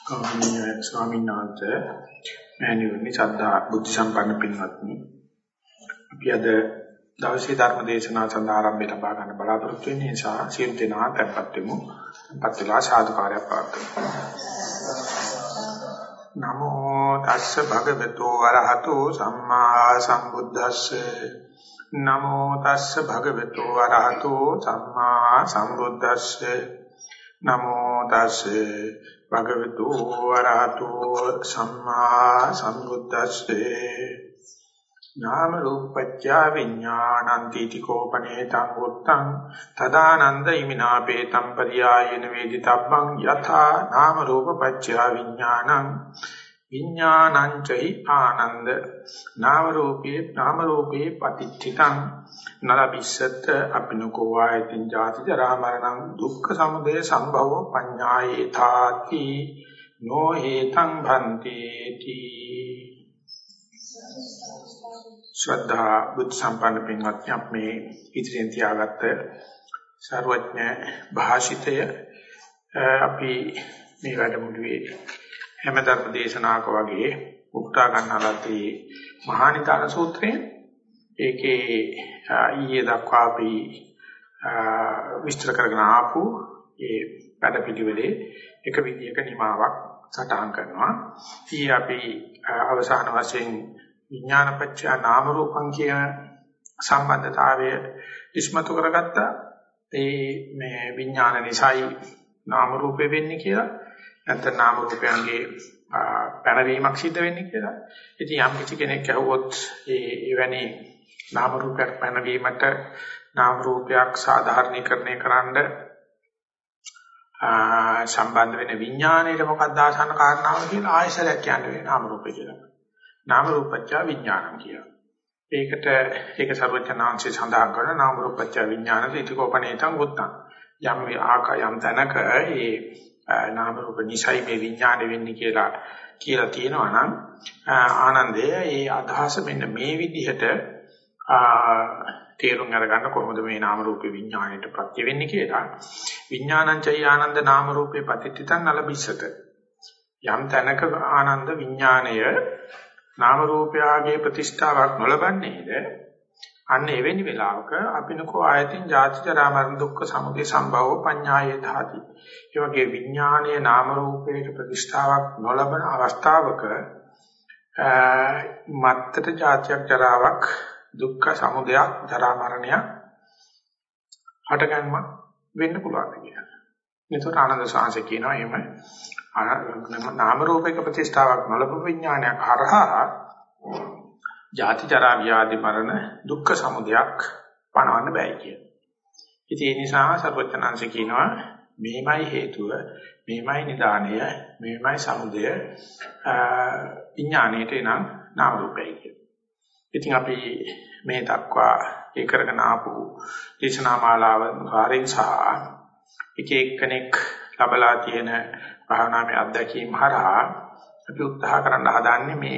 ගෞරවනීය ස්වාමීන් වහන්සේ මෑණියනි සද්ධා බුද්ධ සම්පන්න පින්වත්නි අපි අද දවසේ ධර්ම දේශනාව සඳහා ආරම්භය ලබා ගන්න බලාපොරොත්තු වෙන නිසා සියලු දෙනා tempත් වෙමු. tempත් වෙලා සාදුකාරය ප්‍රාර්ථනා. නමෝ තස්ස භගවතු වරහතෝ සම්මා සම්බුද්දස්සේ නමෝ තස්ස භගවතු වරහතෝ සම්මා සම්බුද්දස්සේ නමෝ තස්සේ භගවතු වරහතෝ සම්මා සම්බුද්දස්සේ නාම රූපච්ඡ විඥානං තීතිකෝපනේතං උත්තං තදානන්ද ඉමිනාපේතං පරියායන වේදිතබ්බං යථා නාම රූපච්ඡ විඥානං විඥානං චෛ ආනන්ද නාම රූපේ පටිච්චිතං නලබිස්සත අපිනකෝ ආයතින් ජාති ජරා මරණං දුක්ඛ සමුදය සම්භවෝ පඤ්ඤායේතාති නෝ හේතං භන්තේති. ශ්‍රද්ධා බුද්ධ සම්පන්න පින්වත්නි අපි ඉදිරියෙන් තියාගත්ත සර්වඥ භාෂිතය අපි මේ වැඩමුළුවේ හැම ධර්ම දේශනාවක වගේ උක්තා ගන්නාලාදී මහානිදාන සූත්‍රයෙන් ඒකේ ඊයේ දක්වා අපි විස්තර කරගෙන ආපු ඒ වැඩපිළිවෙලේ එක විදියක නිමාවක් සටහන් කරනවා. ඊයේ අපි අවසාන වශයෙන් විඥානපච්චය නාම රූපං කියන සම්බන්ධතාවය ඉස්මතු කරගත්තා. මේ විඥාන නිසයි නාම රූපෙ වෙන්නේ කියලා. නැත්නම් නාම රූපයන්ගේ පැනවීමක් සිද්ධ වෙන්නේ කියලා. ඉතින් යම් කිසි කෙනෙක් අහුවොත් එවැනි නාම රූපයක් පැනවීමට නාම රූපයක් සාධාරණීකරණය කරන්න සම්බන්ධ වෙන විඥාණයට මොකක්ද ආසන්න කාරණාව කියලා ආයසරයක් කියන්නේ නාම රූපය කියලා. නාම රූපච්ඡ විඥානං කියලා. ඒක සර්වඥාන්සේ සඳහන් කරන නාම රූපච්ඡ විඥාන දීතිකෝපණේතං උත්තං. යම් තැනක නාම රූප නිසයි මේ විඥාණය වෙන්නේ කියලා තියෙනවා නම් ආනන්දය ඒ අදහස මෙන්න මේ විදිහට තේරුම් අරගන්න කොහොමද මේ නාම රූපේ විඥාණයට ප්‍රත්‍ය වෙන්නේ කියලා. විඥානං චෛ ආනන්ද නාම රූපේ පතිත්‍ිතං නලබිස්සත. යම් තැනක ආනන්ද විඥාණය නාම රූපයාගේ ප්‍රතිෂ්ඨාවක් නොලබන්නේද අන්න එවැනි වෙලාවක අපිනකෝ ආයතින් ජාති ජරා මරණ දුක්ඛ සමුදය සම්භවෝ පඤ්ඤායේ ධාති. ඒ වගේ විඥානීය නාම රූපයේ ප්‍රතිෂ්ඨාවක් නොලබන අවස්ථාවක මත්තට ජාතියක් ජරාවක් දුක්ඛ සමුදයක් ජරා මරණයක් හටගන්ම වෙන්න පුළුවන් කියලා. ඒකට ආනන්ද සාංශේ කියනවා එහෙම නාම රූපයක ප්‍රතිෂ්ඨාවක් නොලබන විඥානයක් හරහා ජාති ජරා ව්‍යාධි මරණ දුක්ඛ සමුදයක් පණවන්න බෑ කියලා. ඉතින් ඒ නිසා සර්වඥාන්සේ කියනවා මේමයි හේතුව, මේමයි නිදානය, මේමයි සමුදය විඥාණයට එනම් නාම රූපයි කියලා. ඉතින් අපි මේ දක්වා ඒ කරගෙන ආපු දේශනා මාලාව කාර්යයෙන් සහ එක එක්කෙනෙක් ලබලා තියෙන භාවනාවේ අත්දැකීම් හරහා අපි උත්සාහ කරන්න හදාන්නේ මේ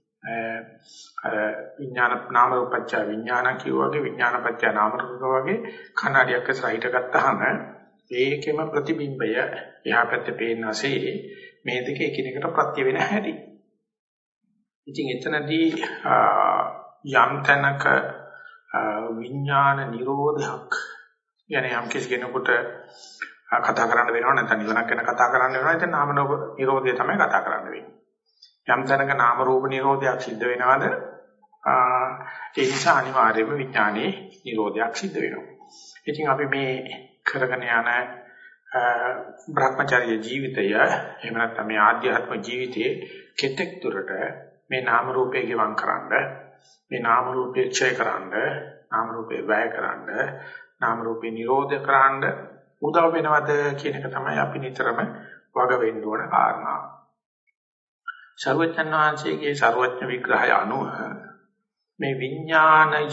විඥාන නාම රූපච්ඡ විඥාන කියවගේ විඥානපච්ඡ නාම රූප වගේ කණ්ණාඩියක් ඉස්සරහ හිට ගත්තාම ඒකෙම ප්‍රතිබිම්බය එහා පැත්තේ පේනසේ මේ දෙක එකිනෙකට ප්‍රත්‍ය වෙන හැටි. ඉතින් එතනදී යම් තැනක විඥාන නිරෝධයක් යන යම් කිසි කෙනෙකුට කතා කරන්න වෙනවා නැත්නම් නිවනක් ගැන කතා කරන්න වෙනවා. එතන නාම රූප නිරෝධය තමයි කතා කරන්න වෙන්නේ. යම් තැනක නාම රූප නිරෝධයක් සිද්ධ වෙනවද ඒ නිසා අනිවාර්යයෙන්ම විඥානයේ නිරෝධයක් සිද්ධ වෙනවා. ඉතින් අපි මේ කරගෙන යන බ්‍රහ්මචර්ය ජීවිතය එහෙම නැත්නම් මේ ආධ්‍යාත්ම ජීවිතයේ කෙටෙක් දුරට මේ නාම රූපේ ගිවන් කරන්න, මේ නාම රූපේ ක්ෂය කරන්න, නාම රූපේ වැය කරන්න, නාම රූපේ නිරෝධ කරන්න උදව් වෙනවද කියන එක තමයි අපි නිතරම වග වෙන්න ඕන කාරණා. සර්වඥාන් වහන්සේගේ සර්වඥ විග්‍රහය අනුව මේ විඥානජ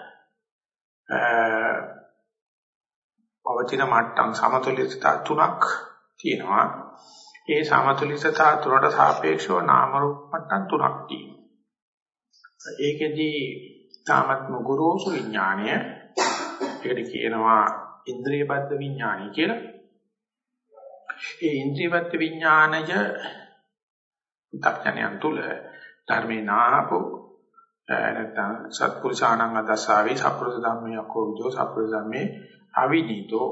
පවතින මට්ටම් සමතුලිතතා තුනක් තියෙනවා. ඒ සමතුලිතතා තුනට සාපේක්ෂව නාම රූප මට්ටම් තුනක් තියෙනවා. ඒකෙදී තාමත්ම ගුරුසු විඥානය ඒකට කියනවා ඉන්ද්‍රිය බද්ධ විඥානය කියලා. ඒ ඉන්ද්‍රියවත් විඥානය පු탁ඥයන් තුල ධර්මේ නාපු නැත්නම් සත්පුරුෂාණං අදස්සාවේ සත්පුරුෂ ධම්මේ අකෝවිදෝ සත්පුරුෂ ධම්මේ අවිනීතෝ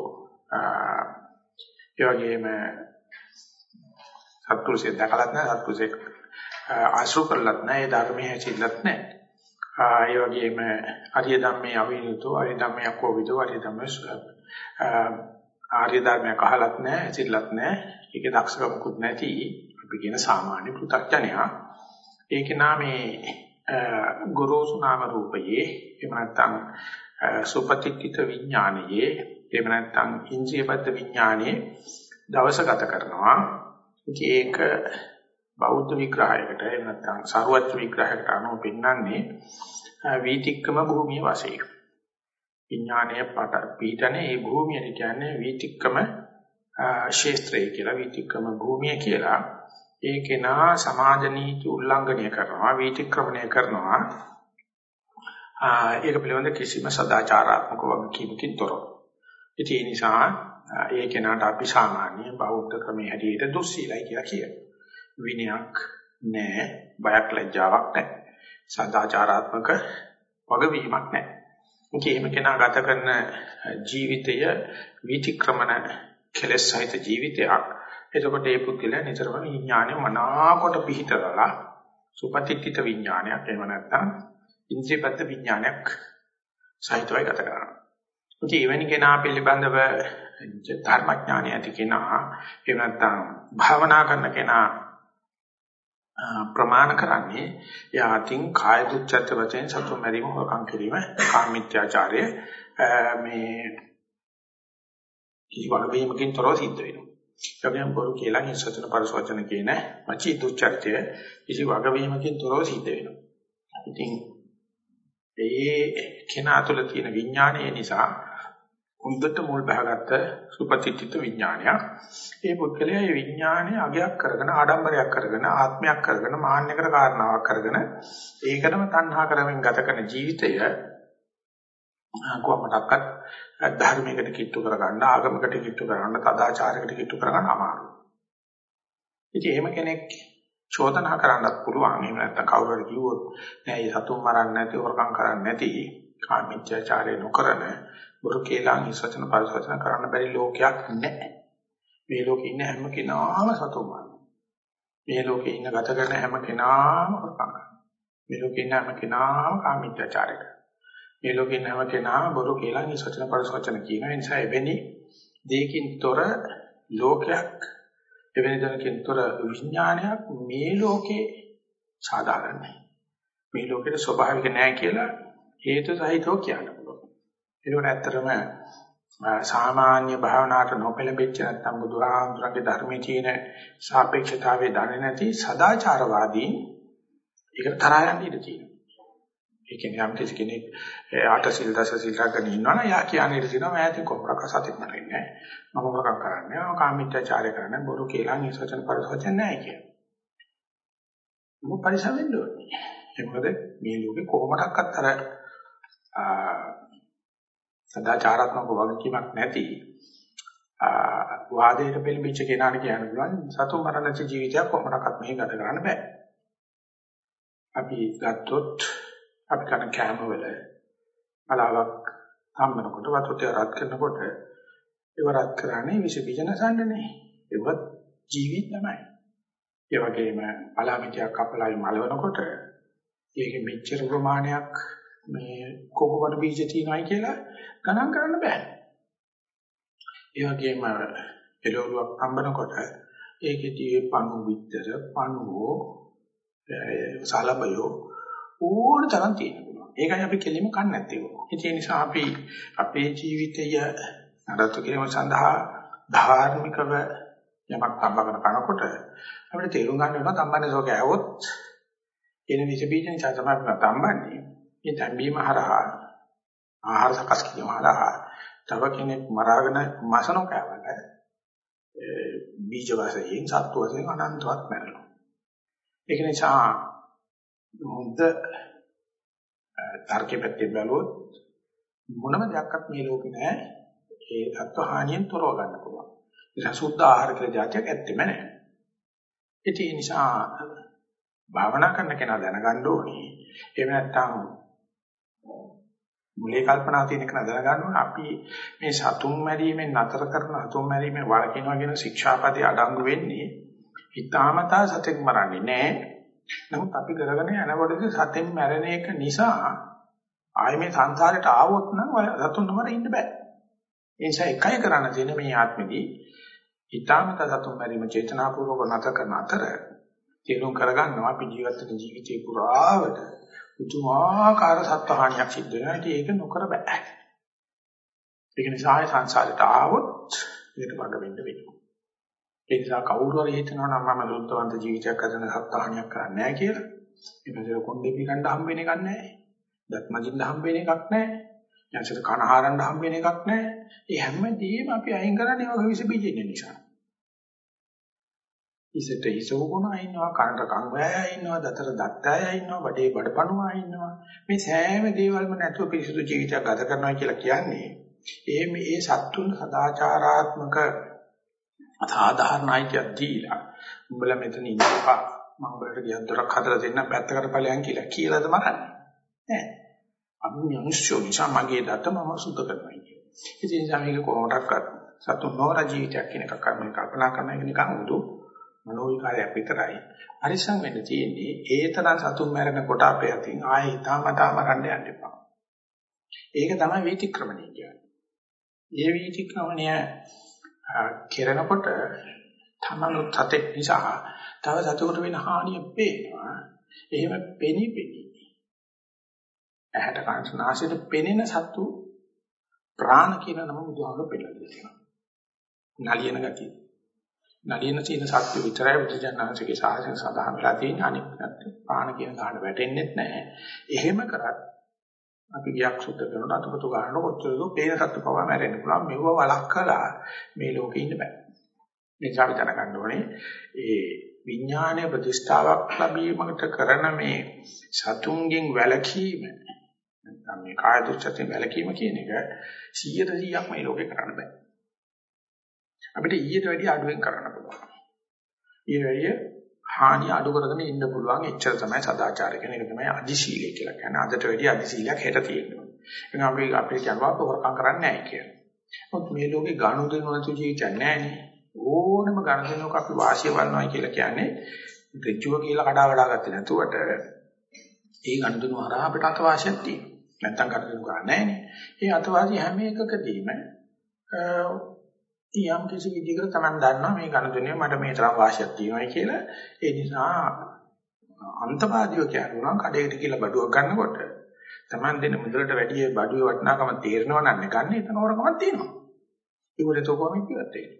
ඒ වගේම සත්පුරුෂය දැකලත් නැහැ සත්පුරුෂෙක් ආශ්‍රව කරලත් නැහැ ඒ ධර්මයේ හැසිරෙලත් නැහැ ඒ වගේම ආර්ය ධම්මේ අවිනීතෝ ආර්ය ධම්මේ අකෝවිදෝ ආර්ය ධම්මේ ආර්ය ධර්මයක් අහලත් නැහැ හැසිරෙලත් නැහැ ඒකේ දක්ෂකමකුත් නැති අපි කියන සාමාන්‍ය පු탁ඥයා ඒකේ නාමේ ගුරුසු නාම රූපයේ එහෙම නැත්නම් සුපතික්කිත විඥානයේ එහෙම නැත්නම් ඉන්ද්‍රියපත් විඥානයේ දවස ගත කරනවා. ඒක බෞද්ධ විග්‍රහයකට එහෙම නැත්නම් සාරවත්්‍ය විග්‍රහයකට අනුව පෙන්වන්නේ වීතික්කම භූමිය වශයෙන්. විඥානයේ පීඨනේ ඒ භූමියට කියන්නේ වීතික්කම ශේත්‍රය කියලා වීතික්කම භූමිය කියලා. ඒකේනා සමාජ නීති උල්ලංඝනය කරනවා වීතික්‍රමණය කරනවා ඒක පිළිබඳ කිසිම සදාචාරාත්මක වගකීමකින් තොරව. ඒ නිසා ඒකේනාට අපි සාමාන්‍ය බෞද්ධ ක්‍රමයේ හැටියට දුස්සීලයි කියලා කියනවා. විනයක් නැහැ, බයක් ලැජ්ජාවක් නැහැ. සදාචාරාත්මක වගවීමක් නැහැ. ඒකේම කෙනා ගත කරන ජීවිතය වීතික්‍රමණ කෙලෙස් සහිත ජීවිතයක්. එතකොට මේ පුද්ගලයා නිතරම විඥානය මනාකොට පිහිටවලා සුපතිත්ථිත විඥානයක් එහෙම නැත්නම් ඉන්ද්‍රියපත් විඥානයක් සහිතවයි ගත කරනවා. ඉතින් එවැනි කෙනා පිළිබඳව ධර්මඥානය ඇති කෙනා එහෙම නැත්නම් භාවනා කරන කෙනා ප්‍රමාණ කරන්නේ යාතින් කාය දුච්චත් වශයෙන් සතුම් මැරීම හොරකම් කිරීම කාමීත්‍යාචාරය මේ කිසිවක වීමකින් තොරව සිද්ධ වෙනවා. යෝගයන් බොරු කියලා හිංසචන පරිසවචන කියන මචී දුච්චර්ත්‍ය කිසි වගවීමකින් තොරව සිද්ධ වෙනවා. ඉතින් ඒ කෙනා තුළ තියෙන විඥානය නිසා හොඳට මුල් බහගත්ත සුපතිත්ථිත විඥානය. ඒ පුද්ගලයා මේ විඥානය අගයක් කරගෙන ආඩම්බරයක් කරගෙන ආත්මයක් කරගෙන මාන්නයකට කාරණාවක් කරගෙන ඒකටම තණ්හා කරමින් ගත කරන ජීවිතය කොහොමදක්වත් ධර්මයකට කිට්ටු කරගන්න ආගමකට කිට්ටු කරගන්න සදාචාරයකට කිට්ටු කරගන්න අමාරුයි. ඉතින් එහෙම කෙනෙක් චෝදනා කරන්නත් පුළුවන්. එහෙම නැත්නම් කවුරු හරි කිව්වොත් නෑ මේ සතුන් මරන්නේ නැති හොරකම් කරන්නේ නැති කාමීත්‍යාචාරය නොකරන බුරු කේලං ඉස්සචන පරිසවචන කරන්න බැරි ලෝකයක් නැහැ. මේ ලෝකේ ඉන්න හැම කෙනාම සතුන් මරනවා. මේ ලෝකේ ඉන්න ගත කරන හැම කෙනාම හොරකම් කරනවා. මේ ලෝකේ ඉන්න හැම කෙනාම කාමීත්‍යාචාරය කරනවා. මේ ලෝකේ නැව කෙනා බොරු කියලා නිසචන පරිසවචන කියන නිසා එවැනි දෙයකින් තොර ලෝකයක් එවැනි දෙයකින් තොර විඥානයක් මේ ලෝකේ සාධාරණ නැහැ. මේ ලෝකේ ස්වභාවික නැහැ කියලා හේතු සහිතව කියන්න පුළුවන්. ඒකට ඇත්තටම සාමාන්‍ය භාවනාවට නොපෙළඹෙච්ච නැත්නම් බුදුහාමුදුරන්ගේ ධර්මයේ තියෙන සාපේක්ෂතාවයේ දන්නේ නැති සදාචාරවාදීන් ඒකට තරහා යන්න ඉඩ තියෙනවා. ඒ කියන්නේ යම් කෙනෙක් ආට සිල් දස සිල් රැකගෙන ඉන්නවනම් යා කියන්නේ ඉතිනවා මම ඇති කොහොමද සතිය මරන්නේ නැහැ. මම මොකක් කරන්නේ? මම කාමීත්‍යාචාරය කරන්නේ බොරු කියලා නිසචන පරිසවචන නැහැ කියන්නේ. මොකක් පරිසම් වෙන්න ඕනේ. ඒ මොකද මේ ලෝකේ කොහොමඩක්වත් අර සදාචාරාත්මක වගකීමක් නැති වාදයට පෙළඹිච්ච කෙනාට කියන්න පුළුවන් සතුන් මරණ ජීවිතයක් කොහොමඩක්වත් මෙහෙ ගත කරන්න බෑ. අපි ගත්තොත් අපි කරන කැම වල බලාවක් හම්බනකොට වතුරට රත් කරනකොට ඒව රත් කරන්නේ විස බීජ නැසන්නේ. ඒවත් ජීවිත තමයි. ඒ වගේම බලාමිටියක් කපලා මලවනකොට ඒකේ මෙච්චර ප්‍රමාණයක් මේ කොකෝබඩ බීජ තියෙනවායි කියලා ගණන් කරන්න බෑ. ඒ වගේම එළවලුවක් හම්බනකොට ඒකේදී පණු විතර පණුවෝ සලබයෝ ඕන තරම් තියෙනවා. ඒකයි අපි කෙලින්ම කන්නේ නැත්තේ. ඒ නිසා අපි අපේ ජීවිතය නඩත්තු කිරීම සඳහා ධාර්මිකව යමක් තබගෙන කනකොට අපිට තේරුම් ගන්න වෙනවා තම්බන්නේ සෝක ඇවොත් එන විස බීජ නිසා තමයි තම්බන්නේ. මේ තම්බීම හරහා ආහාර සකස් කිරීම හරහා තව කෙනෙක් මරාගෙන මසනෝ කෑවට බීජ වශයෙන් සත්ව වශයෙන් අනන්තවත් මැරෙනවා. ඒක නිසා හොඳ තර්කයේ පැත්තෙන් බැලුවොත් මොනම දෙයක්වත් මේ ලෝකේ නැහැ. ඒ සත්ව හානියෙන් තොරව ගන්න පුළුවන්. ඒක සුද්ධ ආහාර කියලා જાතියක් ඇත්තෙම නැහැ. ඒ නිසා භාවනා කරන කෙනා දැනගන්න ඕනේ. එහෙම නැත්නම් මුලේ කල්පනා තියෙන කෙනා දැනගන්න ඕනේ අපි මේ සතුන් මැරීමෙන් නතර කරන සතුන් මැරීමෙන් වළකිනවා කියන ශික්ෂාපදේ අඩංගු වෙන්නේ හිතාමතා සතෙක් මරන්නේ නැහැ. නමුත් අපි කරගෙන යනකොටදී සතෙන් මැරෙන එක නිසා ආයේ මේ සංසාරයට ආවොත් නම් සතුන් නමර ඉන්න බෑ. ඒ නිසා එකයි කරන්න තියෙන්නේ මේ ආත්මෙදී හිතාමතා සතුන් මැරීම චේතනාපූර්වක නතර කරන අතර තේරුම් කරගන්නවා අපි ජීවත් වෙන ජීවිතේ පුරාවට උතුමාකාර සත්‍යහානියක් සිද්ධ වෙනවා. ඒක නොකර බෑ. ඒක නිසා සංසාරයට ආවොත් ඒකට වග වෙන්න වෙනවා. ඒ නිසා කවුරු හරි හිතනවා නම් මම සුද්ධවන්ත ජීවිතයක් හදන සත්‍යහානියක් කරන්නේ නැහැ කියලා. මේ පැත්තට කොණ්ඩේ පිරන්න හම්බ වෙන එකක් නැහැ. දත් මදින්න හම්බ වෙන එකක් නැහැ. යන්සට කන හරන්න හම්බ වෙන එකක් නැහැ. ඒ හැමදේම අපි අයින් කරන්නේ වගේ විස බීජෙන් නිසා. ඉසෙට ඉසෝගුණා ඉන්නවා, කනට කන් වෑයා ඉන්නවා, දතර දත්තයා ඉන්නවා, බඩේ බඩපණුවා ඉන්නවා. මේ සෑම දේවල්ම නැතුව පිරිසුදු ජීවිතයක් ගත කරනවා කියලා කියන්නේ මේ සත්තුන් සදාචාරාත්මක සාධාරණයිතිය දීලා උඹලා මෙතන ඉන්නපා මම උඹලට ගියන් දොරක් හදලා දෙන්න පැත්තකට ඵලයන් කියලාද මරන්නේ නෑ අපි මිනිස්සු නිසා මගේ දත මම සුද්ධ කරනවා කියන්නේ ඉතින් සමීක කොහොමඩක්වත් සතුන් නොර ජීවිතයක් කියන එක කල්පනා කරන එක නිකන් උදු මනෝවිකාරයක් විතරයි පරිස්සම් වෙන්න තියෙන්නේ ඒ තරම් සතුන් මැරෙන කොට අපේ අතින් ආයෙ හිතාමතා මරන්න යන්න එපා ඒක තමයි වීතික්‍රමණය කියන්නේ ඒ වීතික්‍රමණය කෙරෙනකොට තමනුත් සතෙක් නිසා තව සතෙකුට වෙන හානිය පේනවා. එහෙම පෙනි ඇහැට කනට නාසයට පෙනෙන සතු ප්‍රාණ කියන නම බුදුහාම පෙන්නලා තියෙනවා. නලියන ගතිය. නලියන සීන සත්‍ය විතරයි බුදුජානනාංශගේ සාහසෙන් සඳහන් වෙලා තියෙන අනිත් ප්‍රාණ කියන කාඩ වැටෙන්නේත් නැහැ. එහෙම කරත් අපි ගියක් සුද්ධ කරනකොට අතපොතු ගන්න කොච්චරද පේන සත්තු පවා මැරෙන්න පුළුවන් මෙව වළක්කලා මේ ලෝකේ ඉන්න බෑ මේ අපි දැනගන්න ඕනේ ඒ විඥානයේ ප්‍රතිස්ථාවක් ලැබීමකට කරන මේ සතුන්ගෙන් වැළකීම නැත්නම් මේ කාය දුස්චරිතෙන් වැළකීම කියන එක 100% මේ ලෝකේ කරන්න බෑ අපිට ඊට වැඩිය අඩුවෙන් කරන්න පුළුවන් ඊට වැඩිය හානිය අඩු කරගෙන ඉන්න පුළුවන් එච්චර තමයි සදාචාරය කියන එක තමයි අධිශීලය කියලා කියන්නේ. අදට වැඩිය අධිශීලයක් හෙට තියෙනවා. එහෙනම් අපි අපේ කියනවා හොරකම් කරන්නේ නැහැ කියලා. මොකද මේ ලෝකේ ගනුදෙනු නැති ජීවිතයක් නැහැනේ. ඕනම ගනුදෙනුවක අපි වාසිය වන්නවයි කියලා කියන්නේ ඍජුව කියලා කඩා වඩා ගත්තේ නැතුවට ඒ ගනුදෙනුව හරහා අපිට අතවාසියක් තියෙනවා. නැත්තම් ගනුදෙනු ගන්න නැහැනේ. ඒ අතවාසිය හැම එකකදීම යම් කිසි විදිහකට Taman දන්නවා මේ ගණදෙනිය මට මේ තරම් වාසියක් තියෙනවායි කියලා. ඒ නිසා අන්තවාදීව කියනවා කඩේට කියලා බඩුවක් ගන්නකොට Taman දෙන මුදලට වැඩිය බඩුවේ වටිනාකම තේරෙනවා නම් ගන්න එතන හොරකමක් තියෙනවා. ඒකෝට තෝකම කිව්වත් ඒක.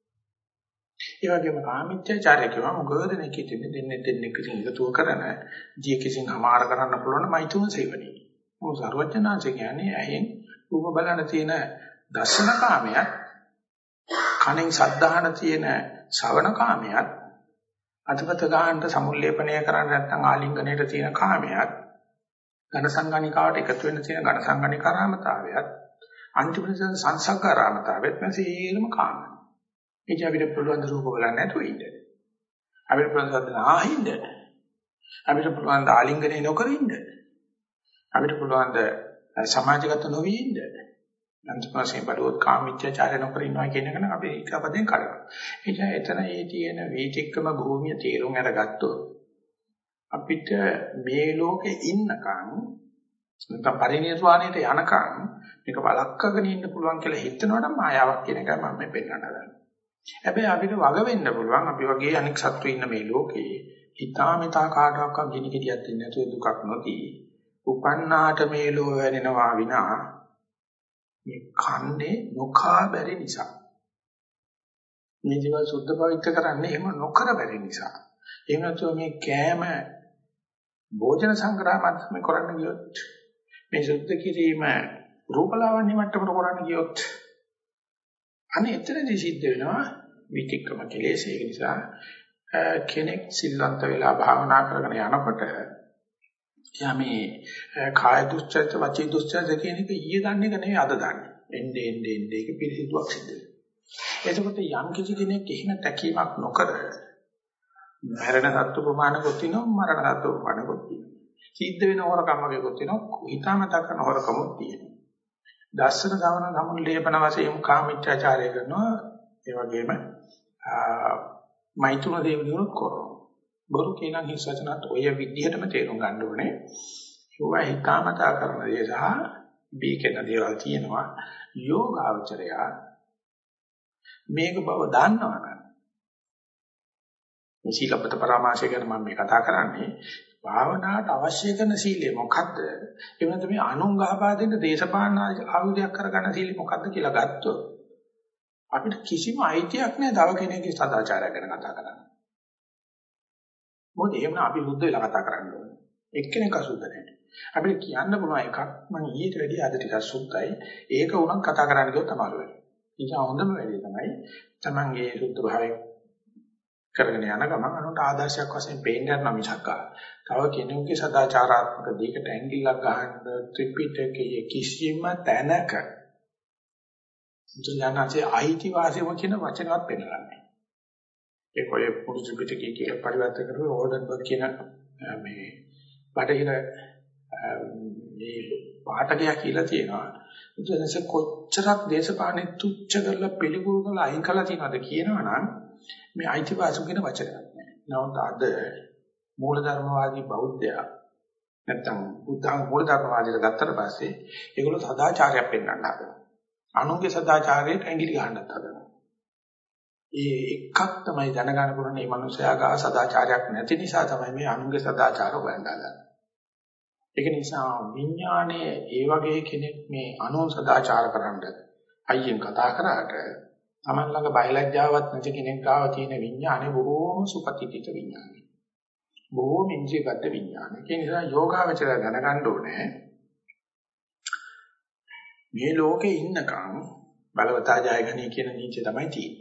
ඒ වගේම කාමීත්‍යචාරය කියනවා මොකද දෙන්නේ දෙන්නේ කිසිම එකතුව කරන ජී කිසිම හමාර කරන්න පුළුවන් මෛතුන සේවනයේ. මොකද සර්වඥාන්සේ කියන්නේ ඇහෙන් රූප බලන තියෙන දර්ශන කාමයක් කණෙන් සද්ධාහන තියෙන ශ්‍රවණ කාමයක් අතපත ගන්නට සමුල්ලේපනය කරන්න නැත්නම් ආලිංගනයට තියෙන කාමයක් ඝන සංගණිකාවට එකතු වෙන තියෙන ඝන සංගණිකාරාමතාවයක් අන්තිමට සංසංකාරාමතාවයක් නැසීලම කාම. ඒක අපිට පුළුවන් ද රූප බලන්න නැතුව ඉන්න. අපිට පුළුවන් සද්ද ආහින්න. අපිට පුළුවන් ද ආලිංගනේ නොකර ඉන්න. අපිට පුළුවන් ද සමාජගත නොවි ඉන්න. අන්තිමයෙන් බලවත් කාමීත්‍යචාරය නොකර ඉන්නවා කියන එක නම් අපි එකපදෙන් කරනවා. එතන ඒ තියෙන වීතික්‍රම භූමිය තේරුම් අරගත්තොත් අපිට මේ ලෝකේ ඉන්නකම් නැත්නම් පරිණිරවාණයට යනකම් මේක වළක්වාගෙන ඉන්න පුළුවන් කියලා හිතනවනම් මායාවක් කියන එක මම මේ පෙන්නන්න ගන්නවා. හැබැයි අපිට වග වෙන්න පුළුවන් අපි වගේ අනෙක් සත්තු ඉන්න මේ ලෝකේ හිතාමිතා කාටවත් ගිනි ගෙඩියක් දෙන්නේ නැතුව දුකක් නොදී උපන්නාට මේ ලෝ වෙනවා විනා මේ කන්නේ නොකා බැරි නිසා මේ දේවල් සුද්ධ පවිත්‍ර කරන්නේ එහෙම නොකර බැරි නිසා එහෙම නැත්නම් මේ කෑම භෝජන සංග්‍රහමත් මේ කරන්න ගියොත් මේ සුද්ධ කිරීම රූපලාවන්‍ය මට්ටමට කරන්න ගියොත් අනේ එතරම්දි සිද්ධ වෙනවා විතික්‍රම කෙලෙස් ඒක නිසා කෙනෙක් සිල්ලන්ත වෙලා භාවනා කරගෙන යනකොට එයා මේ කාය දුස්චරිත වචී දුස්චරිත කියන එක ඊයේ දන්නේ එක නෙවෙයි අද දන්නේ. එන්නේ ඒක පිළිසිතුවක් සිද්ධ වෙනවා. එතකොට යම් කිසි කෙනෙක් එහෙම තැකීමක් නොකර මරණ සත්තු ප්‍රමාණකොත් තියෙනවා මරණ සත්තු ප්‍රමාණකොත් තියෙනවා. සිද්ධ වෙන හොරකම් වගේකොත් තියෙනවා හිතාමතා කරන හොරකමොත් තියෙනවා. දර්ශන ගමන ගමන ලේපන වශයෙන් කාමීත්‍යාචාරය කරනවා ඒ වගේම මෛත්‍රුන දේවලිනුත් කරනවා. බොරු කියන හිංසචනත් ඔය විදිහටම තේරුම් ගන්න ඕනේ. ඒවා හිතාමතා කරන දේ සහ බීකෙන දේවල් තියෙනවා. යෝගාවචරය මේක බව දන්නවනම් මේ සීලපත පරාමාශය ගැන මම මේ කතා කරන්නේ භාවනාවට අවශ්‍ය කරන සීලය මොකද්ද? ඒ වෙනත මේ අනුං ගහපා දෙන්න දේශපාලන ආයුධයක් කරගන්න සීලය මොකද්ද කියලා ගත්තොත් අපිට කිසිම අයිතියක් නැහැ තව කෙනෙකුගේ සදාචාරය ගැන කතා කරන්න. මොකද එහෙම අපි බුද්ධ වෙලා කතා කරන්න ඕනේ. එක්කෙනෙක් අසුද්ධ නැහැ. අපිට කියන්න පුළුවන් එකක් මම ඊට වැඩිය අද ටිකක් සුද්ධයි. ඒක උනත් කතා කරන්න ගියොත් අමාරු වෙනවා. ඒ නිසා හොඳම වැඩේ තමයි තමන්ගේ සුද්ධ භාවය කරගෙන යන ගමන් අනුන්ට ආදර්ශයක් වශයෙන් පේන්න යන මිසක් තව කෙනෙකුගේ සදාචාරාත්මක දෙයකට ඇඟිල්ලක් ගහන්න ත්‍රිපිටකයේ කිසිම තැනක ජනනාසේ අයිතිවාසිකම කියන වචනවත් පෙන්නලා නැහැ. ඒක ඔය පුරුදු ත්‍රිපිටකයේ කියලා පරිවර්තන කරපු ඕඩන්බර්ග් කියන මේ බටහිර මේ පාඨකයා කියලා තියෙනවා. ඉතින්සේ කොච්චරක් දේශපාලනේ තුච්ච කරලා පිළිගුරු කරලා අයින් කළා තියෙනවද කියනවනම් මේ අයිතිවාසිකම කියන වචනයක් නැහැ. නමුත් අද මූලධර්මවාදී බෞද්ධයා නැත්තම් බුද්ධ මූලධර්මවාදීලා ගත්තට පස්සේ ඒගොල්ලෝ සදාචාරයක් පෙන්වන්න හදනවා. අනුන්ගේ සදාචාරයට ඇඟිලි ගහන්නත් හදනවා. ඒ එකක් තමයි දැනගන්න පුළුවන් මේ මනුස්සයා ගා සදාචාරයක් නැති නිසා තමයි මේ අනුන්ගේ සදාචාර හොයන්නේ. ඒක නිසා විඥානයේ ඒ වගේ කෙනෙක් මේ අනුන් සදාචාර කරන්න අයියෙන් කතා කරාට තමන් ළඟ බයලජ්ජාවක් නැති කෙනෙක් ගාව තියෙන විඥානේ බොහෝම සුපතිතිත විඥානයි. බොහෝම ඉන්ද්‍රියගත විඥානයි. ඒ නිසා යෝගාවචරය දැනගන්න ඕනේ මේ ලෝකේ ඉන්නකම් බලවතා ජයගනී කියන නීතිය තමයි තියෙන්නේ.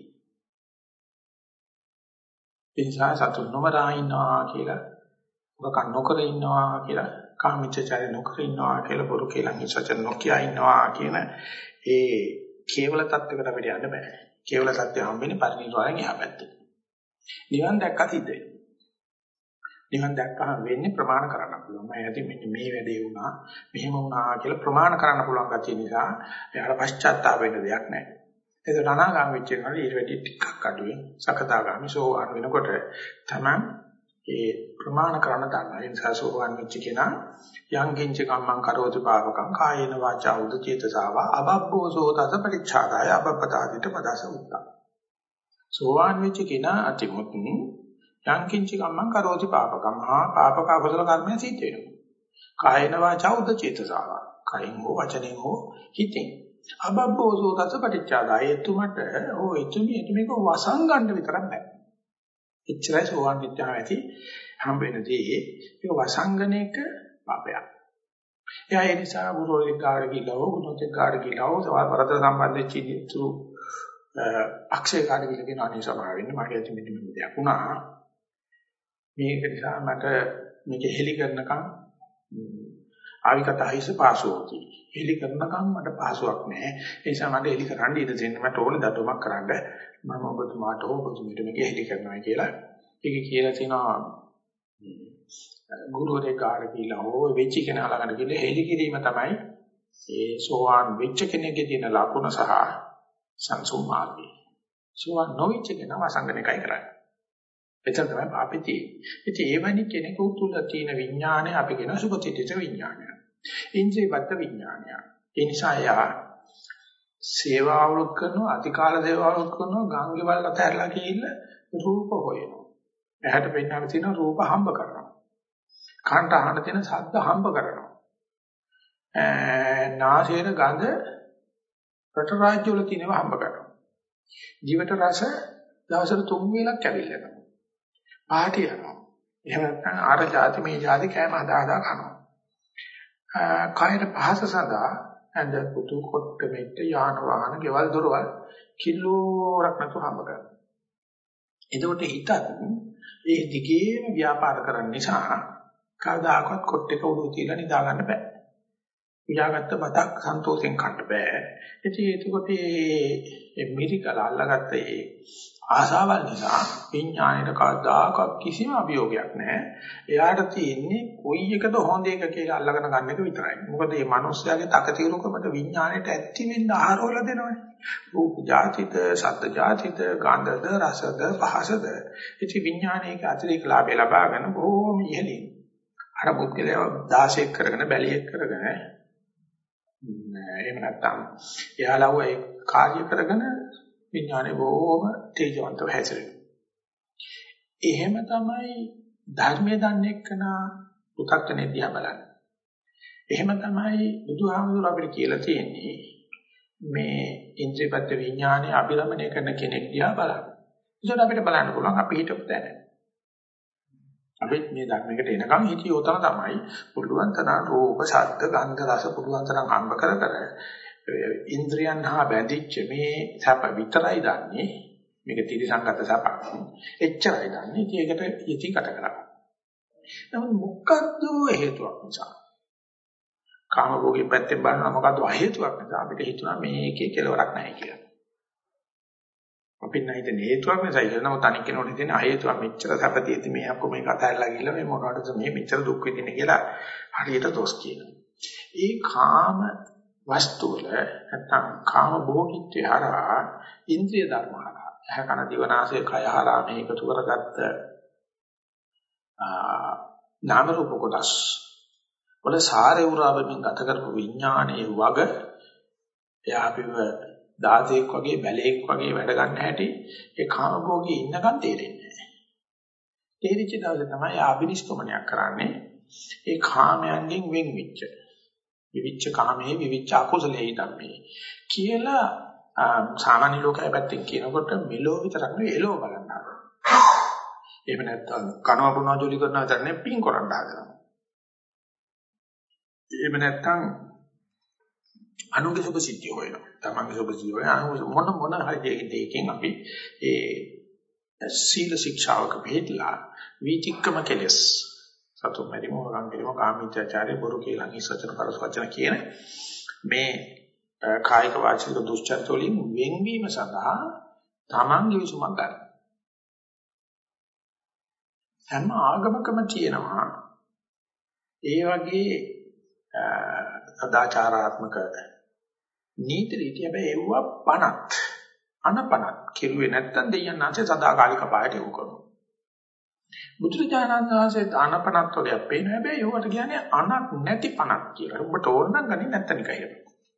ඒ නිසා සතුන් නොමරා ඉන්නවා කියලා, උගකන් නොකර ඉන්නවා කියලා, කාමීච්ඡාචාරය නොකර ඉන්නවා කියලා, බොරු කියලා හිංසචන නොකිය ඉන්නවා කියන ඒ කේවල தත්වයකට අපිට යන්න බෑ. කේවල සත්‍ය හම්බෙන්නේ පරිණිරවාණයෙන් එහා පැත්තේ. නිවන් දැක්ක සිද්ධ වෙනවා. නිවන් දැක්කම වෙන්නේ ප්‍රමාණ කරන්න පුළුවන්. මම ඇති මෙන්න මේ වැඩේ වුණා, මෙහෙම වුණා කියලා ප්‍රමාණ කරන්න පුළුවන් ගැතිය නිසා එයාට පශ්චාත්තාප වෙන්න දෙයක් නැහැ. ඒක අනාගාමී වෙච්ච කෙනාට ඊට වැඩි ටිකක් අඩුවෙන් සකදාගාමී සෝවාන් වෙනකොට තමයි ඒ ප්‍රමාණ කරන්න ගන්නවා. ඒ නිසා සෝවාන් වෙච්ච කෙනා යං කිංච කම්මං කරෝති පාවකං කායේන වාචා උදචේතසාව අබබ්බෝසෝ තස පරිච්ඡාදාය අබප්පතාදිට පදස උත්තා. සෝවාන් වෙච්ච කෙනා අතිමුත්නි යං කිංච කම්මං කරෝති පාවකං පාපක අකුසල කර්මය සිද්ධ වෙනවා. කායේන වාචා උදචේතසාව කයින් හෝ වචනෙන් හෝ හිතෙන් අබබ්බෝසෝ තස පරිච්ඡාදාය එතුමට මේක වසන් ගන්න විතරක් බෑ. එච්චරයි සෝවාන් විද්‍යාව ඇති හම්බ වෙනදී ඒක වසංගනයක පාපයක්. එයා ඒ නිසා ගුරුවරයෙක් ගාඩ ගිහලා ගුණෝතෙක් ගාඩ ගිහලා වරද සම්බන්ධ චිතු අක්ෂය ගාඩ ගිහලා කියන අනේ සමාවෙන්න මගේ ඇති මෙන්න මේ දෙයක් වුණා. මේක නිසා මට මේක හෙලි කරනකම් ආවිකතයිස පාසුවෝති. හෙලි කරනකම් මට පාසුවක් නැහැ. ඒ නිසා මට හෙලි කරන්න ඉඩ දෙන්න මට ඕනේ දඩුවමක් කරන්න. මම ඔබතුමාට ඔබතුමීට මේක හෙලි කරනවා කියලා. ඒක කියලා තිනවා ගුරුවරයෙක් ගාඩ කියලා හෝ වෙච්ච කෙනා ළඟට ගිහලා හෙලි කිරීම තමයි ඒ සෝවාන් වෙච්ච කෙනෙක්ගේ තියෙන ලකුණ සහ සංසුම් මාර්ගය. සෝවාන් නොවෙච්ච කෙනා වසංගන එකයි කරන්නේ. එතන තමයි අපි තියෙන්නේ. ඉතින් ඒ වගේ කෙනෙකු තුල තියෙන විඥානය අපි කියන සුපතිතිත විඥානය. ඉන්ද්‍රියපත් විඥානය. ඒ නිසා යා සේවාවලුත් කරනවා අතිකාල සේවාවලුත් කරනවා ගංගේවල් අතහැරලා ගිහිල්ලා රූප හොයනවා. ඇහැට පෙන්නන තියෙන රූප හම්බ කරනවා. කනට අහන තියෙන ශබ්ද හම්බ කරනවා. නාසයේ ගඳ රට රාජ්‍ය වල තියෙනවා හම්බ කරනවා. ජීවිත රස දවසට 3 වේලක් කැවිල්ලනවා. පාටි යනවා. එහෙම නැත්නම් ආර જાති මේ જાති කෑම හදා කනවා. කායර පහස සදා ඇඳ පුතු කොට මෙට්ට යාන වාහන ගෙවල් දොරවල් කිලෝරක් නැතුව හම්බ කරනවා. එතකොට හිතත් ඒ දිගේම ව්‍යාපාර කරන නිසා කවදාකවත් කොට එක උඩු තියලා නිදා ගන්න බෑ. උයාගත්ත බතක් සන්තෝෂෙන් කන්න බෑ. ඉතින් ඒකකොට මේ මිරිකල අල්ලගත්ත ඒ ආසාවල් නිසා විඥාණයට කවදාකවත් කිසිම අභියෝගයක් නැහැ. එයාට තියෙන්නේ කොයි එකද හොඳ එක කියලා අල්ලගෙන ගන්න එක විතරයි. මොකද මේ මිනිස්යාගේ තකතිරුකමට විඥාණයට ඇත්ති වෙන්න ආහාරවල දෙනවනේ. රූප ජාතිත, ශබ්ද ජාතිත, ගන්ධද, රසද, පහසද. ඉති විඥාණයක අතිරේක ලාභය ලබාගෙන බොහොම ඉහළින් අර පුද්ගලයා 16ක් කරගෙන බැලියෙක් කරගෙන එහෙම නැත්නම් එයාලව ඒ කාර්ය කරගෙන විඥානේ බොහොම තේජවන්තව හැසිරෙනවා. එහෙම තමයි ධර්මයේ දන්නේ කනා පු탁තනේ දිහා බලන්නේ. එහෙම තමයි බුදුහාමුදුරුවෝ අපිට කියලා තියෙන්නේ මේ ඉන්ද්‍රියපත් විඥානේ අභිරමණය කරන කෙනෙක් දිහා බලන්න. ඒකට අපිට බලන්න පුළුවන් අපි හිතපු තැන. අපි මේ ධර්මයකට එනකම් හිතියෝ තමයි පුළුවන් තරම් රූප, ශබ්ද, ගන්ධ, රස පුළුවන් තරම් හම්බ කර ඉන්ද්‍රියන් හා බැඳිච්ච මේ සැප විතරයි දන්නේ. මේක තිරසංගත සැපක්. එච්චරයි දන්නේ. ඉතින් ඒකට යටි කට කරා. නමුත් මොකද්ද හේතුවක් නිසා? කාමභෝගී පැත්තෙන් බලනවා මොකද්ද හේතුවක් නිසා අපිට හිතුණා මේකේ කෙලවරක් නැහැ කියලා. අපි නැහිතන හේතුවක් නිසා කියලා නමුත් අනික් කෙනෙකුට හිතෙන හේතුවක් මෙච්චර සැපතියෙදි මේ අක්කො මේක අතහැරලා ගිහලා මේ මොනවටද මේ මෙච්චර දුක් විඳින්නේ කියලා හරියට දොස් කියනවා. ඒ කාම වස්තු වල නැත්නම් කාම භෝගීත්වය හරහා ඉන්ද්‍රිය ධර්ම හරහා කන දිවනාසය කය හරහා මේ එකතු කරගත්ත නාම රූප කොටස් වල සාරේ උරාවෙන් ගත කරපු විඥානයේ වග එයා අපිව දාසෙක් වගේ බැලේක් වගේ වැඩ ගන්න හැටි ඒ කාම භෝගී ඉන්නකන් තේරෙන්නේ නැහැ. තේරිච්ච දවසේ තමයි ආභිනිෂ්ක්‍මණයක් කරන්නේ. ඒ කාමයන්ගෙන් වෙන් වෙච්ච විවිච්ච කාමයේ විවිච්ච අකුසලයේ ධම්මේ කියලා සාමාන්‍ය ලෝකයේ පැත්තෙන් කියනකොට මෙලෝ විතරක් නෙවෙයි එලෝ බලන්න හදනවා. එහෙම නැත්නම් කනවා බොනවා ජොලි කරනවා විතර නෙවෙයි පින් කරන්න හදනවා. එහෙම නැත්නම් අනුගේ සුභ සිද්ධිය හොයනවා. තමන්ගේ සුභ සිද්ධිය හොයන මොන හරි දෙයකින් අපි ඒ සීල ශික්ෂාවක පිළිලා විචික්කම කෙලස් සතුම් මැරිම වරන් පිළිම කාමීත්‍යාචාරය බොරු කියලා නිසචන පරස්වචන කියන මේ කායික වාචික දුස්චරිත වලින් වෙන්වීම සඳහා තමන්ගේ විසුමක් ගන්න. හැම ආගමකම තියෙනවා ඒ වගේ සදාචාරාත්මක නීති රීති හැබැයි ඒව පණත් අනපණත් කිරුවේ නැත්තම් දෙයයන් නැන්සේ සදාකාලික පායට යොමු කරනවා. බුදුරජාණන් වහන්සේ අනපණත් වගේ අපේන හැබැයි ඒවට කියන්නේ අනක් නැති පණක් කියලා. ඔබට ඕන නම් ගන්නේ නැත්තම් නිකයි.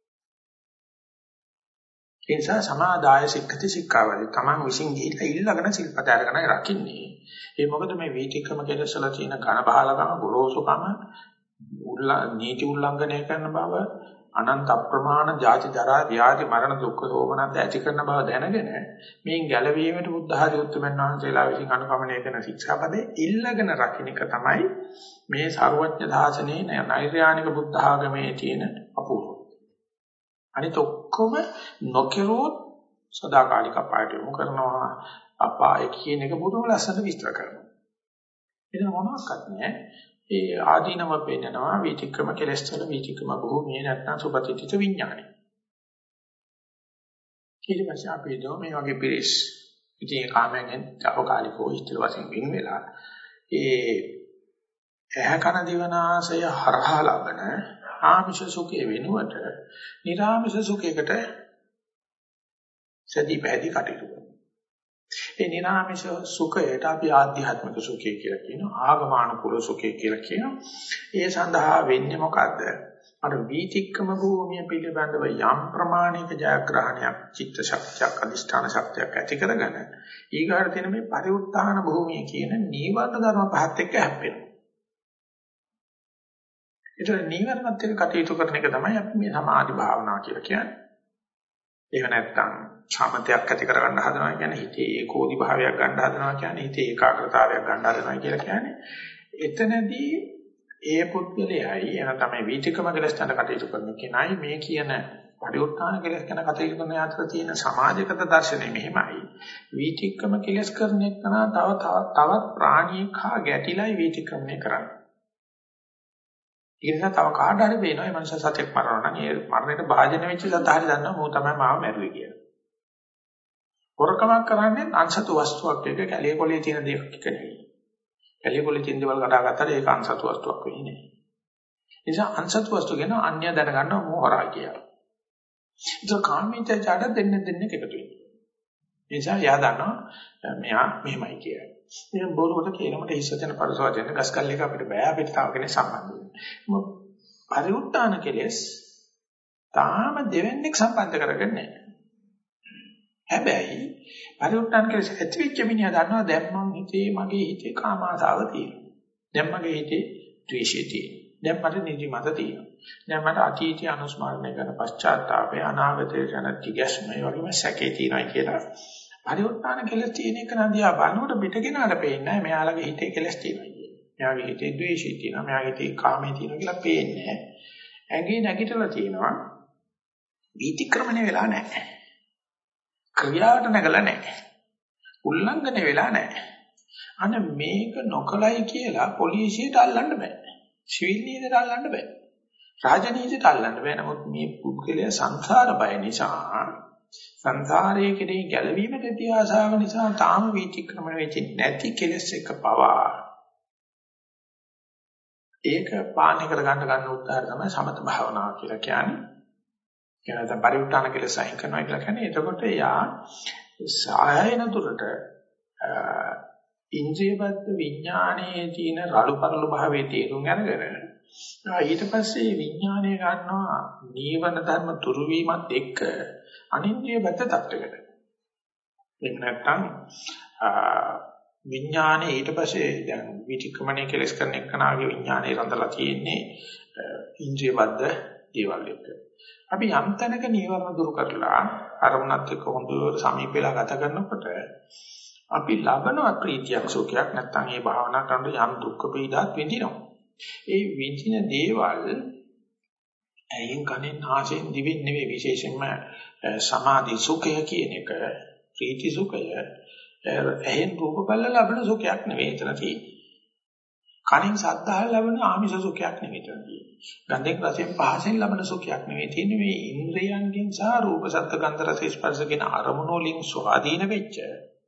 ඒ නිසා සමාදාය සික්ඛති සික්ඛාවදී තමන් විසින් ගිහිල්ලා ඉල්ලගෙන සිල්පද අරගෙන රකින්නේ. ඒ මොකද මේ වීතික්‍රම කෙලෙසල තියෙන ඝන බහලකම ගොරෝසුකම නීති උල්ලංඝනය කරන බව අනන්ත අප්‍රමාණ ජාති ජරා ව්‍යාධි මරණ දුක්ඛ සෝමනත් ඇති කරන බව දැනගෙන මේන් ගැලවීමට බුද්ධ ආදී උතුම්යන් වහන්සේලා විසින් අනුගමනය කරන ශික්ෂාපදේ ඉල්ලගෙන රකින්න එක තමයි මේ සර්වඥ දාසනේ නෛර්යානික බුද්ධ ආගමේ තියෙන අපූර්ව. අනිත ඔක්කොම නොකිරුවොත් සදාකාලික අපායට යොමු කරනවා. අපාය කියන එක බුදුම ලස්සනට විස්තර කරනවා. ඒක මොනවාක්වත් නෑ. ඒ ආදීනව පෙන්නනවා විචක්‍රම කෙලස්තර විචක්‍රම භූමිය නැත්නම් සුපතිත්‍ිත විඥානයි. ඊට පස්සේ අපි දෝ මේ වගේ පිරිස් ඉතින් කාමයෙන් තාවකාලිකව ඉස්තර වශයෙන් වෙන වෙලා ඒ ඇහ කන දිවනාසය හරහා ලබන ආමිෂ සුඛේ වෙනුවට නිර්ආමිෂ සුඛයකට සදී පැහැදී කටයුතු කරනවා. ඒ නිර්ආමිෂ සුඛයට අපි ආධ්‍යාත්මික සුඛය කියලා කියනවා. ආගමානුකූල සුඛය කියලා කියනවා. ඒ සඳහා වෙන්නේ මොකද්ද? අර වීතික්කම භූමිය පිළිබඳව යම් ප්‍රමාණික ජයග්‍රහණයක් චිත්ත ශක්තියක් අධිෂ්ඨාන ශක්තියක් ඇති කරගෙන ඊගාට තියෙන මේ පරිඋත්ථාන භූමිය කියන නීවරණ ධර්ම පහත් එක්ක හැප්පෙනවා. ඒතර නීවරණත් එක්ක කටයුතු කරන එක තමයි අපි මේ සමාධි භාවනාව කියලා කියන්නේ. ඒක නැත්තම් සමතයක් ඇති කරගන්න හදනවා කියන්නේ හිතේ ඒකෝදි භාවයක් ගන්න හදනවා කියන්නේ හිතේ ඒකාග්‍රතාවයක් ගන්න හදනවා කියලා කියන්නේ. එතනදී ඒ පුද්ගලයායි එන තමයි වීතිකම කෙලස්තන කටයුතු කරන කෙනයි මේ කියන පරිඋත්ථාන කෙලස් ගැන කටයුතු කරන අතර තියෙන සමාජගත දර්ශනය මෙහෙමයි. වීතිකම කෙලස් කරන එක තවත් ප්‍රාණියෙක් හා ගැටිලයි වීතික්‍රමණය කරන්නේ. ඒ නිසා තව කාට හරි පේනවා මේ මනුස්ස සතෙක් මරනවා නම් ඒ මරණයට භාජන වෙච්ච සතා හරි දන්නවා මෝ තමයි මාව මැරුවේ කියලා. හොරකමක් කරන්නේ අන්සතු වස්තුවක් එක කැලේ කොලේ තියෙන දෙයක් එක නෙවෙයි. කැලේ කොලේ තියෙන දේවල් කඩා ගත්තාට ඒක අන්සතු වස්තුවක් වෙන්නේ නැහැ. ඒ නිසා අන්සතු වස්තු ගැන අන්‍ය දැනගන්නවා මෝ හොරා කියලා. ඒක කාමීත්‍යචාර දෙන්නේ එකතු වෙනවා. ඒ නිසා යා දන්නවා මෙයා මෙහෙමයි කියලා. මේ බොරුවට කියනකොට හිස්සතන පරිසවදෙන් ගස්කල් එක අපිට බෑ අපිට තව කෙනෙක් සම්බන්ධ වෙන්න. පරිඋත්තාන කෙලෙස් තාම දෙවෙනික් සම්බන්ධ කරගන්නේ නැහැ. හැබැයි පරිඋත්තාන කෙලෙස් ඇතිවෙච්ච මිනිහා දන්නවා දැන් මගේ හිතේ කාම ආසාව තියෙනවා. දැන් මගේ හිතේ ද්වේෂය තියෙනවා. දැන් මට නිදිමත තියෙනවා. දැන් මට අතීතය අනුස්මරණය කරන පශ්චාත්තාපය අනාගතය යන තිගැස්ම ඒ වගේම සැකේ තියෙනවා කියලා. පරිඋත්තාන කෙලෙස් තියෙන එක නදියා බලනකොට පිටකෙනාට පේන්නේ නැහැ මෙයාලගේ හිතේ කෙලෙස් තියෙනවා කියන්නේ. මෙයාගේ හිතේ ද්වේෂය තියෙනවා, මෙයාගේ හිතේ කාමයේ තියෙනවා කියලා පේන්නේ නැහැ. ඇඟේ නැගිටලා තියෙනවා. වීතික්‍රමණය වෙලා නැහැ. ක්‍රියාවට නැගලා නැහැ. උල්ලංඝනය වෙලා නැහැ. අන්න මේක නොකලයි කියලා පොලිසියට අල්ලන්න බෑ. සිවිල් නීතියට අල්ලන්න බෑ. රාජනීතියට අල්ලන්න බෑ. නමුත් මේ පුද්ගලයා සංසාර බය නිසා සංසාරයේ කෙරෙහි ගැලවීමට ඇති ආශාව නිසා තාම වීතික්‍රමණය වෙච්ච නැති කෙලෙස් එක පවා ඒක පාලනය කර ගන්න උත්සාහය තමයි සමත භාවනාව කියලා කියන්නේ. එයාට පරිඋත්තාන කෙලෙස් අයින් කරනවා කියලා කියන්නේ. එතකොට යා සායන දුරට ඉන්ද්‍රියබද්ධ විඥානයේ තියෙන රළුපරළු භාවයේ තේරුම් අරගෙන ඊට පස්සේ විඥානය ගන්නවා නීවරණ ධර්ම තුරු වීමත් එක්ක අනින්ද්‍රියබද්ධ tattකට. එහෙම නැත්නම් විඥානයේ ඊට පස්සේ දැන් විචක්‍රමණය කෙලස් කරන එකනාගේ විඥානයේ රඳලා තියෙන්නේ ඉන්ද්‍රියබද්ධ දේවල් එක්ක. අපි යම් තැනක නීවරණ දුරු කරලා අරමුණත් එක්ක හොඳට සමීප වෙලා ගත කරනකොට අපි ලබනවා ප්‍රීතියක් සුඛයක් නැත්නම් මේ භාවනා කරනකොට යම් දුක්ඛ පීඩාත් විඳිනවා. ඒ විඳින දේවල් ඇයින් කනෙන් ආසෙන් දිවෙන් නෙවෙයි විශේෂයෙන්ම සමාධි සුඛය කියන එක ප්‍රීති සුඛය ඇහෙන් රූප බලලා ලබන සුඛයක් නෙවෙයි එතන තියෙන්නේ. කනින් ශබ්ද අහලා ලබන ආමිෂ සුඛයක් නෙවෙයි එතන තියෙන්නේ. ගන්ධයෙන් රසයෙන් පහසෙන් ලබන සුඛයක් නෙවෙයි තියෙන්නේ මේ ඉන්ද්‍රයන්ගෙන් සහ රූප ශබ්ද ගන්ධ රස ස්පර්ශ කියන අරමුණු වලින් ස්වාධීන වෙච්ච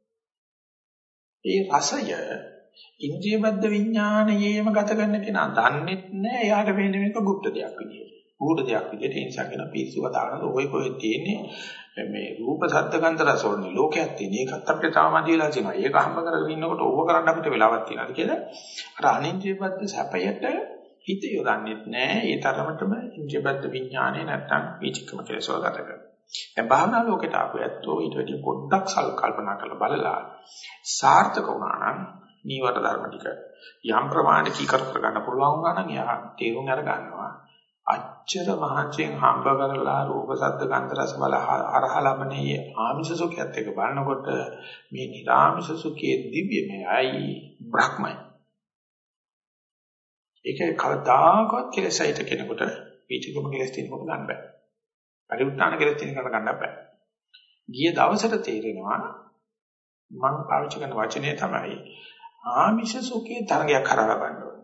ඒ රසය ඉන්ද්‍රියබද්ධ විඥානයේම ගත කරන කෙනා දන්නේ නැහැ. එයාට වෙන්නේ මේක গুপ্ত දෙයක් විදියට. ගුඪ දෙයක් විදියට ඒ නිසා කියන පිස්සු කතාවන ඔය කොහෙද තියෙන්නේ මේ රූප ශබ්ද ගන්ධ රස වලින් ලෝකයක් තියෙන. ඒකත් අපිට තාමදී වෙලා තියෙනවා. ඒක හම්බ කරගෙන ඉන්නකොට ඕව කරන්න අපිට වෙලාවක් තියෙනවා කියලා. අර අනින්ද්‍රියබද්ධ සැපයට හිත යොදන්නේ නැහැ. ඒ තරමටම ඉන්ද්‍රියබද්ධ විඥානේ නැත්තම් විචක්‍රම කෙලෙසව ගත කරනවා. දැන් භාවනා ලෝකයට ආපු ඇත්තෝ ඊට වැඩි පොඩ්ඩක් කල්පනා කරලා බලලා සාර්ථක වුණා නම් නීවර ධර්ම ටික යම් ප්‍රමාණයක කීකර කරගන්න පුළුවන් වුණා නම් එයා තේරුම් අර ගන්නවා අච්චර මහන්සියෙන් හම්බ කරලා රූප ශබ්ද ගන්ධ රස බල අරහ ලබන්නේ ආමිෂ සුඛයත් එක බලනකොට මේ නිරාමිෂ සුඛයේ දිව්‍යමයයි බ්‍රහ්මයි. ඒක කවදාකවත් කෙලෙසයිට කෙනෙකුට පිටිකම කෙලෙස් තියෙනකොට ගන්න බෑ. පරිඋත්තාන කෙලෙස් තියෙනකොට ගන්න බෑ. ගිය දවසට තේරෙනවා මම පාවිච්චි කරන වචනේ තමයි ආමිෂ සුඛයේ තරගයක් කරලා ගන්න ඕනේ.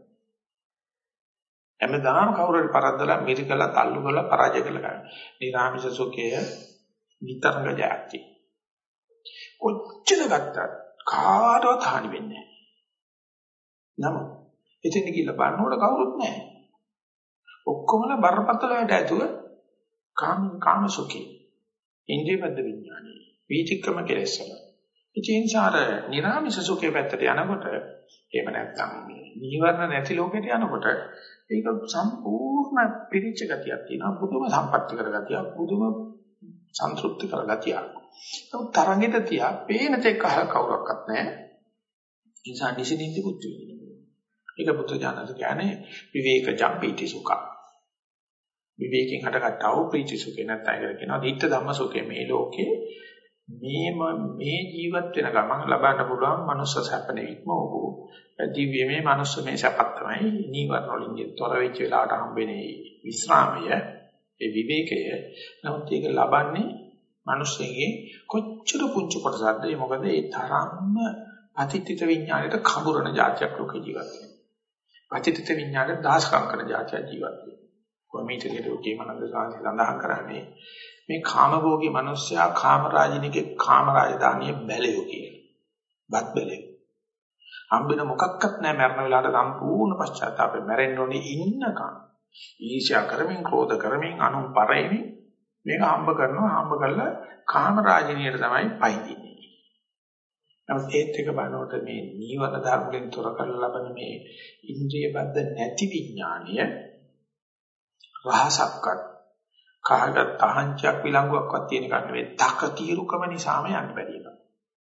හැමදාම කවුරු හරි පරද්දලා මිරිකලා තල්ලු කරලා පරාජය කරලා ගන්න. නිරාමිෂ සුඛයේ නිතරම ජයති. කොච්චර ගත්තත් කාටවත් හානි වෙන්නේ නැහැ. නම එතන ගිහලා බලනකොට කවුරුත් නැහැ. ඔක්කොමලා බරපතල වැඩ ඇතුව කාම සුඛේ. ඉන්ද්‍රියබද්ධ විඥානේ. වීතික්‍රම කෙලෙස් වල. ඉතින් සාර නිරාමිෂ සුඛේ පැත්තට යනකොට එහෙම නැත්නම් නීවරණ නැති ලෝකෙට යනකොට ඒක සම්පූර්ණ පිරිච්ච ගතියක් තියෙනවා. පුදුම සම්පත්‍ති කරගතියක්, පුදුම සන්තුෂ්ටි කරගතියක්. ඒක තරංගෙට තියා පේන තෙක් කවුරක්වත් නැහැ. ඒ නිසා නිසින්ින්දි කුච්චු වෙනවා. ඒක බුද්ධ ඥානද කියන්නේ විවේක ජම්පීටි සුඛ. විවේකයෙන් හටගත්තා වූ ප්‍රීති සුඛේ නැත්නම් ඒකට කියනවා දිට්ඨ ධම්ම සුඛේ. මේ ලෝකේ මේ ජීවත් වෙන ගමන් ලබන්න පුළුවන් මනුස්ස සැප නෙවෙයිම ඕක. දිව්‍යමය මනුස්ස මේ සැපක් තමයි නීවරණ වලින් තොර වෙච්ච වෙලාවට හම්බෙන්නේ විස්රාමය, ඒ විවේකය. නමුත් ඒක ලබන්නේ මනුස්සයෙගේ කොච්චර පුංචි කොටසක්ද? ඒ මොකද ඒ තරම්ම අතිත්‍ිත විඥාණයට කඹරන જાතියක් ලෝක ජීවත් වෙනවා. පතිත විඥාන දාශකම් කරන જાතිය ජීවත් වෙනවා. කොමිටියට උකේමනන්ද සාංශි සඳහන් කරන්නේ මේ කාමභෝගී මිනිස්සයා කාමරාජිනිකේ කාමරාජධානිය බැලියෝ කියලා. බත් බැලියෝ. හම්බෙන මොකක්වත් නැහැ මරණ වෙලාවට සම්පූර්ණ පශ්චාත්තාපයෙන් මැරෙන්න ඕනේ ඉන්නකම්. ඊර්ෂ්‍යා කරමින්, ක්‍රෝධ කරමින්, අනුන් පරෙමින් මේක හම්බ කරලා කාමරාජිනියට තමයි පයිදින්නේ. නමුත් ඒත් එක බලනකොට මේ නීවර ධර්මයෙන් තොර කරලා ලබන මේ ඉන්ද්‍රිය බද්ධ නැති විඥානීය රහසක්වත් කාගත් අහංචක් විලංගුවක්වත් තියෙන එකක් නෙවෙයි. තක తీරුකම නිසාම යන්න බැරි එකක්.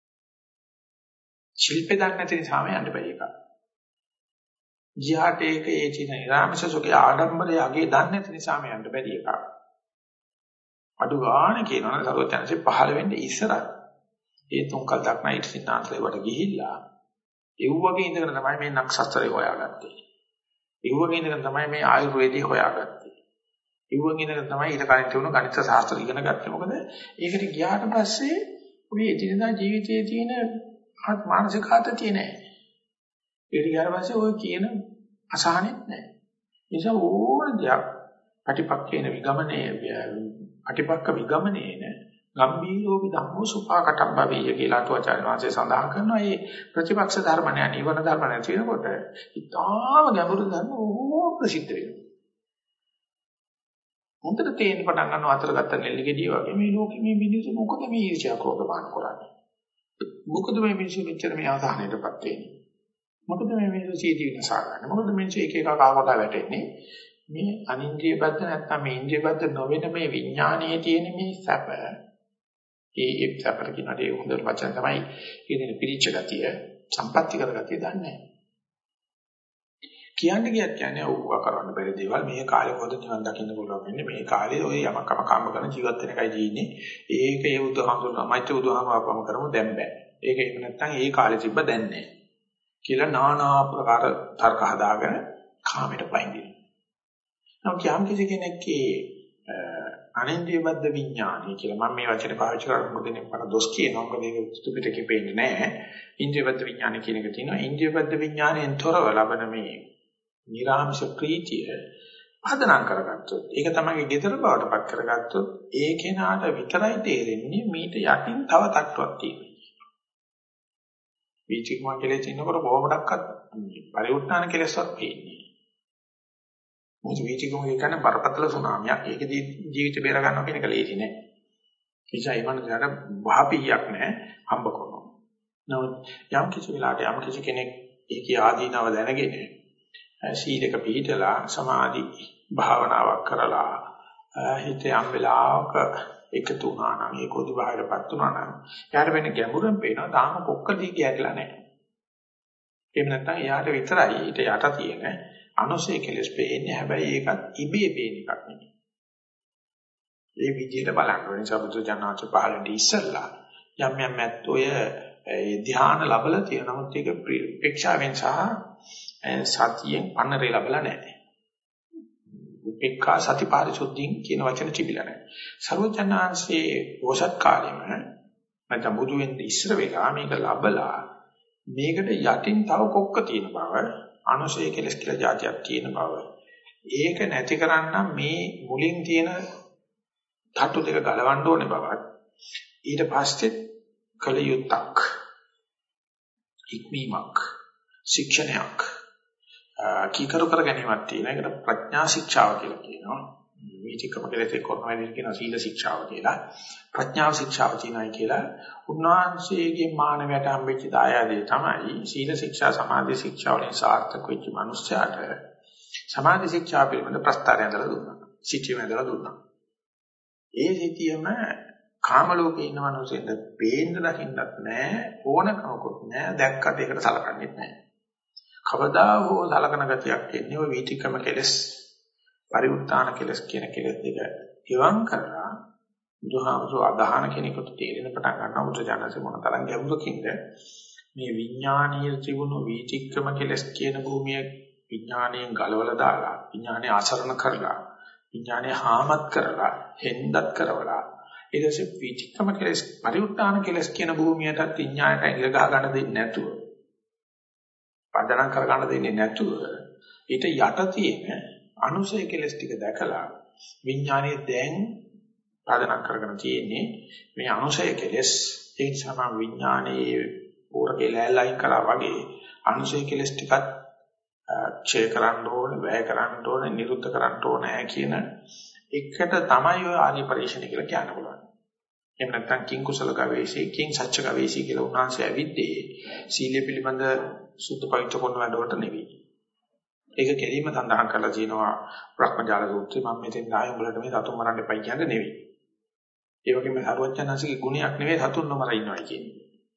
ශිල්පේ දන්නේ නැති නිසාම යන්න බැරි එකක්. ජීහට ඒක ඒ චින නිරාමස සුඛේ ආඩම්බරය අගේ දන්නේ නැති නිසාම යන්න බැරි එකක්. අඩු ගන්න කියනවනේ සර්වඥාන්සේ පහළ වෙන්නේ ඉස්සරහ. ඒ තුන්කල් දක්නා ඉතිසිනාන්තේ වට ගිහිල්ලා ඒ වගේ ඉඳගෙන තමයි මේ නක්ෂත්‍රය හොයාගත්තේ. ඒ වගේ ඉඳගෙන තමයි මේ ආයුර්වේදය හොයාගත්තේ. ඒ වගේ ඉඳගෙන තමයි ඊට කලින් තිබුණු ගණිත ශාස්ත්‍ර ඉගෙන ගත්තේ. මොකද ඒකට ගියාට පස්සේ ඔය එදිනදා ජීවිතයේ තියෙන මානසික ආතතිය නැහැ. ඒකට ගියාට පස්සේ ඔය කියන අසහනෙත් නැහැ. ඒ නිසා ඕන දෙයක් අටිපක්කේන විගමනයේ අටිපක්ක විගමනයේන ගම්බීරෝපි ධම්මෝ සුපාකටම් භවීය කියලා අටුවාචාර්ය වහන්සේ සඳහන් කරනවා. මේ ප්‍රතිපක්ෂ ධර්ම නැහැ, නිවන ධර්ම නැති වෙනකොට ඉතාම ගැඹුරු ධර්ම ඕම ප්‍රසිද්ධ වෙනවා. හොඳට තේින්න පටන් ගන්නවා අතර ගත්ත නෙල්ල ගෙඩිය වගේ මේ ලෝකෙ මේ මිනිස්සු මොකද මේ ඊර්ෂ්‍යා ක්‍රෝධ මාන කරන්නේ? මොකද මේ මිනිස්සු මෙච්චර මේ ආසහනයටපත් වෙන්නේ? මොකද මේ මිනිස්සු සීදී වෙනසා ගන්න? මොකද මිනිස්සු එක එක කාකට වැටෙන්නේ? මේ අනින්ද්‍රිය බද්ධ නැත්නම් මේ ඉන්ද්‍රිය බද්ධ නොවන මේ විඥානයේ තියෙන මේ සැප ඒ සැපට කියනවාට ඒ හොඳ වචන තමයි කියන පිළිච්ච ගතිය සම්පත්‍ති කර ගතිය දන්නේ නැහැ. කියන්නේ ඔව්ව කරන්න බැරි දේවල් මේ කාලේ පොද නිවන් දකින්න පුළුවන් වෙන්නේ මේ කාලේ ඔය යමකම කම්ම කරන ජීවත් වෙන එකයි ජීන්නේ. ඒක ඒ උදාහරණ මෛත්‍රී උදාහරණවම කරමු දැන් බෑ. ඒක එහෙම නැත්නම් ඒ කාලේ තිබ්බ දැන් නැහැ. කියලා নানা ආකාර තර්ක හදාගෙන කාමයට පයින්දිනවා. නමුත් යම් කිසි කෙනෙක්ගේ අනින්ද්‍රිය බද්ධ විඥානය කියලා මම මේ වචනේ පාවිච්චි කරලා මොකද මට දොස් කියනවා. මොකද ඒක පිටකේ පේන්නේ නැහැ. ඉන්ද්‍රිය බද්ධ විඥානය කියන එක තියෙනවා. ඉන්ද්‍රිය බද්ධ විඥානයෙන් තොරව ලබන මේ නිරාමස ප්‍රීතිය පදනම් කරගත්තොත් ඒක තමයි ගෙදර බවට පත් කරගත්තොත් ඒ කෙනාට විතරයි තේරෙන්නේ මීට යටින් තව තට්ටුවක් තියෙනවා. වීචිකම කෙලෙස් ඉන්නකොට කොහොමඩක්වත් පරිඋත්ථාන කෙලෙස්වත් පේන්නේ. මොකද වීචිකම කියන්නේ බරපතල සුනාමියක්. ඒකදී ජීවිත බේර ගන්නවා කියන එක ලේසි නෑ. ඒසයි මනසට වහපියක් නෑ හම්බ කරනවා. නමුත් යම් කිසි වෙලාවක යම් කිසි කෙනෙක් ඒකේ ආදීනව දැනගෙන සීලක පිළිතලා සමාධි භාවනාවක් කරලා හිත යම් වෙලාවක එකතු වුණා නම් ඒකෝදි බාහිරපත් වුණා නම් එයාට වෙන ගැඹුරෙන් පේනවා තාම කොක්කදී කියట్లా නැහැ. එහෙම නැත්නම් එයාට විතරයි ඊට යට තියෙන අනුසය කෙලස් පේන්නේ. හැබැයි ඒකත් ඉබේ පේන එකක් නෙමෙයි. ඒ විදිහට බලන්න ඕනේ. සබුදු ජානනාච පහළට ඉස්සල්ලා යම් යම් මැත්තෝය ධ්‍යාන ලැබලා තියෙන නමුත් ඒක ප්‍රේක්ෂාවෙන් සහ සතියෙන් පන්නරේ ලැබලා නැහැ. උපේක්ඛා සතිපාරිශුද්ධිය කියන වචන තිබිලා නැහැ. සර්වඥාන්සේ වසත් කාලෙම නැත්නම් බුදු වෙන්න ඉස්සර වෙලා මේක ලැබලා මේකට යටින් තව කොක්ක තියෙන බව අනුසය කෙලස් කියලා જાතියක් තියෙන බව. ඒක නැති කරන්න මේ මුලින් තියෙන ධාතු දෙක ගලවන්න ඕනේ බවත් ඊට පස්සේ කල යුත්තක් ඉක්මීමක් ශික්ෂණයක් කීකරු කර ගැනීමක් තියෙන එකට ප්‍රඥා ශික්ෂාව කියලා කියනවා. වීතිකම කෙලෙස් කොහොමද කියන සීල ශික්ෂාව කියලා. ප්‍රඥා ශික්ෂාව කියනයි කියලා උන්වහන්සේගේ මානවයට හම්බෙච්ච දායාදේ තමයි සීල ශික්ෂා සමාධි ශික්ෂා වලින් සාර්ථක වෙච්ච මනුස්සයාට සමාධි ශික්ෂා පිළිබඳ ප්‍රස්තාරය ඇඳලා දුන්නා. සිටියම ඇඳලා දුන්නා. ඒ සිටියම කාම ලෝකේ ඉන්න මනුස්සයෙන්ද පේන්න දකින්නත් නැහැ ඕනකමකුත් නැහැ දැක්කට ඒකට සලකන්නේත් නැහැ. කවදා හෝ සලකන ගතියක් එන්නේ ඔය වීතිකම කෙලස් පරිඋත්ථාන කෙලස් කියන කෙලස් දෙක ඉවං කරලා බුදුහාමුදුර අදහන කෙනෙකුට තේරෙන පටන් ගන්නවා බුදුජානසෙ මොන තරම් ගැඹුරකින්ද මේ විඥානීය තිබුණු වීතික්‍රම කෙලස් කියන භූමිය විඥාණයෙන් ගලවලා දාලා විඥාණය ආසරණ කරලා විඥාණය හාමත් කරලා හෙන්දත් කරවලා ඊට පස්සේ වීතික්‍රම කෙලස් පරිඋත්ථාන කෙලස් කියන භූමියටත් විඥාණයට ඉල ගහ ගන්න දෙන්නේ නැතුව පදනම් කර ගන්න දෙන්නේ නැතුව ඊට යට තියෙන අනුසය කෙලස් ටික දැකලා විඥානයේ දැන් පාදනම් කරගෙන තියෙන්නේ මේ අනුසය කෙලස්. ඒ නිසා විඥානයේ පෝරකේ ලෑල්ලයින් කරා වගේ අනුසය කෙලස් ටිකත් ක්ෂය කරන්න ඕනේ, වැය කරන්න ඕනේ, නිරුද්ධ කරන්න ඕනේ කියන එකට තමයි ඔය ආර්ය පරිශ්‍රණය කියලා කියන්න පුළුවන්. එහෙම නැත්නම් කිං කුසල ගවේෂී, කිං සච්ච ගවේෂී කියලා උන්වහන්සේ ඇවිද්දේ සීලය පිළිබඳ සුද්ධ පවිත්‍ර කරන වැඩවලට නෙවෙයි. ඒක කෙලින්ම සඳහන් කරලා තියෙනවා බ්‍රහ්මජාල සූත්‍රයේ. මම මෙතෙන් ආයෙ උඹලට මේ සතුන් මරන්න එපයි කියන්නේ නෙවෙයි. ඒ වගේම සරුවචනාංශිකේ ගුණයක් නෙවෙයි සතුන් නොමර ඉන්නවා කියන්නේ.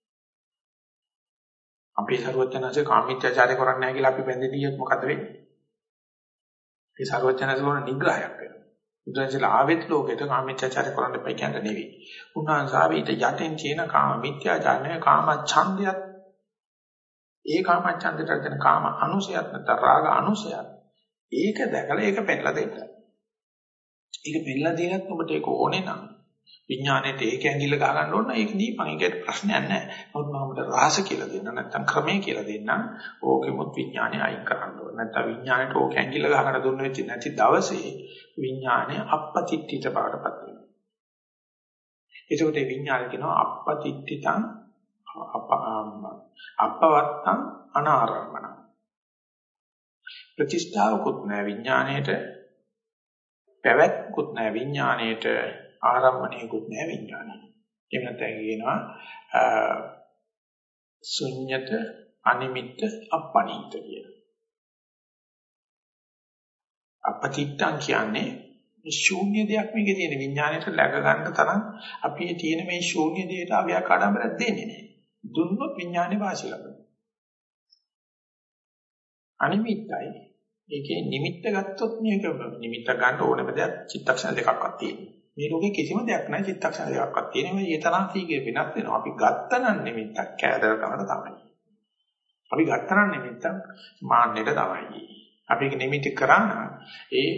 අපේ සරුවචනාංශේ කාමීත්‍යාචාරය කරන්නේ නැහැ කියලා අපි බැඳෙන්නේ කියොත් මොකද වෙන්නේ? ඒ සරුවචනාංශේ වල නිග්‍රහයක් වෙනවා. බුදුන්සලා ආවෙත් ලෝකෙට කාමීත්‍යාචාරය කරන්න එපයි කියන්නේ නෙවෙයි. උන්වහන්සේ ආවේ ඊට යටින් තියෙන කාමීත්‍යාචාරය කාම ඡන්දයත් ඒ කාම ඡන්දයට තියෙන කාම අනුසයත් නැත්නම් රාග අනුසයත් ඒක දැකලා ඒක පෙන්නලා දෙන්න. ඒක පෙන්නලා දෙනත් ඔබට ඒක ඕනේ නම් විඥාණයට ඒක ඇඟිල්ල ගහ ගන්න ඕන ඒක දීපන් ඒකට ප්‍රශ්නයක් නැහැ. නමුත් මම ඔබට රහස කියලා දෙන්න නැත්නම් ක්‍රමය කියලා දෙන්න ඕකෙමුත් විඥාණය අයින් කරන්න ඕන. නැත්නම් විඥාණයට ඕක ඇඟිල්ල ගහකට දුන්න වෙච්ච නැති දවසේ විඥාණය අපපතිත්‍ිත බවටපත් වෙනවා. ඒකට ඒ විඥාණය කියනවා අපපතිත්‍ිතං අපවත්තං අනාරම්මන. ප්‍රතිෂ්ඨාවකුත් නැහැ විඥාණයට, පැවැත්කුත් නැහැ විඥාණයට, ආරම්මණයකුත් නැහැ විඥාණයට. එහෙම නැත්නම් කියනවා ශුන්්‍යත අනිමිත්ත අපණීත කියලා. අපතිත්තං කියන්නේ ශූන්‍ය දෙයක් මේකේ තියෙන විඥාණයට läග ගන්න තරම් අපි තියෙන මේ ශූන්‍ය දෙයට අවයක් ආඩම්බරයක් දෙන්නේ නැහැ. දුන්නොත් විඥානේ වාසිය ලබනවා. අනිමිත්තයි. ඒකේ නිමිත්ත ගත්තොත් මේක නිමිත්ත ගන්න ඕනම දෙයක් චිත්තක්ෂණ දෙකක්වත් තියෙනවා. මේ ලෝකේ කිසිම දෙයක් නැහැ චිත්තක්ෂණ දෙකක්වත් තියෙනවා. මේ තරම් සීගේ වෙනස් වෙනවා. අපි ගත්තනම් නිමිත්තක් කෑදරකමට තමයි. අපි ගත්තනම් නිමිත්තක් මාන්නයට තමයි. අපි ඒක නිමිති කරා නම් ඒ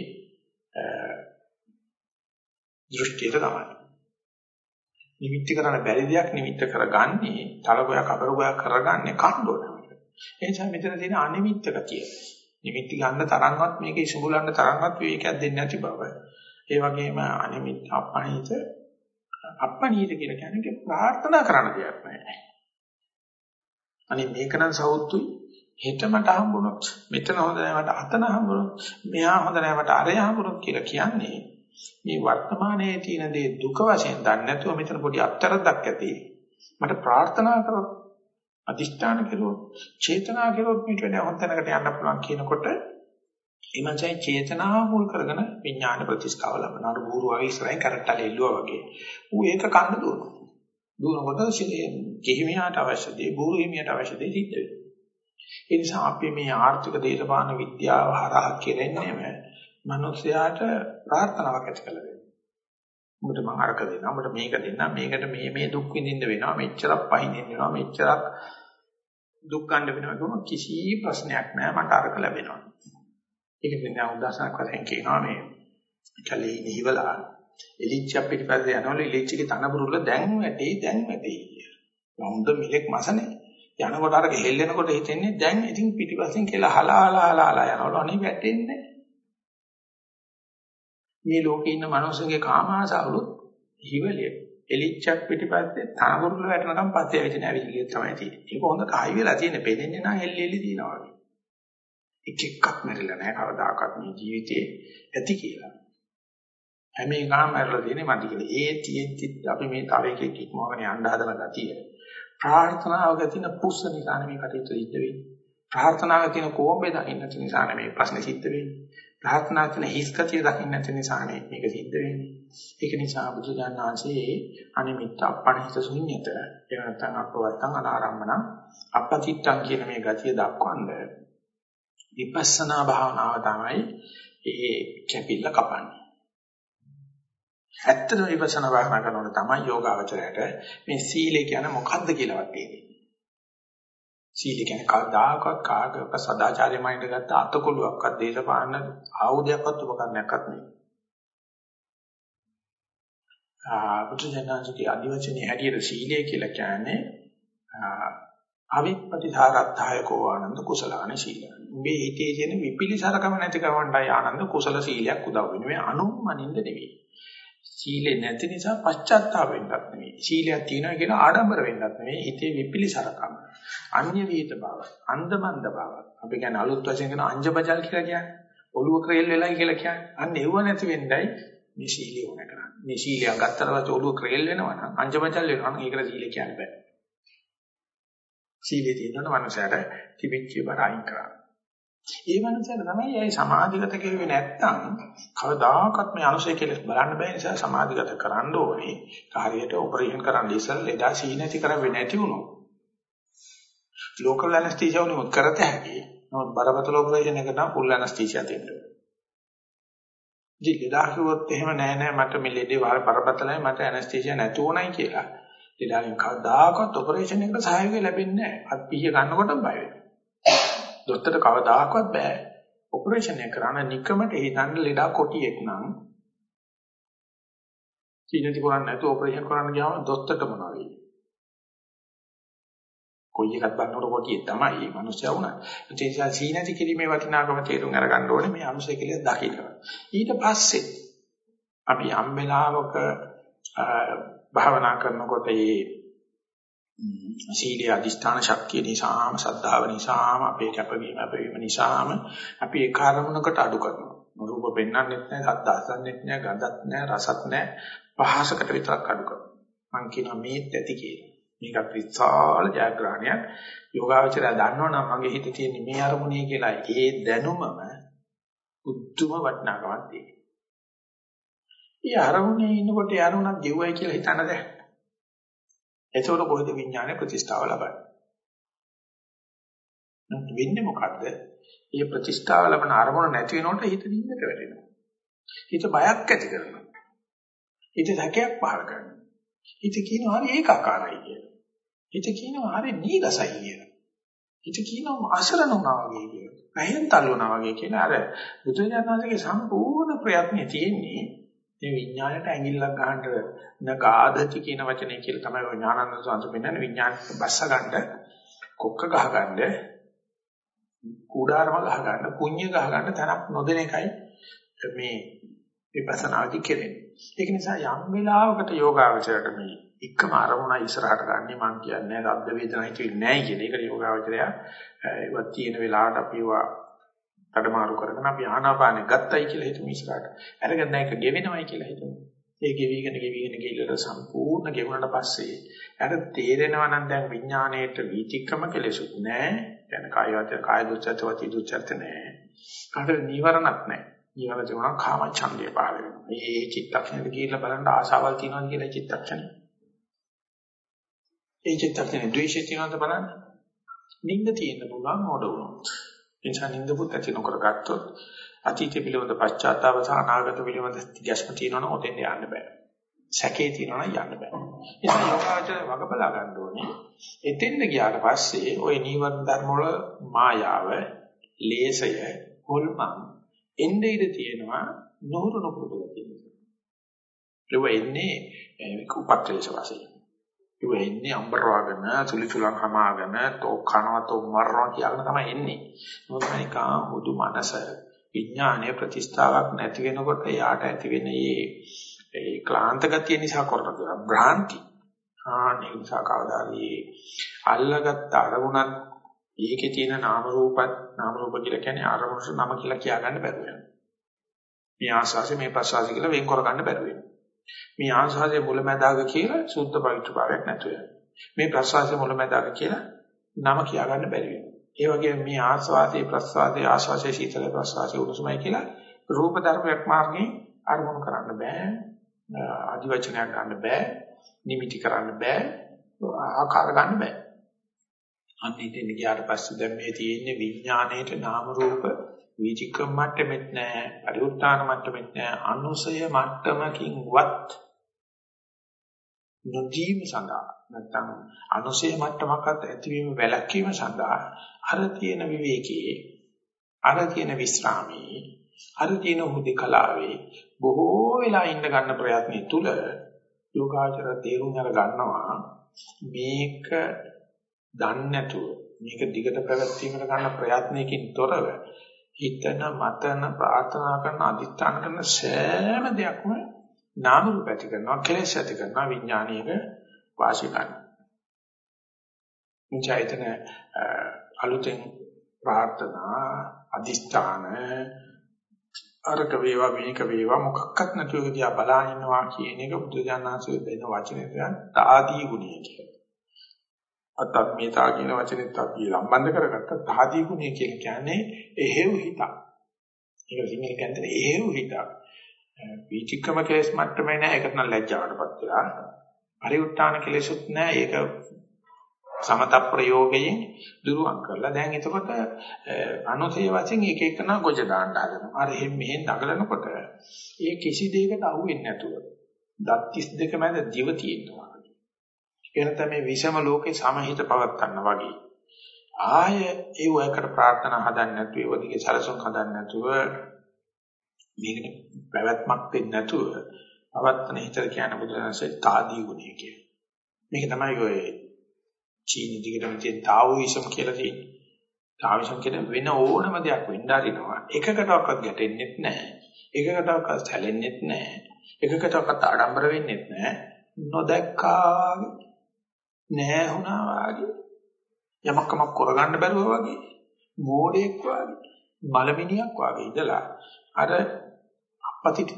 දෘෂ්ටියට තමයි. නිමිති කරන්න බැරි දෙයක් නිමිත්ත කරගන්නේ තලගොයක් අපරගොයක් කරගන්නේ කණ්ඩෝනමකට. ඒ නිසා මෙතන තියෙන අනිමිත්ත ගතිය. නිමිති ගන්න තරම්වත් මේක ඉසුඹලන්න තරම්වත් විවේකයක් දෙන්නේ නැති බව. ඒ වගේම අනිමිත් අපණීත කියලා කියන්නේ ප්‍රාර්ථනා කරන දෙයක් නෑ. අනේ මේක නම් සෞතුයි හෙට මට හම්බුනොත් මෙතන හොඳ නැහැ මට අතන හම්බුනොත් මෙහා හොඳ නැහැ මට අරය හම්බුනොත් කියලා කියන්නේ මේ වර්තමානයේ තියෙන දේ දුක වශයෙන් දන්නේ නැතුව මෙතන පොඩි අත්තරක් ඇති මට ප්‍රාර්ථනා කරොත් අදිෂ්ඨාන කෙරුවොත් චේතනා කෙරුවොත් මේට වඩා හොඳ තැනකට යන්න පුළුවන් කියනකොට එමන්සයි චේතනාව මුල් කරගෙන විඥාන ප්‍රතිස්ථාව ලබනවා. බూరు වගේ ඉස්සරහින් කරට්ටල එල්ලුවා වගේ. ඌ ඒක කන්න දුවනවා. දුවනකොට කිහිමියාට අවශ්‍ය දේ බూరు හිමියට අවශ්‍ය දේ සිද්ධ වෙනවා. ඒ නිසා අපි මේ ආර්ථික දේශපාලන විද්‍යාව හරහා කෙරෙන්නේම මිනිස්යාට ප්‍රාර්ථනාවක් ඇති කළ දෙන්න. උඹට මම අරක දෙන්නම්, උඹට මේක දෙන්නම්, මේකට මේ දුක් විඳින්න වෙනවා, මෙච්චරක් පහින් වෙනවා, මෙච්චරක් දුක් ගන්න වෙනවා කියන කිසි ප්‍රශ්නයක් නෑ මට අරක ලැබෙනවා. ඒක දෙන්නා උදාසනක් වශයෙන් කියනවා මේ කලේ නිහිවලා එලිච්ච පිටිපස්සේ යනවලු එලිච්චගේ තනබුරුල දැන් වැටේ කියලා. හොඳ මිලෙක් මසනේ. යනකොට අරක හෙල්ලෙනකොට හිතෙන්නේ දැන් ඉතින් පිටිපස්සෙන් කියලා හලා යනවලු අනේ වැටෙන්නේ. මේ ලෝකේ ඉන්න මිනිස්සුන්ගේ කාම ආසාවලුත් හිවලිය. එලිච්චක් පිටිපස්සේ තනබුරුල වැටෙනකම් පස්සේ ඇවිදින තමයි තියෙන්නේ. ඒක හොඳ කයි වෙලා තියෙන්නේ. පෙදෙන්නේ නම් එල්ලෙලි දිනවා වගේ. එකක් මැරිලා නැහැ කවදාකවත් මේ ජීවිතේ ඇති කියලා. හැම එකම මැරලා තියෙන්නේ මදි කියලා. ඒ තියෙද්දි අපි මේ තව එකෙක් ඉක්මවගෙන යන්න හදන ගතිය. ප්‍රාර්ථනාවක තියෙන පුස්ස නිසා මේ කටයුතු සිද්ධ වෙන්නේ. ප්‍රාර්ථනාවක තියෙන කොඹේ දකින්න නිසා මේ ප්‍රශ්නේ සිද්ධ වෙන්නේ. ප්‍රාර්ථනාවක තියෙන හිස්කතිය දකින්න නිසා මේක සිද්ධ වෙන්නේ. ඒක නිසා බුදුදහම ආංශයේ අනිමිත්ත අපණිත ශුන්‍යත එහෙම නැත්නම් අපවත්තං අනාරම්මන අපපතිත්තං කියන මේ ගතිය දක්වන්නේ විපස්සනා භාවනාව තමයි ඒ කැපිල්ල කපන්නේ. ඇත්තටම විපස්සනා භාවනා කරනකොට තමයි යෝගාවචරයට මේ සීලය කියන්නේ මොකක්ද කියලාවත් තේරෙන්නේ. සීලය කියන්නේ කවදාකවත් කාගක සදාචාරය මයින්ඩ් ගත්ත අතකොළුවක්වත් දේශපාලන ආයුධයක්වත් උපකරණයක්වත් නෙවෙයි. බුදුසසුනේ අදිවචනේ හැටියට සීලය කියලා කියන්නේ අවිපටිසාරත්ථයකෝ ආනන්ද කුසලාන සීලං. මේ හිතේ තියෙන විපිලිසරකම නැති කරවන්නයි ආනන්ද කුසල සීලයක් උදව් වෙන්නේ. මේ අනුමනින්ද නෙවෙයි. සීලේ නැති නිසා පශ්චාත්තාප වෙන්නත් නෙවෙයි. සීලයක් තියෙනවා කියලා ආඩම්බර වෙන්නත් නෙවෙයි. හිතේ විපිලිසරකම. අන්‍ය විහිත බව, අන්දමන්ද බව. අපි කියන්නේ අලුත් වශයෙන් කියන අංජබජල් කියලා කියන්නේ. ඔළුව ක්‍රේල් වෙලයි කියලා කියන්නේ. අන්න ඒව නැති වෙන්නයි මේ සීලිය ඕන කරන්නේ. මේ සීලිය ගත්තට පස්සේ ඔළුව ක්‍රේල් වෙනවා නම් අංජබජල් වෙනවා නම් ඒකට සීලිය කියන්න බෑ. සීලේ තියෙන මනුස්සයට තිබිච්ච බර අයින් කරා. ඒ මනුස්සයට තමයි ඒ සමාධිගත කෙරුවේ නැත්තම් කවදාකවත් මේ අනුසය කෙලස් බලන්න බෑ. නිසා සමාධිගත කරන්න ඕනේ. කාර්යයට ඔපරේෂන් කරන්න ඉස්සෙල්ලා ලෙඩා සීනති කරවෙන්නේ නැති වුණොත්. ලෝකල් ඇනස්තීසියා උනොත් කරත හැකි. නමුත් බරපතල ඔපරේෂන් එකට නම් ෆුල් ඇනස්තීසියා දෙන්න ඕනේ. ලෙඩා කිව්වොත් එහෙම නෑ මට මේ ලෙඩේ බරපතලයි මට ඇනස්තීසියා නැතුවොනයි කියලා. ලෙඩාගෙන් කවදාකවත් ඔපරේෂන් එකට සහයෝගය ලැබෙන්නේ නැහැ. අත් පිහිය ගන්නකොටම බය වෙනවා. දොස්තරට කවදාකවත් බෑ. ඔපරේෂන් එක කරන නිකමට හිතන්න ලෙඩා කොටියෙක් නම් සීනති කරන්නේ නැතුව ඔපරේෂන් කරන්න ගියාම දොස්තරට මොනවා වෙයි? කොයි එකක් බන්නකොට කොටියෙක් තමයි මිනිස්සයා වුණා. ඒ නිසා සීනති කිරීමේ වටිනාකම තේරුම් අරගන්න ඕනේ මේ අනුසය කියලා දකින්න. ඊට පස්සේ අපි යම් වෙලාවක භාවනා කරනකොට මේ සීලයේ අධිෂ්ඨාන ශක්තිය නිසාම සද්ධාව නිසාම අපේ කැපවීම අපේම නිසාම අපි ඒ කාර්මුණකට අඩු කරනවා. රූප පෙන්වන්නෙත් නැහැ, සද්ද අසන්නෙත් නැහැ, ගඳත් නැහැ, රසත් නැහැ, පහසකට විතරක් අඩු කරනවා. මං කියනවා මේත් ඇති කියලා. මේක විශාල ජයග්‍රහණයක්. යෝගාවචරය දන්නවනම් මගේ හිතේ තියෙන මේ අරමුණේ කියලා ඒ දැනුමම උතුම් වටිනාකමක් තියෙනවා. ඒ අරමුණේ ඉන්නකොට යනුණක් ගෙවුවයි කියලා හිතන්න දැන්. එතකොට කොහෙද විඥානයේ ප්‍රතිස්ථාව ලබන්නේ? නැත් වෙන්නේ මොකද්ද? මේ ප්‍රතිස්ථාව ලබන අරමුණ නැති වෙනකොට හිත නිින්දට වැටෙනවා. හිත බයක් ඇති කරනවා. හිත සැකයක් පහල කරනවා. හිත කියනවා හරි ඒකාකාරයි කියලා. හිත කියනවා හරි නීරසයි කියලා. හිත කියනවා අසරණ වුණා වගේ කියලා. පැයෙන් තල්ලුණා වගේ කියලා අර බුදුජානනාථගේ සම්පූර්ණ ප්‍රයත්නේ තියෙන්නේ මේ විඥාණයට ඇඟිල්ලක් ගහන්න නගාදති කියන වචනේ කියලා තමයි ඔය ඥානানন্দ සාංශ පෙන්නන්නේ විඥාණයට බස්ස ගන්න කොක්ක ගහ ගන්න කුඩාරම ගහ ගන්න කුඤ්ඤ ගහ ගන්න තරක් නොදෙන එකයි මේ විපස්සනාදි කෙරෙන්නේ. ඒක නිසා යම් වෙලාවකට යෝගාවචරයට මේ එකම අරමුණ ඉස්සරහට ගන්න මම කියන්නේ රද්ද වේදනයි කියන්නේ නැහැ කියන එක යෝගාවචරය ඒවත් තියෙන වෙලාවට අපිවා කඩමාරු කරගෙන අපි ආනාපානෙ ගත්තයි කියලා හිතමු ඉස්සරහට. අරගෙන ඒක ගෙවෙනවයි කියලා හිතමු. ඒ ගෙවිගෙන ගිහලා සම්පූර්ණ ගෙවුනට පස්සේ අර තේරෙනවා නම් දැන් විඥාණයට වීතික්‍රම කෙලෙසුත් නැහැ. يعني කාය දුච්චත වති දුච්චත නැහැ. කාටද නීවරණක් නැහැ. නීවරණ තිබුණා කාම ඡන්දය පහළ වෙනවා. මේ චිත්තක්ෂණයට ගිහිල්ලා බලන්න ආසාවල් තියෙනවා කියලා චිත්තක්ෂණය. ඒ චිත්තක්ෂණේ ද්වේෂය තියෙනවද බලන්න. නිින්ද තියෙන්න පුළුවන් මොඩ වුණොත්. එනිසා නින්දපුත් ඇති නොකර ගත්තොත් අතීත පිළිවෙත පශ්චාත්තාප සහ අනාගත පිළිවෙත ගැස්ම තියෙනවනම් ඔතෙන් යන්න බෑ. සැකේ තියෙනවනම් යන්න බෑ. ඒ නිසා යෝගාචරය වග බලා ගන්න ඕනේ. එතෙන්ද ගියාට පස්සේ ওই නීවරණ ධර්ම වල මායාව, ලේසය, හොල්මන් එන්නේ ඉඳ තියෙනවා නොහුරු නොපුරුදු ගතිය. ඒව එන්නේ උපක්‍රේෂ වශයෙන්. ඒව එන්නේ අම්බරවගෙන සුලිසුලන් හමාගෙන තෝ කනවා තෝ මරනවා කියන තමයි එන්නේ. මොකද මේකා හුදු මනස විඥානයේ ප්‍රතිස්ථාවක් නැති වෙනකොට යාට ඇති වෙන ඒ ක්ලාන්ත ගතිය නිසා කරන භ්‍රාන්ති. ඒ නිසා කවදාදී අල්ලගත්ත අරමුණත් ඒකේ තියෙන නාම රූප කියලා කියන්නේ අරමුණට නම කියලා කියා ගන්න බැරුව යනවා. මේ ආස්වාසිය මේ ප්‍රසවාසිය කියලා වෙන් කර ගන්න බැරුව වෙනවා. මේ ආස්වාදයේ මුලැමැදාග කියලා සුද්ධ පවිත්‍ර භාවයක් නැතු වෙනවා. මේ ප්‍රසවාසයේ මුලැමැදාග කියලා නම කියා ගන්න බැරි වෙනවා. ඒ වගේම මේ ආස්වාදයේ ප්‍රසවාසයේ ආස්වාදයේ සීතල ප්‍රසවාසයේ උණුසුමයි කියලා රූප ධර්මයක් මාර්ගයෙන් අරමුණු කරන්න බෑ. අදිවචනයක් ගන්න බෑ. නිමිටි කරන්න බෑ. ආකාර ගන්න බෑ. අන්තිමට ගියාට පස්සේ දැන් මේ තියෙන්නේ විඥාණයට නාම රූප විචිකම් මට්ටමෙත් නැහැ, පරිඋත්තාන මට්ටමෙත් නැහැ, අනුසය මට්ටමකින්වත් නොදීම සඳහා නැත්නම් අනුසය මට්ටමකට ඇතිවීම වැළැක්වීම සඳහා අර තියෙන විවේකයේ, අර තියෙන විස්රාමයේ, අර තියෙන හුදකලාවේ බොහෝ වෙලා ඉඳ ගන්න ප්‍රයත්නය තුල යෝගාචර තේරුම් අර ගන්නවා මේක දන්නේ නැතුව මේක දිගට පැවැත්වීමට ගන්න ප්‍රයත්නයකින් තොරව හිතන මතන ප්‍රාර්ථනා කරන අධිෂ්ඨාන කරන සෑම දෙයක්ම නාම රූප ඇති කරනවා කෙලෙස් ඇති කරනවා විඥානීයක වාසි කරනවා. මුචයිතන අලුතෙන් ප්‍රාර්ථනා අධිෂ්ඨාන අරක වේවා මේක වේවා මොකක්වත් නැතුව දිහා බලාගෙන ඉන්නවා කියන එක බුදුජානනාංශයේ දෙන වචනේ තමයි තාදී ගුණය කියලා. අතත් මේ තා කියන වචනේත් අපි සම්බන්ධ කරගත්ත තාදී ගුණය කියන්නේ එහෙව් හිතක්. ඒක සිංහල කියන්නේ එහෙව් හිතක්. විචිකම කෙලස් මට්ටමේ නෑ ඒකට නම් ලැජ්ජාවටපත් වෙලා. පරිඋත්තාන කෙලෙසුත් නෑ ඒක සමත ප්‍රයෝගයෙන් දුරුවන් කරලා දැන් එතකොට අනුසය වශයෙන් එක එකන ගොජ දාන්න හදනවා. අර මෙහෙන් දඟලනකොට ඒ කිසි දෙයකට අහු වෙන්නේ නැතුව දත් 32 මැද දිව තියෙනවා. එන තමයි විෂම ලෝකේ සමහිත පවත් ගන්නවා වගේ. ආය ඒ වයකට ප්‍රාර්ථනා හදන්න නැතුව ඒ වගේ සලසුන් හදන්න නැතුව මේකට පැවැත්මක් දෙන්න නැතුව පවත්තන හිතර කියන බුදුරජාණන්සේ තාදී ගුණය කියන්නේ. මේක තමයි ඔය චීන දිගටම තියෙන තාවෝයිසම් කියලා තියෙන්නේ. තාවෝයිසම් කියන වෙන ඕනම දෙයක් වෙන්න ආරිනවා. එකකටවත් ගැටෙන්නේ නැහැ. එකකටවත් සැලෙන්නේ නැහැ. එකකටවත් ආඩම්බර වෙන්නේ නැහැ. නොදැක්කා නැහැ වුණා වගේ. යමක්කමක් කරගන්න බැරුව වගේ. මෝඩෙක් වගේ. මලමිනියක් වගේ ඉඳලා අර අපපතිත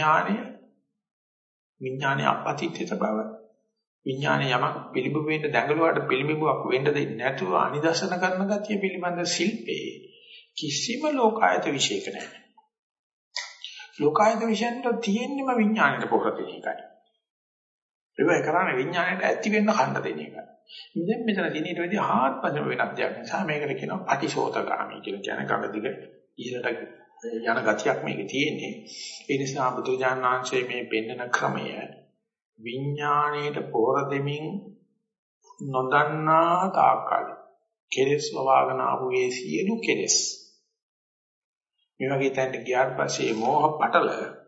විඥානයේ අපපතිත බව විඥානයේ යමක් පිළිබු වෙන්න දැඟලුවාට පිළිඹුවක් වෙන්න දෙන්නේ නැතුව අනිදර්ශන කරන ගතිය පිළිබඳ ශිල්පේ කිසිම ලෝකායත විශේෂක නැහැ. ලෝකායත විශේෂන්ට තියෙන්නම විඥාණයට පොර දෙන එකයි. ඒක කරන්නේ විඥාණයට ඇති වෙන්න කන්න දෙන එකයි. ඉතින් මෙතන තියෙන ඊට වැඩි හාත්පසම වෙනස් දෙයක් නිසා මේකට කියනවා පටිශෝතගාමී කියලා කියන්නේ ගඟ දිග ඉහළට යන ගතියක් මේකේ තියෙන්නේ. ඒ නිසා බුදුජානක වහන්සේ මේ පෙන්වන ක්‍රමය විඥාණයට පොර දෙමින් නොදන්නා තාක්කල් කෙලස් වවාගෙන ආපු ඒ සියලු කෙලස් මේ වගේ තැනට ගියාට පස්සේ මෝහ පටල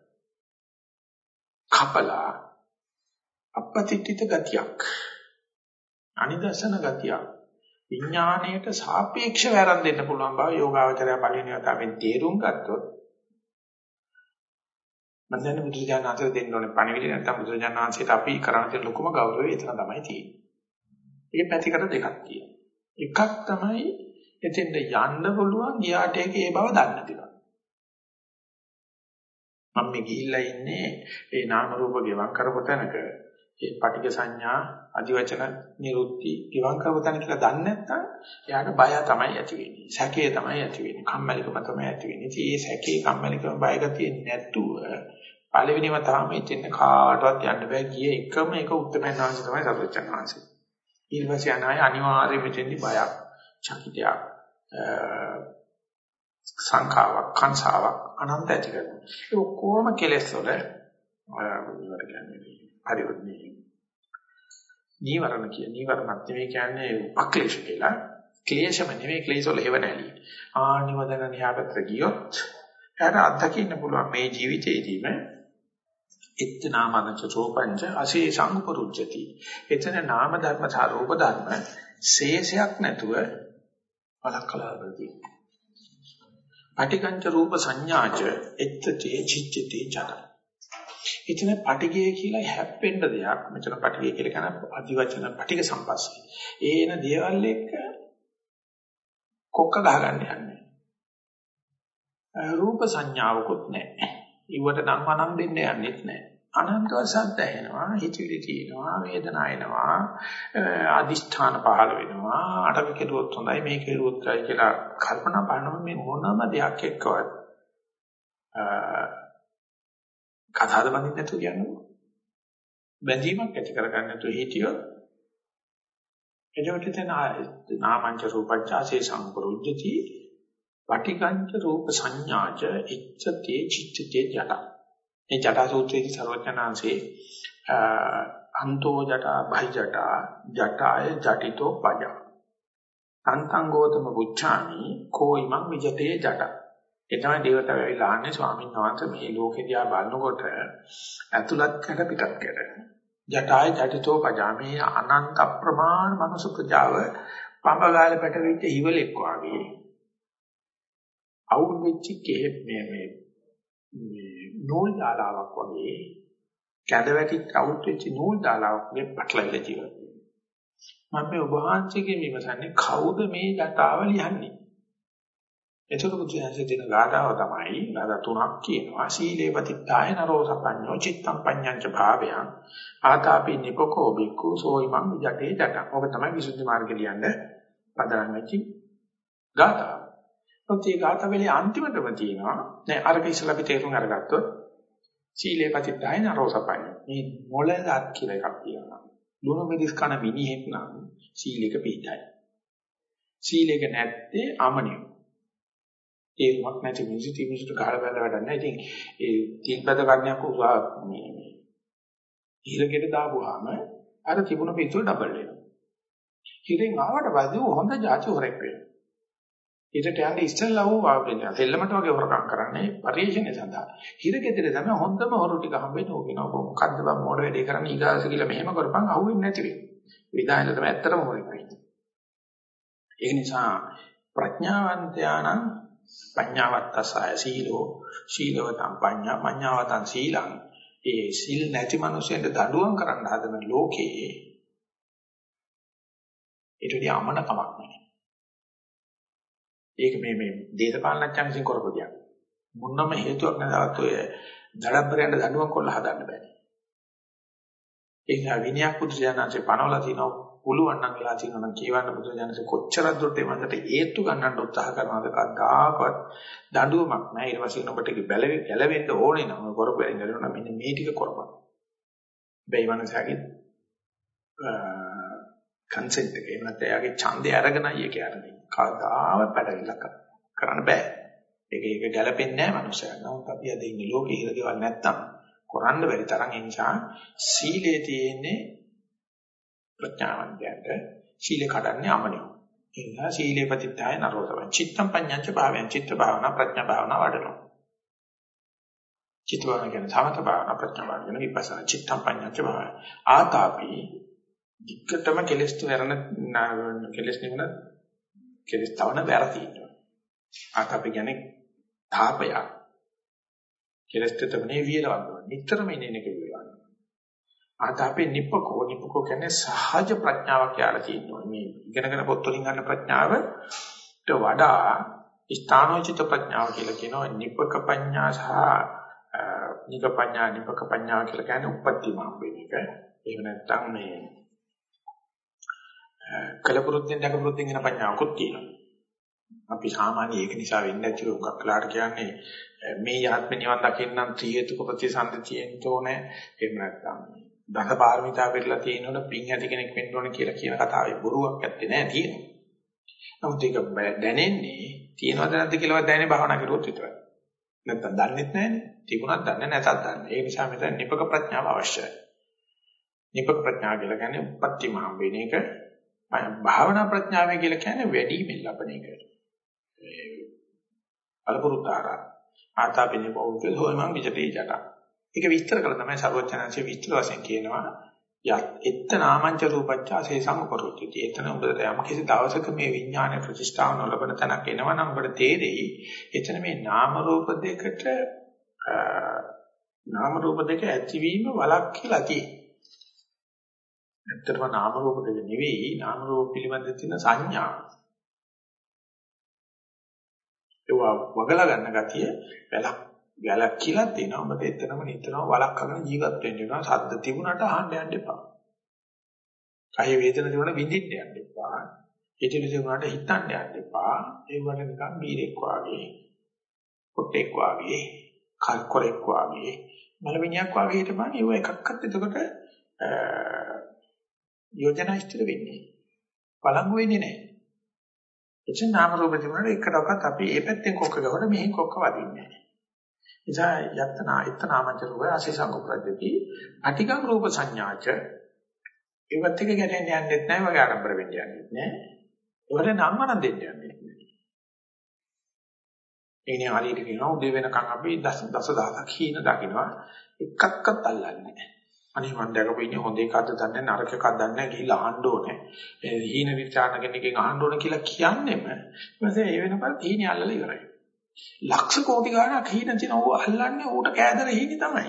කපලා අපපතිත්‍ිත ගතියක් අනිදර්ශන ගතියක් විඥාණයට සාපේක්ෂව ආරම්භ දෙන්න පුළුවන් බව යෝගාවචරය පළවෙනි වතාවෙන් තේරුම් ගත්තොත් මම දැන් බුදුරජාණන් වහන්සේ දෙන්න ඕනේ පණිවිඩය නැත්නම් බුදුරජාණන් වහන්සේට අපි කරන්න තියෙන ලොකුම ගෞරවය එතන තමයි තියෙන්නේ. මේ පැතිකඩ දෙකක් තියෙනවා. එකක් තමයි එතෙන්ද යන්න පුළුවන් ගියාට ඒකේ බව දන්න දෙයක්. මම මේ ගිහිල්ලා ඉන්නේ ඒ නාම රූප ගෙවම් කරපු තැනක ඒ පටිඝ සංඥා අධිවචන නිරුක්ති ගෙවම් කරපු තැන කියලා දන්නේ නැත්නම් එයාට බය තමයි ඇති වෙන්නේ. සැකය තමයි ඇති වෙන්නේ. කම්මැලිකම තමයි ඇති වෙන්නේ. ඉතින් මේ සැකේ කම්මැලිකම බය ගතිය නැතුව පළවෙනිම තමයි ඉතින් කාටවත් යන්න බෑ ගියේ එකම එක උත්තරයන් වහන්සේ තමයි සරුවචන් වහන්සේ. ඊට පස්සේ අනාය අනිවාර්යයෙන්ම මෙතෙන්දි බයක්, චකිතයක්, සංඛාවක්, කංසාවක් අනන්ත ඇති කරනවා. ඒ ඔක්කොම කෙලෙස් වල මොනවද කියන්නේ? පරිවර්තනයේ නීවරණ නීවරණත් මේ කියන්නේ උපක්ලේශ කියලා. ක්ලේශම නෙමෙයි ක්ලේශ වල හේව නැලී. ආනිවදන නියාපත්‍ර ගියොත් එයාට අත්දකින්න පුළුවන් මේ ජීවිතේදීම එත් නාමංච රූපංච අශේෂං පුරුජ්ජති. එතන නාම ධර්ම සහ රූප ධර්ම ශේෂයක් නැතුව බලකලාවදී. පටිකංච රූප සංඥාච එත්තේ චිච්චති ජන. එතන පටිගය කියලා හැප්පෙන්න දෙයක්. මෙතන පටිගය කියලා කියන අධිවචන පටිග සම්පස්සේ. ඒන දේවල් එක්ක කොක්ක ගහගන්න යන්නේ. රූප සංඥාවකුත් නැහැ. ඊවට නම් වනම් දෙන්න යන්නේත් නැහැ. අනන්තව සද්ද ඇහෙනවා, හිතවිලි තියෙනවා, වේදනා එනවා, අදිෂ්ඨාන පහළ වෙනවා. අටක කෙරුවොත් හොඳයි, මේක කෙරුවොත් හොඳයි කියලා කල්පනා කරනවා මේ මොනම දෙයක් එක්කවත් කතාවද බඳින්න නැතුව කියන්නේ. බැඳීමක් ඇති කරගන්න නැතුව හිටියොත් එතකොට තන නාමංච රූපච්ඡාසේ සම්පරුද්ධති පටිකංච රූප සංඥාච ඉච්ඡතේ චිත්තේ ජට. මේ ජට සූත්‍රයේදී සර්වඥාන්සේ අන්තෝ ජට බහි ජට ජටාය ජටිතෝ පජ. තන්තං ගෝතම බුච්ඡාමි කෝයිමං විජතේ ජට. ඒ තමයි දේවතාවෝ ඇවිල්ලා ආන්නේ ස්වාමීන් වහන්සේ මේ ලෝකෙ දිහා බලනකොට ඇතුළත් කර පිටත් කර ජටාය ජටිතෝ පජාමේ අනන්ත ප්‍රමාණ මනුෂ්‍ය ප්‍රජාව පඹගාලේ පැටවෙච්ච ඉවලෙක් වාගේ අවුල් වෙච්ච මේ නූල් දාලාවක් වගේ කැඳ වැටිච්ච අවුල් වෙච්ච නූල් දාලාවක් වගේ පැටලෙලා ජීවත් වෙනවා. මම මේ ඔබ වහන්සේගෙන් විමසන්නේ කවුද මේ ජටාව ලියන්නේ? එතකොට බුදුසසුනේ දෙන ගාථාව තමයි ගාථා තුනක් කියනවා. සීලේ පතිත්තාය නරෝ සපඤ්ඤෝ චිත්තම් පඤ්ඤංච භාවයං ආතාපි නිපකෝ බික්ඛු සෝයිමං ජටේ ජට. ඔබ තමයි විසුද්ධි මාර්ගය ලියන්නේ පදනම් වෙච්චි ගාථාව. ඔතේ ගාථාවලේ අන්තිමටම තියෙනවා නෑ අරක ඉස්සලා අපි තේරුම් අරගත්තොත් සීලේ පතිත්තාය නරෝ සපඤ්ඤෝ. මේ මොළලත් කියලා එකක් තියෙනවා. දුන මිදිස් කන විනිහෙක් නම් සීලෙක පිටයි. සීලෙක නැත්තේ අමනියු. ඒකක් නැති මිනිසුන්ට ගහලා බැලලා වැඩක් නැහැ. ඉතින් ඒ තීන්පද කර්ණයක් උසා මේ හිරගෙට දාපුවාම අර තිබුණ පිටුව ඩබල් වෙනවා. හිරෙන් ආවට පස්සේ හොඳ જાති හොරෙක් වෙනවා. ඊට යන්නේ ඉස්සෙල්ලා වූ වාගෙන්නේ සෙල්ලමට වගේ හොරකම් කරන්නේ පරිශ්‍රණය සඳහා. හිරගෙදර තමයි හොඳම හොරු ටික හම්බෙන්නේ ඕකේනවා. මොකද්ද බං මොඩ වැඩේ කරන්නේ ඊගාස කියලා මෙහෙම කරපන් අහුවෙන්නේ නැති වෙයි. විදායන තමයි ඇත්තටම හොරෙක් වෙන්නේ. ඒ නිසා ප්‍රඥාවන්තයානම් පඤ්ඤාවත්තසය සීලෝ සීලවතං පඤ්ඤා පඤ්ඤාවතං සීලං ඒ සීල් නැති මිනිස්සුන්ට දඬුවම් කරන්න හදන ලෝකේ ඊටදී අමන කමක් නැහැ. ඒක මේ දේශපාලනඥයන් විසින් කරපු දෙයක්. මොනම හේතුවක් නැතවත් ඔය දඩබ්බරයන්ට දඬුවම් කොල්ල හදන්න බෑ. ඒක විනයක් පුදුජානන්සේ පනවලා තිනවා පුළුවන් නම් වෙලා තියෙනවා නම් කියවන්න පුදුජානන්සේ කොච්චරක් දුරට මන්ට ඒත්තු ගන්නට උත්සාහ කරනවද කද්දාකවත් දඬුවමක් නැහැ. ඊට පස්සේ ඔබට ගැලවෙන්න ඕනේ නම් කරපු වැඩ කරනවා මෙන්න මේ ටික කරපන්. බැයි මනසගේ කන්සෙන්ට් එක එහෙම නැත්නම් එයාගේ ඡන්දය අරගෙනයි ඒක යන්නේ. කවදාවත් පැටලිලා කරන්න බෑ. ඒක ගැලපෙන්නේ නැහැ මනුස්සයා. නමුත් අපි අද ඉන්නේ ලෝකේ හිර දේවල් නැත්තම් කරන්න බැරි තරම් ඒ නිසා සීලේ තියෙන්නේ ප්‍රඥාවන්තයන්ට සීල කඩන්නේ අමනියෝ. ඒ නිසා සීලේ පතිත්තාය නරෝතවං චිත්තම් පඤ්ඤංච භාවයන් චිත්ත භාවනා ප්‍රඥා භාවනා වඩනවා. චිත්ත භාවනා කියන්නේ සමත භාවනා ප්‍රඥා භාවනා කියන විපස්සනා චිත්තම් පඤ්ඤංච භාවය. ආතාපි ධික්කතම කෙලස් තුනරන කෙලස් නිවන කෙලස් තවන වැරදි ඉන්නවා. ආතාපි කියන්නේ තාපය. කෙලස් තුනේ වියලවන්න නිතරම ඉන්නේ කෙලවන්න. ආතාපේ නිප්පකෝ කියන්නේ සහජ ප්‍රඥාවක් කියලා තියෙනවා. මේ ඉගෙනගෙන පොත් වලින් ගන්න ප්‍රඥාවට වඩා ස්ථානෝචිත ප්‍රඥාව කියලා කියනවා. නිප්පක පඤ්ඤා සහ නික පඤ්ඤා නිප්පක පඤ්ඤා කියලා කියන්නේ උප්පත්තිමාම් වෙන එක. එහෙම නැත්නම් මේ කලපුරුද්දෙන් දකපුරුද්දෙන් එන පඤ්ඤාවකුත් තියෙනවා. අපි සාමාන්‍ය ඒක නිසා වෙන්නේ නැති උගක් කලාට කියන්නේ මේ ආත්ම නිවන් දකින්නම් ත්‍රි හේතුක ප්‍රතිසන්දි තියෙන්න ඕනේ. එහෙම නැත්නම් දස පාරමිතා පෙරලා තියෙනවනේ පින් ඇති කෙනෙක් වෙන්න ඕනේ කියලා කියන කතාවේ බොරුවක් ඇත්තේ නැහැ තියෙනවා. නමුත් ඒක දැනෙන්නේ තියෙනවද නැද්ද කියලාවත් දැනෙන්නේ භාවනා කරුවොත් විතරයි. නැත්නම් දන්නේත් නැහැනේ. තිබුණත් දන්නේ නැතත් දන්නේ. ඒ නිසා මෙතන නිපක ප්‍රඥාව අවශ්‍යයි. නිපක ප්‍රඥාව කියලා කියන්නේ උපත්තිමහම් වෙන එක. භාවනා ප්‍රඥාව කියලා කියන්නේ වැඩිමෙන් ලබන එක. අලපුරුතාරා ආතාපිනේ බෞද්ධ හොයමන් විජිතේ ජට. ඒක විස්තර කළා තමයි සර්වඥාන්සේ විස්තර වශයෙන් කියනවා එත්ත නාමංච රූපච්ඡා සේසං උපරෝධිත. එතන ඔබට යම් කිසි දවසක මේ විඥානයේ ප්‍රතිෂ්ඨාව නොලබන තැනක් එනවා නම් ඔබට තේරෙයි එතන මේ නාම රූප දෙක ඇතිවීම වලක් කියලා තියෙනවා. ඇත්තටම නාම රූප දෙක නෙවෙයි නාම රූප පිළිබඳ තියෙන සංඥා. ඒවා වගලා ගන්න ගතිය වැලක් කියලා තියෙනවා. ඔබට එතනම නිතරම වලක් කරගෙන ජීවත් වෙන්න වෙනවා. ශබ්ද තිබුණාට අහන්න යන්න එපා. කය වේදන තිබුණාට විඳින්න යන්න එපා. හිතවිලි තිබුණාට හිතන්න යන්න එපා. ඒ වගේ නිකන් බීරෙක් වාගේ, පොට්ටෙක් වාගේ, කල්කොරෙක් වාගේ, මලවිනියක් වාගේ හිටපන්. ඒව එකක්වත් එතකොට යෝජනා ඉස්තර වෙන්නේ. බලංගු වෙන්නේ නැහැ. එචේ නාම රූප තිබුණාට එකටවත් අපි මේ පැත්තෙන් කොක්ක ගවන මෙහෙන් කොක්ක වදින්නේ නැහැ. නිසා යත්තනාමංච රූප ආශේසංගොප්‍රද්දති අටිගම් රූප සංඥාච ඒවත් එක ගැටෙන්න යන්නෙත් නැහැ වගේ ආරම්භර වෙන්න යන්නෙත් නැහැ. ඒවල නම්මන දෙන්න යන්නෙත් නැහැ. එන්නේ හරියට කියනවා උදේ වෙනකන් අපි දස දහසක් හීන දකින්නවා එකක්වත් අල්ලන්නේ නැහැ. අනේ මම දැකපු ඉන්නේ හොඳ එකක්ද දන්නේ නරක එකක්ද දන්නේ නැහැ ගිහිල්ලා අහන්න ඕනේ. ඒ හීන විචාරණ කෙනෙක්ගෙන් අහන්න ඕනේ කියලා කියන්නේම ඊපස්සේ ඒ වෙනකොට හීනේ අල්ලලා ඉවරයි. ලක්ෂ කෝටි ගණක් හීන තියෙන ඌ අල්ලන්නේ ඌට කෑදර හීනේ තමයි.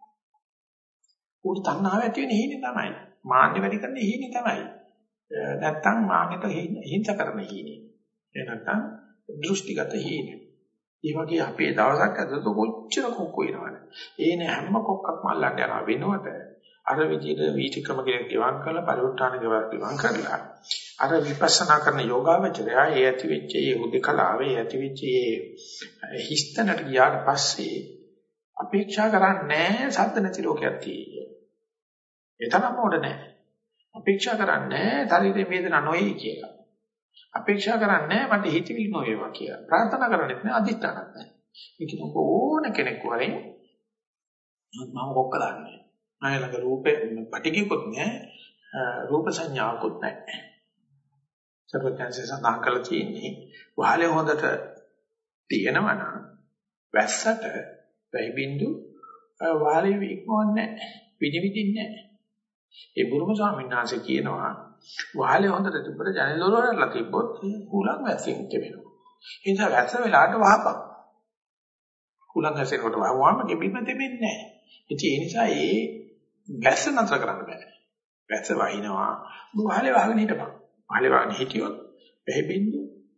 ඌට තණ්හාව ඇති වෙන හීනේ තමයි. මාන්නේ වැඩි කරන හීනේ තමයි. නැත්තම් මාන්නයට හිංස කරන හීනේ. ඒ නැත්තම් දෘෂ්ටිගත හීනේ. ඒ වගේ අපේ දවසක් ඇතුළත කොච්චර කොක්ක වෙනවද? ඒ නේ හැම කොක්කක්ම අල්ලන්න යනවා වෙනවට අර විදිහට වීතික්‍රම කියලා ගෙවම් කරලා පරිඋත්ථාන ගෙවම් කරලා අර විපස්සනා කරන යෝගාවචරය ඒ ඇති වෙච්ච ඒ උදකලාවේ ඇති වෙච්ච ඒ හිස්තනට ගියාට පස්සේ අපේක්ෂා කරන්නේ සද්ද නැති ලෝකයක් තියෙන්නේ. ඒ තරම උඩ නැහැ. අපේක්ෂා කරන්නේ ශරීරයේ වේදනා නොවේ කියලා. අපේක්ෂා කරන්නේ මට හිතවිලි නොවේවා කියලා. ප්‍රාර්ථනා කරන්නේ නැහැ අදිස්ථානක් නැහැ. මේක ඕන කෙනෙක් වරේ මම කොක්ක දාන්නේ. මම ළඟ රූපේ පිටිකුත් නැහැ. රූප සංඥාවකුත් නැහැ. සර්වඥාන්සේ සඳහන් කළා තියෙන්නේ වහලේ හොඳට තියෙනවා නම් වැස්සට වෙයිබින්දු වහලේ ඉක්මවන්නේ නැහැ. විනිවිදින්නේ නැහැ. ඒ බුරුම ස්වාමීන් වහන්සේ කියනවා වහලේ හොඳට තිබ්බට ජනෙල් වලලා තිබ්බොත් හුලං වැස්සෙන් වෙනවා. ඒ නිසා වැස්ස වෙලාවට වහපන්. හුලං වැස්සෙනකොට වහුවාම ගෙබිම දෙන්නේ නැහැ. ඉතින් ඒ නිසා ඒ වැස්ස නතර කරන්න බෑ. වැස්ස වහිනවා. වහලේ වහගෙන හිටපන්. වහලේ වහගෙන හිටියොත් වෙහි බින්දු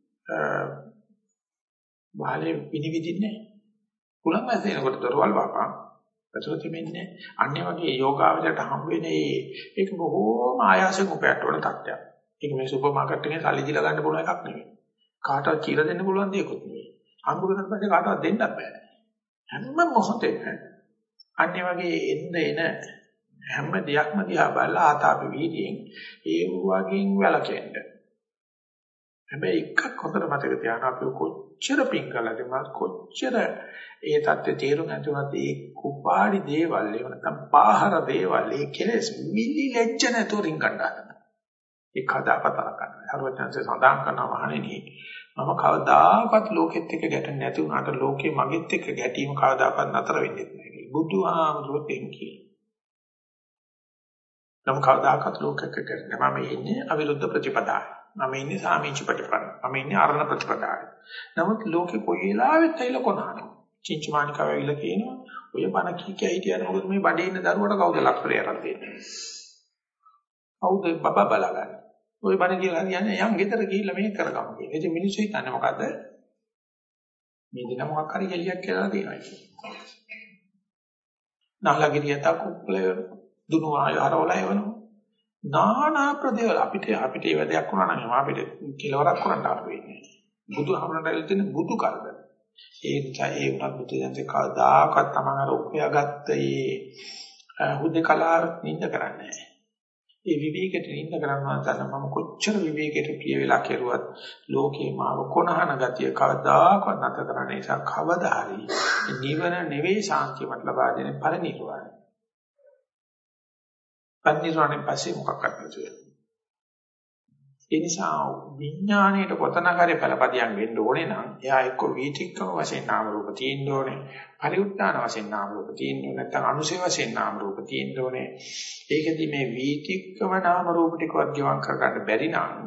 වහලේ විනිවිදින්නේ නැහැ. හුලං වැස්සෙනකොට දොරවල් වහපන්. ඇතුළත වෙන්නේ අන්නේ වගේ යෝගාවචරයට හම් වෙන්නේ ඒක බොහෝම ආයාසයෙන් උපයන්න ඕන තත්ත්වයක්. ඒක මේ සුපර් මාකට් එකේ සල්ලි දීලා ගන්න පුළුවන් එකක් නෙවෙයි. කාටවත් කියලා දෙන්න පුළුවන් දෙයක්වත් නෙවෙයි. හම්බ කරන පස්සේ කාටවත් දෙන්නත් බෑ. හැම මොහොතේම අන්නේ වගේ එන්න හැම දෙයක්ම දිහා බලලා ආතාපි වීදියෙන් ඒ වගේන් වැළකෙන්න. හැබැයි එකක් හොඳට මතක තියාගන්න අපි කොච්චර පිං කළාද මම කොච්චර ඒ தත්ත්වයේ තේරුම් නැතුවත් ඒ කුපාඩි දේවල් ඒව නැත්නම් පාහර දේවල් ඒ කෙලෙස් මිලි ලැජ්ජ නැතුව රින් ගන්නවා. ඒ කදාපතල කරනවා. හරවත්යන්සේ සඳහන් කරනවා මහණෙනි මම කවදාකවත් ලෝකෙත් එක්ක ගැටෙන්නේ නැති වුණාට ලෝකේ මගෙත් එක්ක ගැටීම කවදාකවත් නතර වෙන්නේ නැහැ කියලා. බුදුහාමුදුරුවෝ එන් කියනවා. නම් කවදාකවත් ලෝකෙක ගැටෙන්නේ මම ඉන්නේ අවිරුද්ධ ප්‍රතිපදාවේ. මම ඉන්නේ සාමීච ප්‍රතිපදාවේ. මම ඉන්නේ අරණ ප්‍රතිපදාවේ. නමුත් ලෝකේ කොයි වෙලාවෙත් ඇවිල්ලා කොනහනවා. චින්චමානිකාව ඇවිල්ලා කියනවා ඔය බණ කීකිය හිටියද මොකද මේ බඩේ ඉන්න දරුවට කවුද ලක්ෂරය අරන් දෙන්නේ? කවුද බබා බලගන්නේ? ඔය බණ කියලා කියන්නේ යම් ගෙදර ගිහිල්ලා මේක කරගමු කියන. ඉතින් මිනිස්සු හිතන්නේ මොකද්ද? මේ දින මොකක් හරි එළියක් කියලා තියෙනවා කියන්නේ. නල්ලගිරියට කුක්ලේ දුනු ආය හරවලා එවනවා. නානා ප්‍රදේවල අපිට ඒ වැඩක් වුණා නම් අපිට කෙලවරක් කරන්න ආපු වෙන්නේ. බුදුහමරට ඇවිල්ලා තියෙන බුදු කරදර. ඒ නිසා ඒ උනත් බුදුදහමේ කවදාකවත් තමන් අර උපයාගත්ත ඒ හුදකලාව නිඳ කරන්නේ නැහැ. ඒ විවේකයට නිඳ කරනවා නම් මම කොච්චර විවේකයට ප්‍රිය වෙලා කෙරුවත් ලෝකේ මාව කොනහන ගතිය කවදාකවත් නැත කරන්නේ නිසා කවදා හරි නිවන නෙවෙයි ශාන්තියවත් ලබා දෙන පරිනිර්වාණය. පරිනිර්වාණයෙන් පස්සේ මොකක්වත් නැතුව. ඒ නිසා විඥාණයට කොතනකරේ පළපදියම් වෙන්න ඕනේ නම් එයා එක්ක වීතික්කම වශයෙන් නාම රූප තියෙන්න ඕනේ. පරිඋත්ථාන වශයෙන් නාම රූප තියෙන්න ඕනේ. නැත්නම් අනුසේ වශයෙන් නාම රූප තියෙන්න ඕනේ. ඒකෙදි මේ වීතික්කම නාම රූප ටිකවත් ගිවන් කර ගන්න බැරි නම්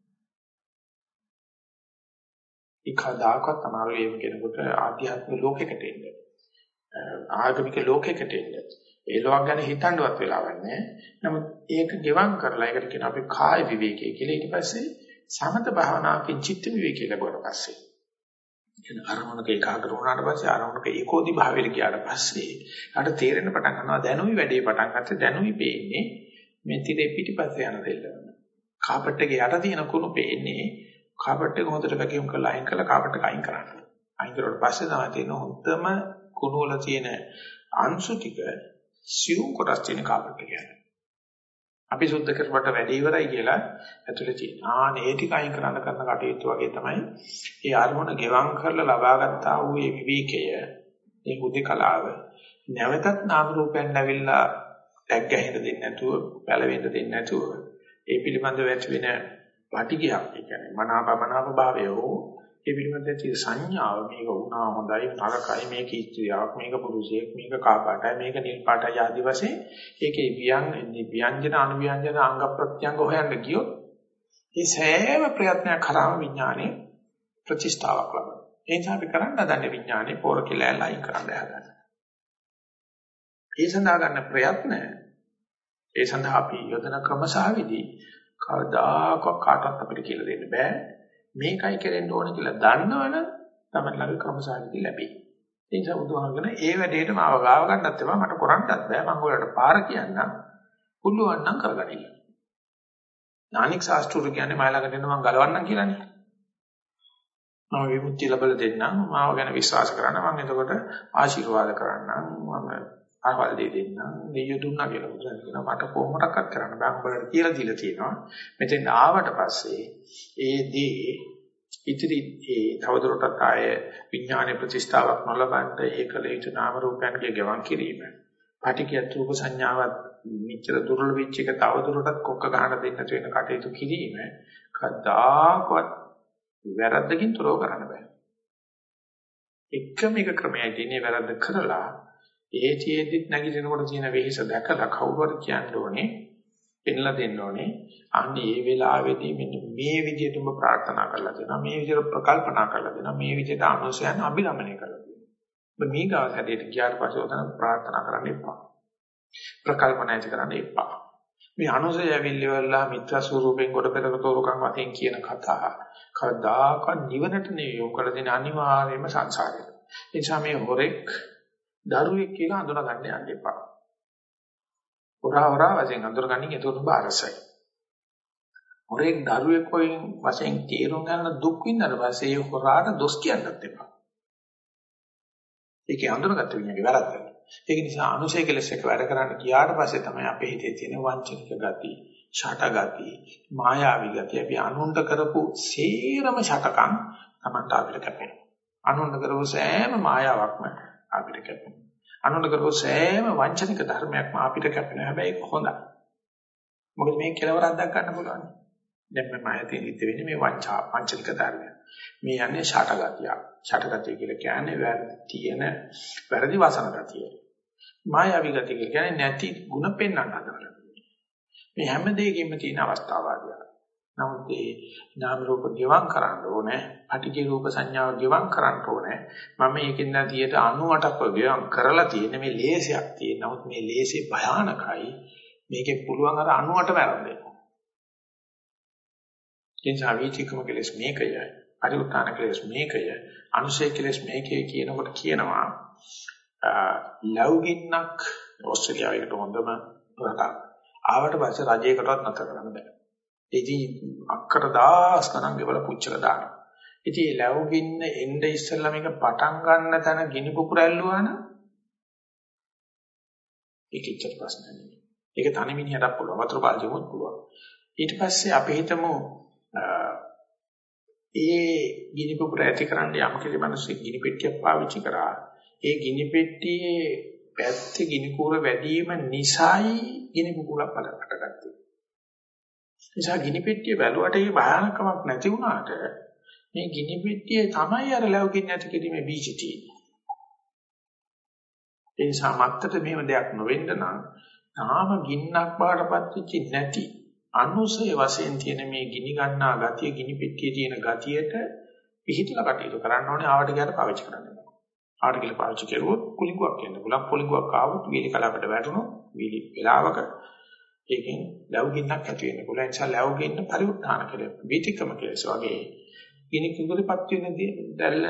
එකදාකවත් තමයි මේ කෙනෙකුට ආධ්‍යාත්මික ලෝකයකට එන්න. ආගමික ලෝකයකට එන්න. ඒ ලෝක ගැන හිතන්නවත් වෙලාවක් නැහැ. නමුත් ඒක ගෙවම් කරලා ඒකට කියන අපි කාය විවේකයේ කියලා ඊට පස්සේ සමත භාවනාවකින් චිත්ත විවේකී ලැබුණා පස්සේ. කියන අරමුණක ඒකාග්‍ර වුණාට පස්සේ අරමුණක ඒකෝදි භාවයට ගියාට පස්සේ අර තේරෙන පටන් ගන්නවා දැනුයි වැඩේ පටන් ගත්තේ දැනුයි පේන්නේ මේ තිරේ පිටිපස්සේ යන දෙල්ලම. කාපට් එකේ යට තියෙන කුණු පේන්නේ කාපට් එක හොඳට වැකියුම් කරලා අයින් කරලා කාපට් එක අයින් කරන්න. අයින් කරුවට පස්සේ තමයි තියෙන හොඳම කුණු වල තියෙන අංශු ටික සියුම් කොටස් තියෙන කාපට් එක කියන්නේ. අපි සුද්ධ කරවට වැඩි ඉවරයි කියලා ඇතුලේ තියෙන. මේ ටික අයින් කරන්න කරන කටයුතු වගේ තමයි මේ අරමුණ ගෙවම් කරලා ලබාගත්තා වූ මේ විවේකය, මේ හුදකලාව නැවතත් නාම රූපයන් නැවිලා ටැග් ගහින්න දෙන්නේ නැතුව, පැලවෙන්න දෙන්නේ නැතුව ඒ පිළිබඳව ඇති වෙන පාටිගයක්, ඒ කියන්නේ මනාපමනාප භාවය හෝ ඒ පිළිබඳ තියෙන සංඥාව මේක වුණා හොඳයි නරකයි මේක ඉස්ත්‍රියක් මේක පුරුෂයෙක් මේක කාපාටයි මේක නිල් පාටයි ආදි වශයෙන් ඒකේ ව්‍යංජන අනුව්‍යංජන අංග ප්‍රත්‍යංග හොයන්න ගියොත් ඒ සෑම ප්‍රයත්නයක් කරාම විඥානේ ප්‍රතිෂ්ඨාවක් ලබනවා. ඒ නිසා අපි කරන්න හදන්නේ විඥානේ පොර කියලා ලයින් කරන්න හදන්නේ. ඒ සඳහා ගන්න ප්‍රයත්න ඒ සඳහා අපි යොදන ක්‍රමසාවිදි කවදාකවත් කාටවත් අපිට කියලා දෙන්න බෑ. මේකයි කෙරෙන්න ඕනේ කියලා දන්නවනම් තමයි ළඟ ක්‍රමසාවිදි ලැබෙයි. ඒ නිසා බුදුහාමගෙන ඒ වැඩේට මාව ගාව ගන්නත් එපා මට කරන්නත් බෑ මම ඔයාලට පාර කියන්නම්. පුළුවන් නම් කරගනින්න. නානික ශාස්ත්‍රය කියන්නේ මම ළඟට එන්න මම ගලවන්නම් කියලානේ. මම විමුක්තිය ලැබලා දෙන්නම් මාව ගැන විශ්වාස කරන්න මම එතකොට ආශිර්වාද කරන්නම් මම ආවල් දෙන්නම් දෙය දුන්නා කියලා බුදුන් කියනවා මට කොහොමඩක්වත් කරන්න බෑ උඹලට කියලා දීලා තියෙනවා මෙතෙන් ආවට පස්සේ ඒ දේ ඉතිරි ඒ තවදුරටත් ආය විඥානයේ ප්‍රතිස්ථාවක් නොලබන්න ඒකල යුතු නාම රූපයන්ගේ ගවන් කිරීම පාටිකියත් රූප සංඥාවත් මිච්ඡර දුර්වල වෙච්ච එක තවදුරටත් කොක්ක ගන්න දෙන්න වෙන කටයුතු කිරීම කද්දාකවත් වැරද්දකින් තොරව කරන්න බෑ එකම එක ක්‍රමයයි තියෙන්නේ වැරද්ද කරලා ඒ චේදිත් නැගිටිනකොට තියෙන වෙහෙස දැකලා කවුරුහරි කියන්න ඕනේ පෙන්ලා දෙන්න ඕනේ අන්න ඒ වෙලාවේදී මෙන්න මේ විදිහට ඔබ ප්‍රාර්ථනා කරලා දෙනවා මේ විදිහට ප්‍රකල්පනා කරලා දෙනවා මේ විදිහට අනුසයන් අභිරමණය කරලා දෙනවා ඔබ මේකව හැදෙට ගියාට පස්සේ උතන ප්‍රාර්ථනා කරන්න එපා ප්‍රකල්පනා කරන්න එපා මේ අනුසය ඇවිල්ලිවලා මිත්‍යා ස්වරූපෙන් කොට පෙරක තෝරකම් වශයෙන් කියන කතා කවදාකවත් නිවනට නෙවෙයි යොමු කළ දෙන අනිවාර්යයෙන්ම සංසාරේ ඒ නිසා මේ හොරෙක් දරුවෙක් කියලා අඳුන ගන්න යන්න එපා. හොරා වශයෙන් අඳුරගන්නේ ඒක උඹ අරසයි. හොරෙක් දරුවෙක් වශයෙන් තීරුම් ගන්න දුක් විඳන පස්සේ ඒ හොරාට දොස් කියන්නත් එපා. ඒකේ අඳුනගත්ත විඤ්ඤාණය වැරද්ද. ඒක නිසා අනුසය කෙලස් එක වැඩ කරන්න ගියාට පස්සේ තමයි අපේ හිතේ තියෙන වංචනික ගති, ෂට ගති, මායාවී ගති අපි අනුන්ට කරපු සේරම ෂටකම් Tamanට අපිට කැපෙනවා. අනුන්ට කරපු සෑම මායාවක්ම අපිට කැපෙනවා. අනුන්ට කරපු සෑම වංචනික ධර්මයක්ම අපිට කැපෙනවා. හැබැයි ඒක හොඳයි. මොකද මේ කෙලවරක් දක් ගන්න පුළුවන්. දැන් මම හිතේ ඉඳ වෙන්නේ මේ වංචනික ධර්මය. මේ යන්නේ ෂටගතිය. ෂටගතිය කියලා කියන්නේ වැරදි වසන ගතිය. මායාවී ගතිය කියන්නේ නැති ಗುಣ පෙන්වන්න හදනවා. මේ හැම දෙයකින්ම තියෙන අවස්ථාවාදියා. නමුත් ඒ නාම රූප ගෙවම් කරන්න ඕනේ. පටිඝ රූප සංඥාව ගෙවම් කරන්න ඕනේ. මම මේකෙන් දැන් 98ක් ගෙවම් කරලා තියෙන මේ ලේසයක් තියෙන. නමුත් මේ ලේසේ භයානකයි. මේකේ පුළුවන් අර 98 වැරද්දෙන්න. එනිසා වීතිකම කෙලස් මේකය. පරිඋත්ථාන කෙලස් මේකය. අනුසය කෙලස් මේකේ කියනකොට කියනවා ලෞකින්නක් ඕස්ට්‍රේලියාවේකට හොඳම රටක්. ආවට පස්සේ රජයකටවත් නැතර කරන්න බෑ. ඉතින් අක්කර 10 ගණන් ගෙවල පුච්චලා දානවා. ඉතින් ඒ ලැබුගින්න එnde ඉස්සෙල්ලා මේක පටන් ගන්න තැන ගිනි පුපුර ඇල්ලුවා නම් ඒකෙච්ච ප්‍රශ්න නෙමෙයි. ඒක තනි මිනිහටත් පුළුවන්. වතුර පාල්දියොත් පුළුවන්. ඊට පස්සේ අපි හිතමු ඒ ගිනි පුපුර ඇති කරන්න යම් කිසි මිනිස්සෙක් ගිනි පෙට්ටියක් පාවිච්චි කරා. ඒ ගිනි පෙට්ටියේ පැත්තේ ගිනි කූර වැඩිම නිසායි ගිනි පුපුරක් පටලකට ගත්තේ. නිසා ගිනි පෙට්ටිය බැලුවට ඒ භයානකමක් නැති වුණාට මේ ගිනි පෙට්ටියේ තමයි අර ලැබුගින්න ඇති කිරීමේ බීජ තියෙන්නේ. ඒ නිසා මත්තට මෙහෙම දෙයක් නොවෙන්න නම් තාම ගින්නක් බාටපත් වෙච්ච නැති අනුසය වශයෙන් තියෙන මේ ගිනි ගන්නා ගතිය ගිනි පෙට්ටියේ තියෙන ගතියට පිහිටලා කටයුතු කරන්න ඕනේ ආවට ගියාට පාවිච්චි කරන්න බෑ. ආවට කියලා පාවිච්චි කරුවොත් කුලිඟුවක් එන්න පුළුවන්. කුලිඟුවක් ආවොත් වීලි කලාපට වැටුණොත් වීලි වෙලාවක ඒකෙන් ලැබුගින්නක් ඇති වෙන්න පුළුවන්. ඒ නිසා ලැබුගින්න පරිඋත්ථාන කෙලෙස් වීතිකම කෙලෙස් වගේ ගිනි කුඟුරපත් වෙන දැල්ල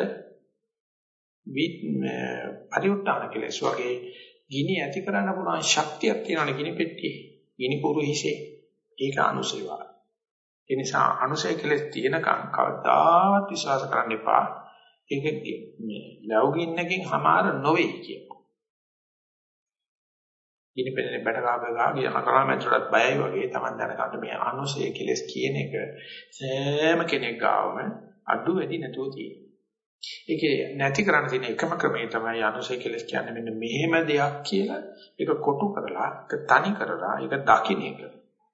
පරිඋත්ථාන කෙලෙස් වගේ ගිනි ඇති කරන්න පුළුවන් ශක්තියක් තියෙනවනේ ගිනි පෙට්ටියේ. ගිනි කුරු හිසේ ඒක අනුසය වා. ඒ නිසා අනුසය කෙලෙස් තියෙනකම් කවදාවත් විශ්වාස කරන්න එපා. ඒක මේ ලැබුගින්නකින් හමාර නොවේ කියනවා. ගිනි පෙළේ බඩ ගාගා කියන කරාමැතුලත් බයයි වගේ Taman දැනගන්න මේ අනුසය කෙලෙස් කියන එක සෑම කෙනෙක් ගාවම අඩු වැඩි නැතුව තියෙනවා. ඒකේ නැති කරන්න තියෙන එකම ක්‍රමය තමයි අනුසය කෙලෙස් කියන්නේ මෙන්න මෙහෙම දෙයක් කියලා ඒක කොටු කරලා ඒක තනි කරලා ඒක දකින්න එක.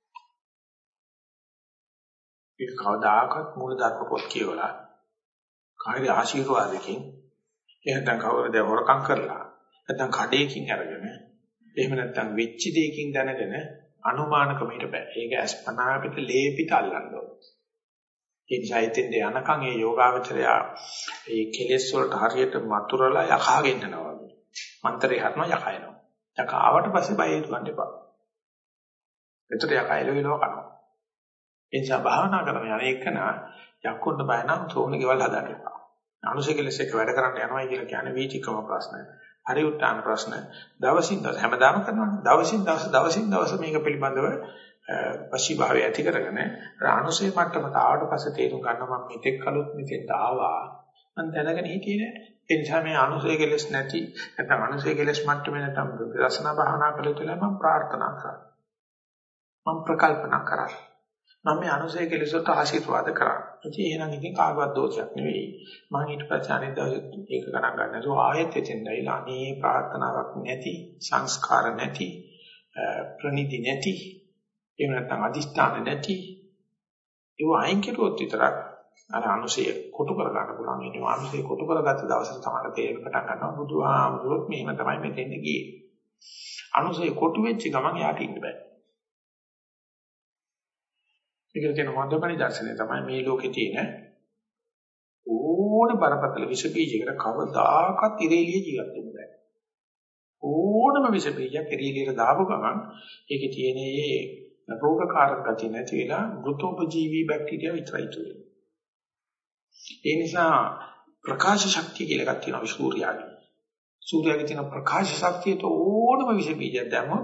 ඒක කවදාකවත් මූල ධර්ම පොත් කියවලා කාගේ ආශිර්වාදකින් එහෙනම් කවුරුද හොරකම් කරලා නැත්නම් කඩේකින් අරගෙන එහෙම නැත්නම් වෙච්ච දෙයකින් දැනගෙන අනුමානකමකට බෑ. ඒක අස්පනා පිට ලේපිට අල්ලන්න ඕනේ. ඒ නිසා ඉතින් යනකම් ඒ යෝගාවචරයා ඒ කෙලෙස් වලට හරියට මතුරලා යකාගෙන යනවා වගේ. මන්තරේ හරනවා යකයනවා. යකාවට පස්සේ බය හිතන්න එපා. එතකොට යකා එළවෙලව කනවා. ඒ නිසා භාවනා කරන යන්නේකන යක්කොන්න බය නම් තෝරන ගෙවල් හදන්න එපා. අනුසය කෙලෙස් එක වැඩ කරන්න යනවා කියලා කියන්නේ වීතිකම ප්‍රශ්න. හරි උත්තරන ප්‍රශ්න. දවසින් දවස හැමදාම කරනවානේ. දවසින් දවස මේක පිළිබඳව වශීභාවය ඇති කරගෙන අනුසය මට්ටමට ආවට පස්සේ තේරුම් ගන්නවා මම මෙතෙක් කලොත් මෙතෙන්ට ආවා. මම දැනගෙන හිටියේ නෑ. ඒ නිසා මේ අනුසය කෙලෙස් නැති නැත්නම් අනුසය කෙලෙස් මට්ටමේ නැත්නම් විදර්ශනා භාවනා කළොත් මම ප්‍රාර්ථනා කරා. මම ප්‍රකල්පනා කරා. මම මේ අනුසය කෙලෙස් වලට ආශිර්වාද කරා. ඉතින් එහෙනම් ඉතින් කාගවත් දෝෂයක් නෙවෙයි. මම ඊට පස්සේ අනිත් දවසේ ඒක ගණන් ගන්න නැතුව ආයෙත් එතෙන්දයිලා අනේ ප්‍රාර්ථනාවක් නැති සංස්කාර නැති ප්‍රණිති නැති එහෙම නැත්නම් අදිස්ථාන නැති ඒව අයින් කෙරුවොත් විතරක් අර අනුසය කොටු කර ගන්න පුළුවන්. ඒ අනුසය කොටු කරගත්ත දවසට තමයි තේරෙන්න පටන් ගන්නවා බුදුහාමුදුරුවෝ මෙහෙම තමයි මෙතෙන්ද ගියේ. අනුසය කොටු වෙච්ච ගමන් යාට ඉන්න බෑ. ඒකේ තියෙන හොඳම නිදර්ශනය තමයි මේ ලෝකේ තියෙන ඕන බරපතල විස බීජයකට කවදාකවත් ඉරේලිය ජීවත් වෙන්න බෑ. ඕනම විස බීජයක් ඉරේලියට දාපු ගමන් ඒකේ තියෙන මේ රෝගකාරක ගතිය නැති වෙලා මෘතෝපජීවී බැක්ටීරියා විතරයි තියෙන්නේ. ඒ නිසා ප්‍රකාශ ශක්තිය කියලා එකක් තියෙනවා සූර්යාගේ. සූර්යාගේ තියෙන ප්‍රකාශ ශක්තියට ඕනම විස බීජයක් දැම්මොත්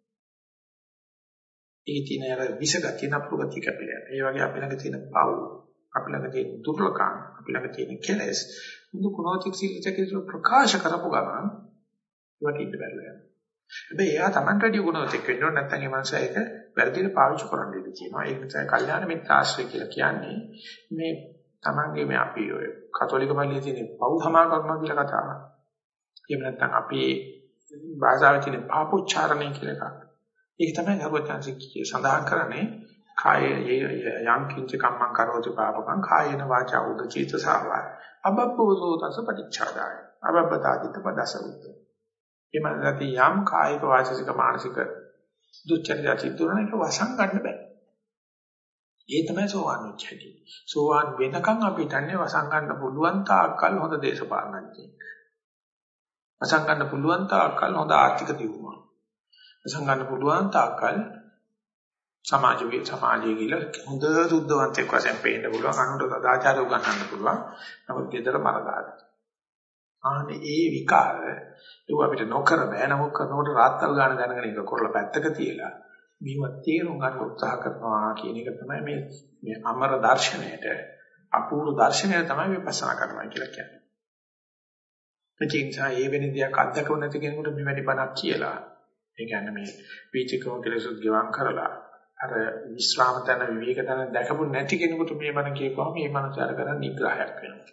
ඒ තියෙන අර විස ගතිය නපුරු ගතිය කැපිලා යනවා. ඒ වගේ අපි ළඟ තියෙන පව්, අපි ළඟ තියෙන දුර්ලභකම්, අපි ළඟ තියෙන කෙලෙස් මුදු කුණෝතික සිල්චකේ ප්‍රකාශ කරපු ගමන් ඒවට ඉන්න බැරුව යනවා. හැබැයි එයා Taman රෙඩි ගුණෝතික වෙන්න ඕන නැත්නම් ඒ මනස ඒක වැරදිට පාවිච්චි කරන්න ඉඩ තියෙනවා. ඒක තමයි කල්යාණ මිත්‍ර ආශ්‍රය කියලා කියන්නේ. මේ Tamanගේ මේ අපි ඔය කතෝලික පල්ලියේ තියෙන පව් සමා කරනවා කියලා කතාවක්. එහෙම නැත්නම් අපි භාෂාවේ තියෙන පාපෝච්චාරණය කියලා එකක්. ඒක තමයි සර්වඥාන්සේ සඳහන් කරන්නේ කාය යම් කිංච කම්මං කරෝති පාපකං කායේන වාචා උදචිත සාවා අබබ්බෝසෝ තස පටිච්චාදාය අබබ්බතාදිත පදසරුත් එමන්ති යම් කායික වාචික මානසික දුච්චර්ය චිතුරණ එක වසන් ගන්න බෑ. ඒ තමයි සෝවාන් වෙච්ච හැටි. සෝවාන් වෙනකන් අපි හිතන්නේ වසන් ගන්න පුළුවන් තාක්කල් හොඳ දේශපාලනඥයෙක්. වසන් ගන්න පුළුවන් තාක්කල් හොඳ ආර්ථික දියුණුවක්. සංගන්න පුළුවන් තාක්කල් සමාජයේ කියලා හොඳ සුද්ධවන්තයෙක් වශයෙන් පේන්න පුළුවන් අනුන්ට සදාචාරය උගන්වන්න පුළුවන් නමුත් ගෙදර මරදාන ආනේ ඒ විකාර ඒක අපිට නොකර බෑ නමුත් කරනකොට රාත්තල් ගන්න දැනගෙන ඒක කරලා පැත්තක තියලා මේව තේරුම් ගන්න උත්සාහ කරනවා කියන එක තමයි මේ අමර දර්ශනයට අපූර්ව දර්ශනය තමයි විපස්සනා කරනවා කියලා කියන්නේ. ඒ නිසා ඒ වෙන දෙයක් අත්දකව නැති කෙනෙකුට මෙවැනි බණක් කියලා ඒ කියන්නේ මේ වීචිකම කෙලෙසුත් ගිවන් කරලා අර විශ්‍රාම තන විවේක තන දැකපු නැති කෙනෙකුට මේ මන කියපුවාම මේ මනසාර කරන් නිග්‍රහයක් වෙනවා.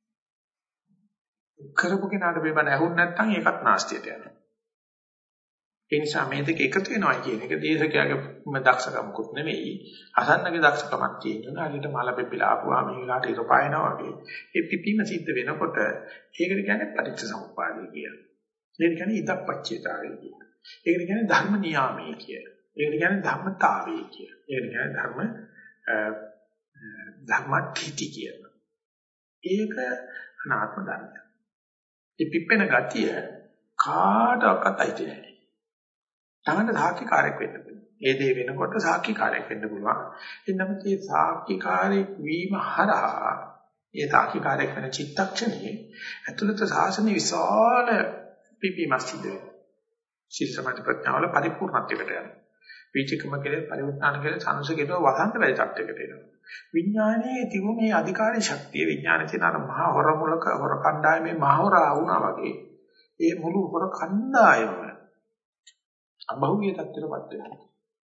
කරපු කෙනාට මේ බණ ඇහුන් නැත්නම් ඒකත් නාස්තියට යනවා. ඒ නිසා මේ දෙක එකතු වෙනවා කියන එක දේශකයාගේ දක්ෂකමකුත් නෙවෙයි අසන්නගේ දක්ෂකමක් කියනවා. හරියට මල පෙපිලා ආපුවා මේ වෙලාවට ඉර පායනවා වගේ. ඒ පිපීම සිද්ධ වෙනකොට ඒකට කියන්නේ පටිච්චසමුප්පාදය කියලා. ඒක කියන්නේ ඉදප්පච්චේතාවය කියලා. ඒකට කියන්නේ ධර්ම නියාමයේ කියලා. ඒකට කියන්නේ ධර්මතාවය කියලා. ඒකට කියන්නේ ධර්මඨිති කියලා. ඒක අනාත්ම ධර්මයක්. මේ පිපෙන ගතිය කාටවත් අයිති නැහැ. තමන්න සාක්ෂිකාරයක් වෙන්න පුළුවන්. ඒ දේ වෙනකොට සාක්ෂිකාරයක් වෙන්න පුළුවන්. එන්නම මේ සාක්ෂිකාරයක් වීම හරහා ඒ සාක්ෂිකාරයක් වෙන චිත්තක්ෂණයේ ඇතුළත සාසන විශාල පිපීමක් සිදු වෙනවා. සීල සමාධි ප්‍රඥාවල පරිපූර්ණත්වයකට යනවා. වීචිකම කෙරේ පරිවර්තන කෙරේ සංසකේතව වසන්ත බැරි තත්යකට එනවා. විඥානයේ තිබුණේ අධිකාරී ශක්තිය විඥානයේ තියෙන අර මහා හොර මුලක හොර කණ්ඩායමේ මහා හොරා වුණා වගේ ඒ මුළු හොර කණ්ඩායම අභෞවිය තත්ත්වයටපත් වෙනවා.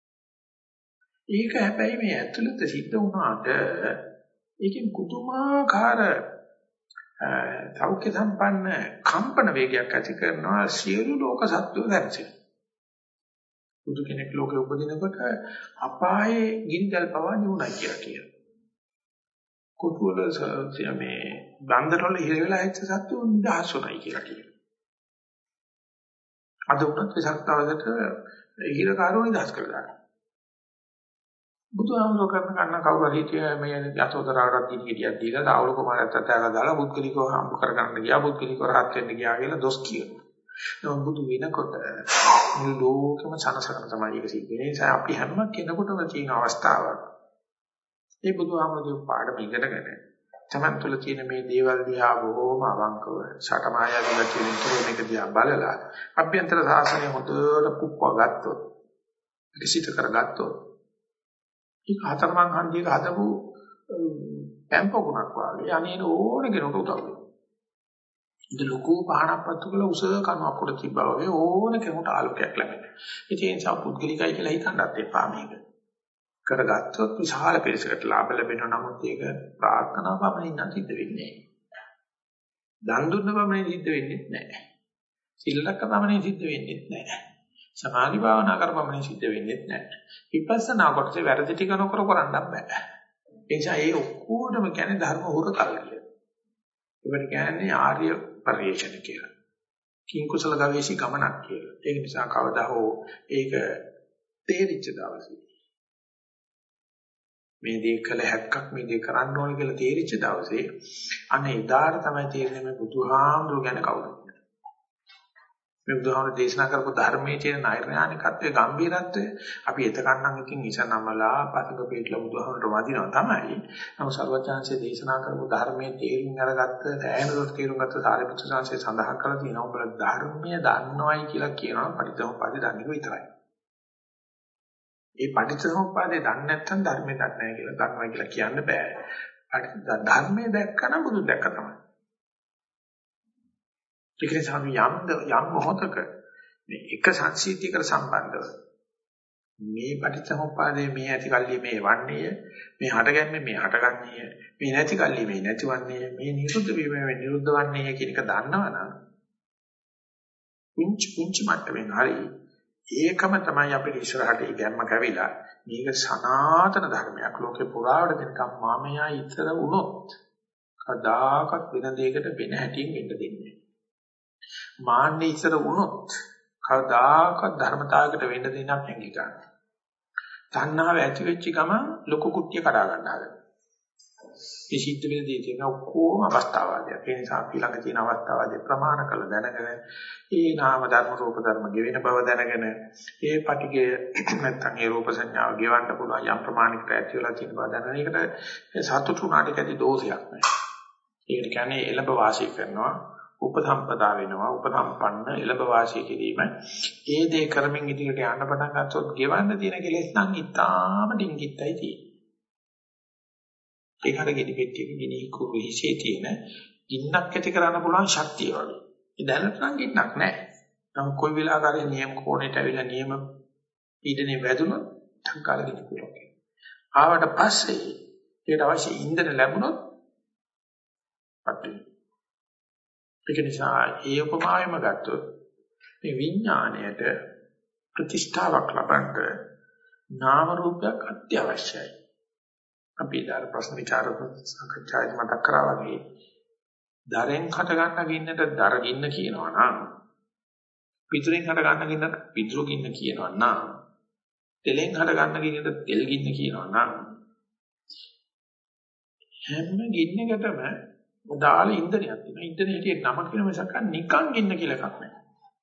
ඒක හැබැයි මේ ඇතුළත සිද්ධ වුණාට ඒකෙන් කුතුමාකාර සෞඛ්‍ය සම්පන්න කම්පන වේගයක් ඇති කරනවා සියලු ලෝක සත්වෝ දැක්සෙන. බුදු කෙනෙක් ලෝකෙ උපදිනකොට අපායේ ගිනිදල් පවා නිවුණා කියලා කියනවා. කොටුවල මේ බන්දරවල හිර වෙලා හිට සත්තු නිදහසුණයි කියලා කියනවා. අද උනත් විසක් දවසට හිරකාරෝ නිදහස් කරලා දානවා. බුදුහාමුදුරුවෝ කරන කන්න කවුරු හරි කිය මේ යසෝදරාවට දීගියක් දීලා රාහුල කුමාරයාට තත්ත්වයක් දාලා බුද්ධලිකව හම්බ කරගන්න ගියා බුද්ධලිකව රහත් වෙන්න ගියා කියලා දොස් කියනවා. නමුත් බුදු වෙනකොට මුළු ලෝකෙම සනසන තමයි ඒක සිද්ධ වෙන්නේ. ඒ නිසා අපි හැම කෙනෙකුටම තියෙන අවස්ථාවක්. මේ බුදුහාමුදුරුවෝ පාඩම ඉගෙනගෙන තමන් තුළ තියෙන මේ දේවල් දිහා බොහොම අවංකව සටමායවල තියෙන තුරු මේක දිහා බලලා අභ්‍යන්තර සාසනය හොඳට පුප්පව ගත්තොත් විසිත කරගත්තොත් ඒක හතරමං හන්දියක හදපු ටෙම්පෝකුණක් වගේ අනේන ඕන කෙනෙකුට උදව් වෙනවා. ඉත ලොකු පහනක් පත්තු කළ උස කණුවක් උඩ තිබ්බා වගේ ඕන කෙනෙකුට ආලෝකයක් ලැබෙනවා. ඒ නිසා පුද්ගලිකයි කියලා හිතන්නත් එපා මේක. කරගත්තොත් විශාල පිරිසකට ලාභ ලැබෙනවා. නමුත් ඒක ප්‍රාර්ථනා පමණින් නම් සිද්ධ වෙන්නේ නැහැ. දන් දුන්න පමණින් සිද්ධ වෙන්නේ නැහැ. සිල්ලක පමණින් සිද්ධ වෙන්නේ නැහැ. සමාධි භාවනා කරපමණින් සිද්ධ වෙන්නේ නැහැ. විපස්සනා කොටසේ වැරදි ටික නොකර කරන්න බෑ. ඒ නිසා ඒ ඔක්කොටම කියන්නේ ධර්ම හුරතල් කියලා. ඒකට කියන්නේ ආර්ය පරිශ්‍රණ කියලා. කිං කුසල ගවේෂී ගමනක් කියලා. ඒක නිසා කවදා හෝ ඒක තේරිච්ච දවසේ මේ දේ කළ හැක්කක් මේ දේ කරන්න ඕනේ කියලා තේරිච්ච දවසේ අනේ එදාට තමයි තේරෙන්නේ මේ බුදුහාමුදුරු ගැන කවුද කියලා. මේ බුදුහාමුදුරු දේශනා කරපු ධර්මයේ තියෙන නෛර්යානිකත්වයේ ගැඹීරත්වය අපි එතකන්නම් ඉතින් ඉසනමලා පසක පිටලා බුදුහාමුදුරු වදිනවා තමයි. නමුත් සර්වඥාන්සේ දේශනා කරපු ධර්මයේ තේරුම් අරගත්ත සෑහෙනකට තේරුම් ගත්ත සාරිපුත්‍ර සංසේ සඳහන් කරලා තියෙනවා උඹලා ධර්මයේ දන්නවයි කියලා කියනවා පරිත්‍යාගපාදී දන්නේ විතරයි. ඒ පටිච්චසමුප්පාදේ දන්නේ නැත්නම් ධර්මය දන්නේ නැහැ කියලා දන්නවා කියලා කියන්න බෑ. ධර්මයේ දැක්කම බුදු දැක්ක තමයි. ඒක නිසා අපි යම් මොහොතක මේ එක සංසිද්ධියකට සම්බන්ධව මේ පටිච්චසමුප්පාදේ මේ ඇති කල්ලි මේ වන්නේ මේ හටගන්නේ මේ හටගන්නේ මේ නැති කල්ලි මේ නැතිවන්නේ මේ නිරුද්ධ වීම මේ නිරුද්ධ වන්නේ කියන එක දන්නවනම් පුංචි මට්ටමින් හරි ඒකම තමයි අපේ ඉස්සරහට ඉගැම්ම කැවිලා මේක සනාතන ධර්මයක් ලෝකේ පුරාවට දෙනකම් මාමයා ඉතර වුණොත් කදාකත් වෙන දෙයකට වෙන හැටියෙන් වෙන්න දෙන්නේ නැහැ. මාන්නේ ඉතර වුණොත් කදාකත් ධර්මතාවයකට වෙන්න දෙන්නක් නැගී ගන්න. තණ්හාව ඇති වෙච්ච ගමන් ලොකු කුට්ටිය කඩා ගන්න ආද. මේ සිද්ධ වෙන දේ තියෙන ඔක්කොම අවස්ථාවාදයක්. ඒ නිසා අපි ළඟ තියෙන අවස්ථාවාදී ප්‍රමාණ කළ දැනගෙන ඒ නාම ධර්ම රූප ධර්ම ගෙවෙන බව දැනගෙන ඒ පටිගය නැත්තම් ඒ රූප සංඥාව ගෙවන්න පුළුවන් යම් ප්‍රමාණයකට ඇති වෙලා තියෙන බව දැනගෙන ඒකට සතුටු උනාට කැටි දෝෂයක් නැහැ. ඒකට කියන්නේ එළඹ වාසය කරනවා උපසම්පදා වෙනවා උපසම්පන්න එළඹ වාසය කිරීම. ඒ දේ කරමින් ඉදිරියට යන්න පටන් ගත්තොත් ගෙවන්න තියෙන කෙලෙස් නම් ඉතාම ඩිංගිත්තයි තියෙන්නේ. ඒකට ගෙඩි පෙට්ටියක ගිනි කුරු හිසේ තියෙන ගින්නක් ඇති කරන්න පුළුවන් ශක්තිය වගේ. ඒ දැනට නම් ගින්නක් නැහැ. නම් කොයි වෙලාවකරි නියම කෝණයට ඇවිල්ලා නියම පීඩනේ වැදුනොත් ටංකාල ගිනි කුරක්. ආවට පස්සේ ඒකට අවශ්‍ය ඉන්ධන ලැබුණොත් අපිට ඒක නිසා ඒ උපමාවෙම ගත්තොත් මේ විඥාණයට ප්‍රතිෂ්ඨාවක් ලබන්න නාම රූපයක් අත්‍යවශ්‍යයි. අපි ඊට ප්‍රශ්න විචාරක සාකච්ඡාවේ මතක් කරා වගේ දරෙන් හට ගන්න ගින්නට දර ගින්න කියනවා නම් පිටුරෙන් හට ගන්න ගින්නට පිටුරු ගින්න කියනවා නම් තෙලෙන් හට ගන්න ගින්නට තෙල් ගින්න කියනවා නම් හැම ගින්නකටම දාල ඉන්ධනයක් තියෙනවා. ඉන්ධනයේ නම කියන මිසක් නිකන් ගින්න කියලා එකක් නැහැ.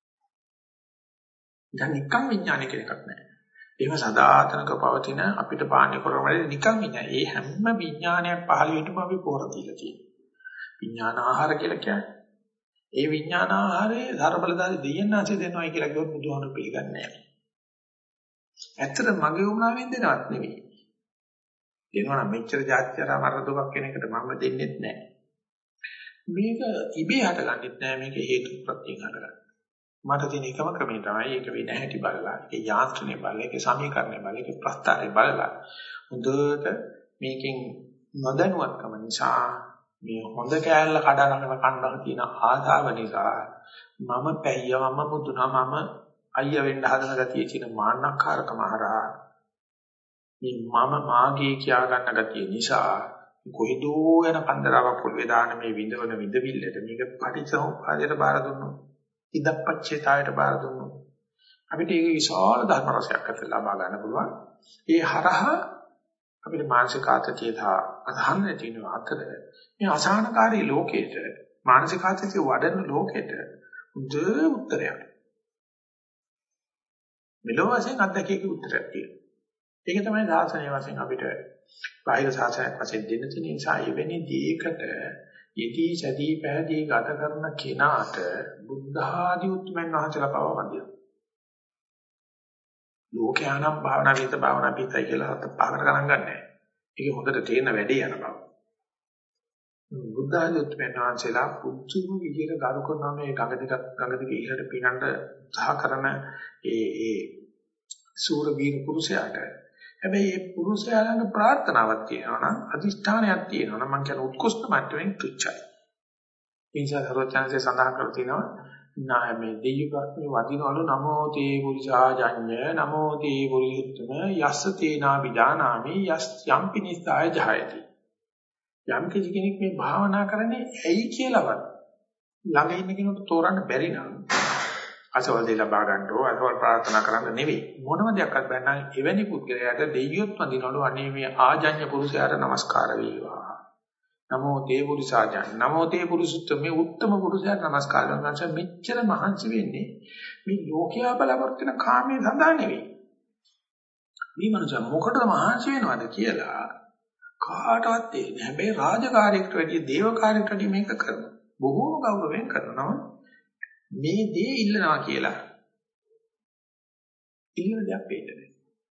දැන් නිකන් විඥානය කියලා එකක් නැහැ. එහෙම සදාතනක පවතින අපිට පාණ්‍ය කරවල නිකන් ඉන්නේ. ඒ හැම විඥානයක් පහළ වෙන්නම අපි පොර දීලා තියෙනවා. විඥාන ආහාර කියලා කියන්නේ. ඒ විඥාන ආහාරයේ ධර්මබලදාරි දෙයන්නාසේ දෙනවා කියලා කිව්වොත් බුදුහාමුදුරු පිළිගන්නේ නැහැ. ඇත්තට මගේ උමනාවෙන් දෙනවත් නෙවෙයි. දෙනවා නම් මෙච්චර જાත්‍යරා මරණ දුකක් කෙන එකට මම දෙන්නෙත් නැහැ. මේක ඉබේ හටගන්නෙත් නැහැ. මේක හේතු ප්‍රත්‍යයෙන් හටගන්නවා. මට තියෙන එකම ක්‍රමය තමයි ඒක වෙන හැටි බලලා ඒක යාන්ත්‍රණය බලලා ඒක සමීකරණය බලලා ඒක ප්‍රස්තාරය බලලා හොඳට මේකෙන් නොදැනුවත්කම නිසා මේ හොඳ කෑල්ල කඩනගෙන කණ්ඩායම තියෙන ආශාව නිසා මම පැయ్యා මම මුදුනා මම අයියා වෙන්න හදන ගතිය කියන මාන්නකාරකම හරහා මේ මම මාගේ කියා ගන්න ගතිය නිසා කොහෙදෝ යන කන්දරාවක් පොළවේ දාන මේ විඳවන විඳවිල්ලට මේක පටිච්චසමුප්පාදයට බාර දුන්නොත්, ඉදප්පච්චේතාවයට බාර දුන්නොත් අපිට ඒක විශාල ධර්ම රසයක් අතට ලබා ගන්න පුළුවන්. ඒ හරහා අපිට මානසික ආතතිය සහ අසහන තියෙන අතර මේ අසහනකාරී ලෝකෙට මානසික ආතතිය වඩන ලෝකෙට උද උත්තරයක්. මෙලොව වශයෙන් අත්දැකීක උත්තරයක් තියෙනවා. ඒක තමයි සාසනීය වශයෙන් අපිට බාහිර සාසනයක් වශයෙන් දෙන්න තියෙන නිසා එවැනි දීකට යෙදී සැදී පැහැදී ගත කරන කෙනාට බුද්ධ ආදී උතුම්යන් වහන්සේලා පවවදිනවා. ලෝකයානම් භාවනා විත භාවනා පිටයි කියලා හත පහකට ගණන් ගන්නෑ. ඒක හොඳට තේරෙන වැඩේ යන බව. බුද්ධ ආදී උතුම්යන් වහන්සේලා පුදුම විදියට ගරු කරන මේ ගඟ දිගේ ඉහළට පිනන්න සහ කරන ඒ සූර වීර පුරුෂයාට හැබැයි මේ පුරුෂයා ළඟ ප්‍රාර්ථනාවක් තියෙනවා නම් අදිෂ්ඨානයක් තියෙනවා නම් මම කියන උත්කෘෂ්ඨ මට්ටමින් තුච්චයි. ඒ නිසා සර්වඥාන්සේ සඳහන් කර තිනවා මේ දෙයියපත්මේ වදිනවලු නමෝ තේ පුරිසාජඤ්ඤ නමෝ තේ පුරියුත්තම යස්ස තේනා විදානාමි යස් යම්පි නිස්සාය ජහයති. යම් කෙනෙක් මේ භාවනා කරන්නේ ඇයි කියලාවත් ළඟ ඉන්න කෙනෙකුට තෝරන්න බැරි නම් අසවල් දෙය ලබා ගන්න ඕ අසවල් ප්‍රාර්ථනා කරන්න නෙවෙයි මොනම දෙයක්වත් බැන්නම් එවැනි පුද්ගලයාට දෙයියොත් වඳිනවලු අනේ මේ ආජඤ්ඤ පුරුෂයාට নমස්කාර වේවා නමෝ තේ පුරුෂාජඤ්ඤ නමෝ තේ පුරුෂුත්තම මේ උත්තම පුරුෂයාට নমස්කාර කරනවා මෙච්චර මහන්සි වෙන්නේ මේ ලෝකයා බලාපොරොත්තු වෙන කාමයේ සඳහා නෙවෙයි මේ මනුස්සයා මොකටද මහන්සි වෙනවද කියලා කාටවත් තේරෙන්නේ නැහැ හැබැයි රාජකාරියකට වැඩිය දේවකාරියකට වැඩිය මේක කරනවා බොහෝම ගෞරවයෙන් කරනවා මේ දේ ඉල්ලනවා කියලා ඉල්ලන දෙයක් වෙන්නේ.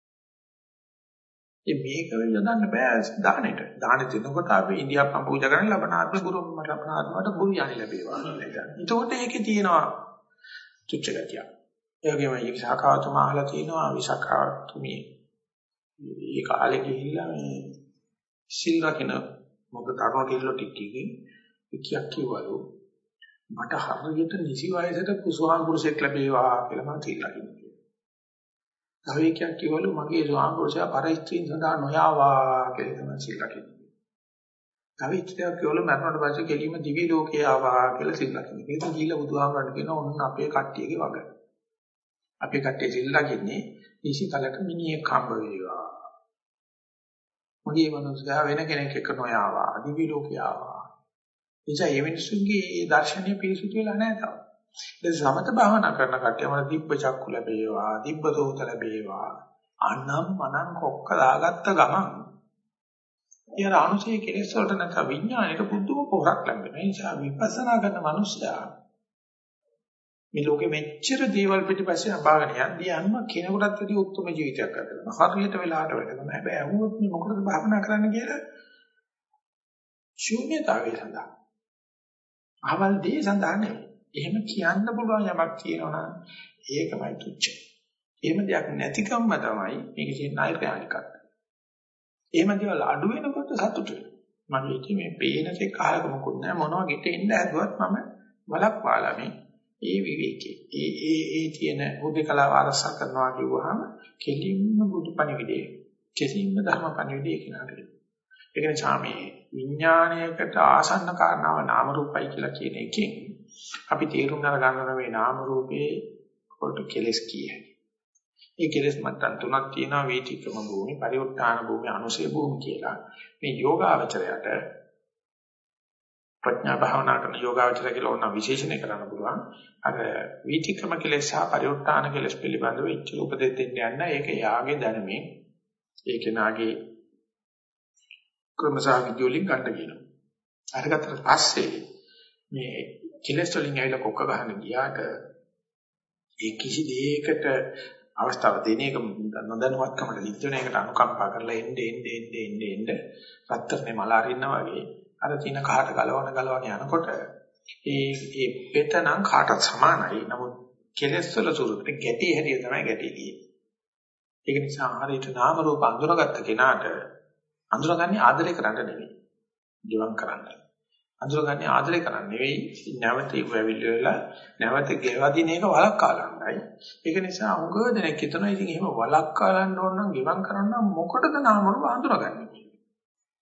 මේක යොදන්න බෑ දානෙට. දානෙ දෙනකොට අපි ඉන්දියාප්පම් පූජා කරන ලබනාත්ම ගුරු මට ලබනාත්මට ගුරු යන්නේ ලැබේවා කියලා. එතකොට ඒකේ තියෙනවා තුච්ච ගතිය. ඒ වගේම විසාකාතුමා අහලා තියෙනවා විසාකාතුමී ඒ කාලේ ගිහිල්ලා මේ සිල් රකින්න මොකද තරණ කිල්ලෝ ටිකකින් කියක් කිව්වලු මට හරියට නිසි වයසට කුසුහාන් පුරුෂයෙක් ලැබේවා කියලා මම තියලා ඉන්නේ. තව එකක් කිව්වලු මගේ ස්වාම පුරුෂයා පරිස්ත්‍රීන් සඳහා නොයාවා කියලා තමයි සිල්ලා කියන්නේ. තව එකක් කිව්වලු මරණයට පස්සේ කෙලිම දිවි ලෝකේ ආවා කියලා සිල්ලා කියන්නේ. ඒක කියලා බුදුහාමරණ කියන ඔන්න අපේ කට්ටියගේ වග. අපේ කට්ටිය සිල්ලා කියන්නේ නිසි කලක මිනිහෙක් හම්බ වේවා. මගේ මනුස්සයා වෙන කෙනෙක් එක්ක නොයාවා දිවි ලෝකේ ආවා. එනිසා මේ මිනිස්සුන්ගේ මේ දර්ශනීය පිරිසුදු වෙලා නැහැ තාම. ඒ සමත භාවනා කරන කට්ටියම දිබ්බ චක්කු ලැබේවා, දිබ්බ සෝත ලැබේවා. අනම් මනම් කොක්ක දාගත්ත ගමන් ඊයර අනුසය කෙලෙස් වලට නැත්නම් විඥාණයට පුදුම පොරක් ලැබෙනවා. ඒ නිසා විපස්සනා කරන මිනිස්සයා මේ ලෝකෙ මෙච්චර දේවල් පිටිපස්සේ අපාගෙන යන්නේ අන්න කෙනෙකුටත් වැඩි උත්තරම ජීවිතයක් ගත කරනවා. හරියට වෙලාවට වැඩ කරනවා. හැබැයි අහුවොත් මේ මොකටද භාවනා කරන්න කියලා ශූන්‍යතාවය සඳහා අවල් දේ සඳහා නෙවෙයි. එහෙම කියන්න පුළුවන් යමක් කියනවා නම් ඒකමයි තුච්ච. එහෙම දෙයක් නැතිකම්ම තමයි මේක කියන නෛර්යානිකත්වය. එහෙම දේවල් අඩු වෙනකොට සතුටු වෙනවා. මම ඉති මේ පේනසේ කාලක මොකුත් නැහැ මොනවා ගෙට එන්න ඇදුවත් මම වලක්වාලා මේ ඒ විවේකේ ඒ තියෙන බුද්ධකලාව අරසා කරනවා කිව්වහම කෙලින්ම බුදුපණිවිඩේ කෙලින්ම ධර්මපණිවිඩේ කියනවා. ඒක නිසා මේ විඥාණයකට ආසන්න කාරණාව නාම රූපයි කියලා කියන එකෙන් අපි තේරුම් ගන්න මේ නාම රූපේ කොට කෙලස් කියන්නේ. මේ කෙලස් මට්ටම් තුනක් තියෙනවා වේතිකම භූමි, පරිඋත්ථාන භූමි, අනුසය භූමි කියලා. මේ යෝගාවචරයට ප්‍රඥා භාවනා කරන යෝගාවචරය කියලා ඕන විශේෂණය කරන්න පුළුවන්. අර වේතිකම කෙලස් සහ පරිඋත්ථාන කෙලස් පිළිබඳව ඉච්ඡ උපදෙස් දෙන්න යන්න ඒක යාගේ දැනුමින් ඒක නාගේ ක්‍රමසා විද්‍යෝලින් ගන්න කියනවා. අරකට පස්සේ මේ කෙලස් වලින් ඇවිල්ලා කොක්ක ගන්න ගියාට ඒ කිසි දෙයකට අවස්ථාව දෙන එක නොදැනුවත්කමට ලිච්චන එකට අනුකම්පා කරලා එන්නේ රත්තරනේ මල අරින්නා වගේ අර තින කහට ගලවන යනකොට ඒ පෙතනම් කාටත් සමානයි. නමුත් කෙලස් වල ස්වරූපේ ගැටි හැටිය තමයි ගැටිලියේ. ඒක නිසා හරියට නාම රූප අඳුරගත්ත කෙනාට අඳුරගන්නේ ආදරය කරන්න නෙවෙයි. ජීවම් කරන්න. අඳුරගන්නේ ආදරය කරන්න නෙවෙයි. නැවත ඉවෙවිල වෙලා නැවත ගෙවදින එක වලක්කාලන්නයි. ඒක නිසා උගව දෙනෙක් හිතනවා ඉතින් එහෙම වලක්කාලන්න ඕන නම් ගිවම් කරන්න මොකටද නාම රූප අඳුරගන්නේ කියලා.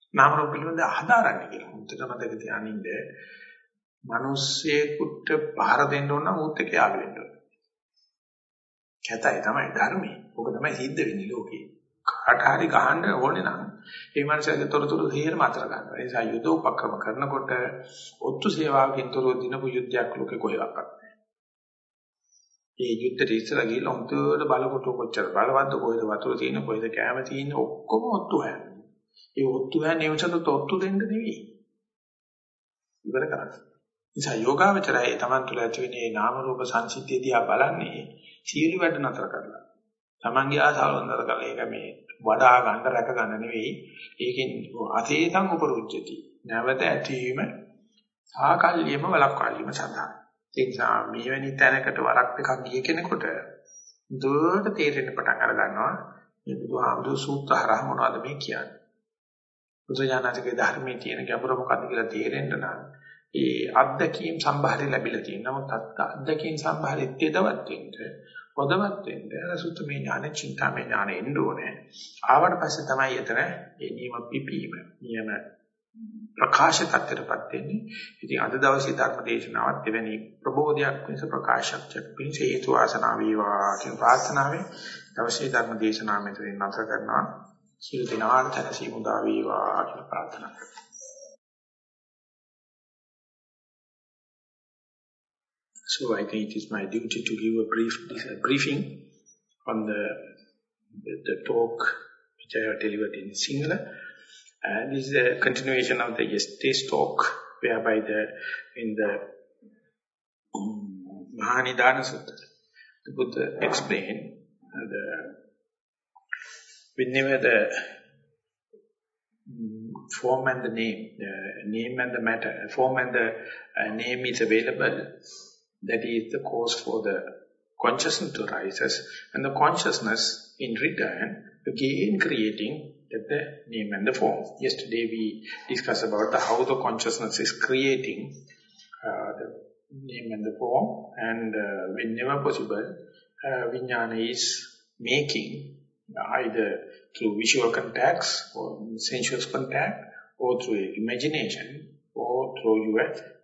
නාම රූප පිළිබඳ හදාරන්නේ කියලා. මුත්තර මතක තියානින්ද මිනිස්සෙකුට පහර දෙන්න ඕන නම් උත් එක යාළු වෙන්න ඕන. කැතයි තමයි ධර්මයේ. ඔක තමයි සිද්ධ වෙන්නේ ලෝකේ. කාට හරි ගහන්න ඕනේ නම් ඒ මනුස්සයාගේ තොරතුරු සියරම අතර ගන්නවා. ඒ නිසා යුද උපක්‍රම කරනකොට ඔත්තු සේවාවකින් තොරව දිනපු යුද්ධයක් ලෝකේ කොහෙවත් නැහැ. ඒ යුද්ධෙට ඉස්සලා ගිහලා උන්ට බලකොට කොච්චර බලවත්ද කොහෙද වතුර තියෙන කොහෙද කැම තියෙන ඔක්කොම ඔත්තු හොයන්නේ. ඒ ඔත්තු හොයන්නේ එවසට ඔත්තු දෙන්න නෙවෙයි. ඉවර කරන්නේ. නිසා යෝගාවචරයේ Taman තුළ ඇති වෙන මේ නාම රූප සංසිද්ධිය දිහා බලන්නේ සීල වැඩ නතර කරලා. Tamanගේ ආසාව නතර කරලා ඒක මේ වඩා ගන්න රැක ගන්න නෙවෙයි. ඒකෙන් අතේතං උපරුජ්ජති. නැවත ඇතිවීම සාකල්යෙම වලක්වාලීම සඳහා. ඒ නිසා මෙවැනි තැනකට වරක් දෙකක් ගිය කෙනෙකුට දුරට තේරෙන්න පටන් අර ගන්නවා මේ බුදුහාමුදුරු සූත්‍රහරහ මොනවද මේ කියන්නේ. බුදුජානකගේ ධර්මයේ තියෙන ගැඹුර මොකක්ද කියලා තේරෙන්න නම් ඒ අද්දකීම් සම්භාරය ලැබිලා තියෙනවා. නමුත් අද්දකීම් සම්භාරෙත් යදවත් වෙන්න, පොදවත් වෙන්න සුත්තමේ ඥාන, චින්තාමේ ඥාන එන්න ඕනේ. ආවට පස්සේ තමයි එතන ඒ නියම පිපීම, නියම ප්‍රකාශ tattරපත් වෙන්නේ. ඉතින් අද දවසේ ධර්ම දේශනාවත් එවැනි ප්‍රබෝධයක් වෙනස ප්‍රකාශයක් පිණිස හේතු වාසනා වේවා කියන ප්‍රාර්ථනාවෙන් දවසේ ධර්ම දේශනාව මෙතනින් නැවත කරනවා. සියලු දෙනාට සැනසීම උදා වේවා කියලා ප්‍රාර්ථනා කරනවා. So I think it is my duty to give a briefing on the talk which I have delivered in Sinhala. And this is a continuation of the yesterday's talk, whereby in the Mahanidana Sutta, the Buddha explained whenever the form and the name and the matter, form and the name is available, that is the cause for the consciousness to rise, and the consciousness in return again creating the name and the form. Yesterday we discussed about how the consciousness is creating the name and the form, and whenever possible, Vijnana is making either through visual contacts or sensuous contact, or through imagination, or through your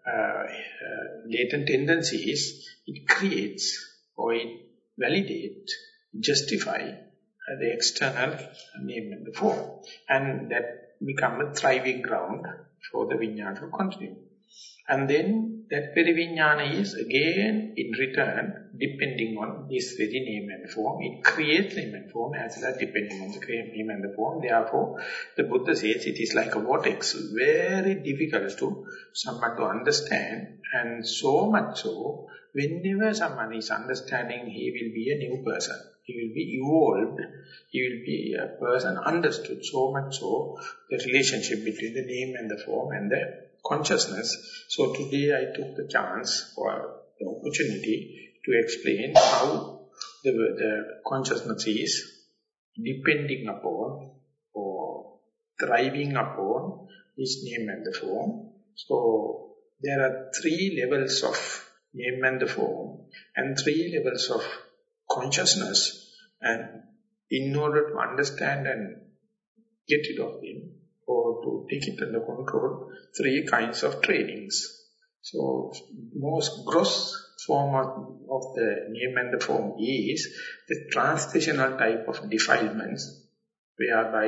latent tendencies, it creates or it validates, justifies the external name and the form. And that becomes a thriving ground for the Vijnana to continue. And then that very Vijnana is again in return depending on this very name and form. It creates name and form as well as depending on the name and the form. Therefore, the Buddha says it is like a vortex, very difficult to someone to understand. And so much so, whenever someone is understanding, he will be a new person. He will be evolved. He will be a person understood. So much so, the relationship between the name and the form and the consciousness. So today I took the chance or the opportunity to explain how the consciousness is depending upon or thriving upon this name and the form. So there are 3 levels of name and the form and 3 levels of consciousness, and in order to understand and get rid of them, or to take it under control, 3 kinds of trainings. So, most gross form of the name and the form is the transitional type of defilements, whereby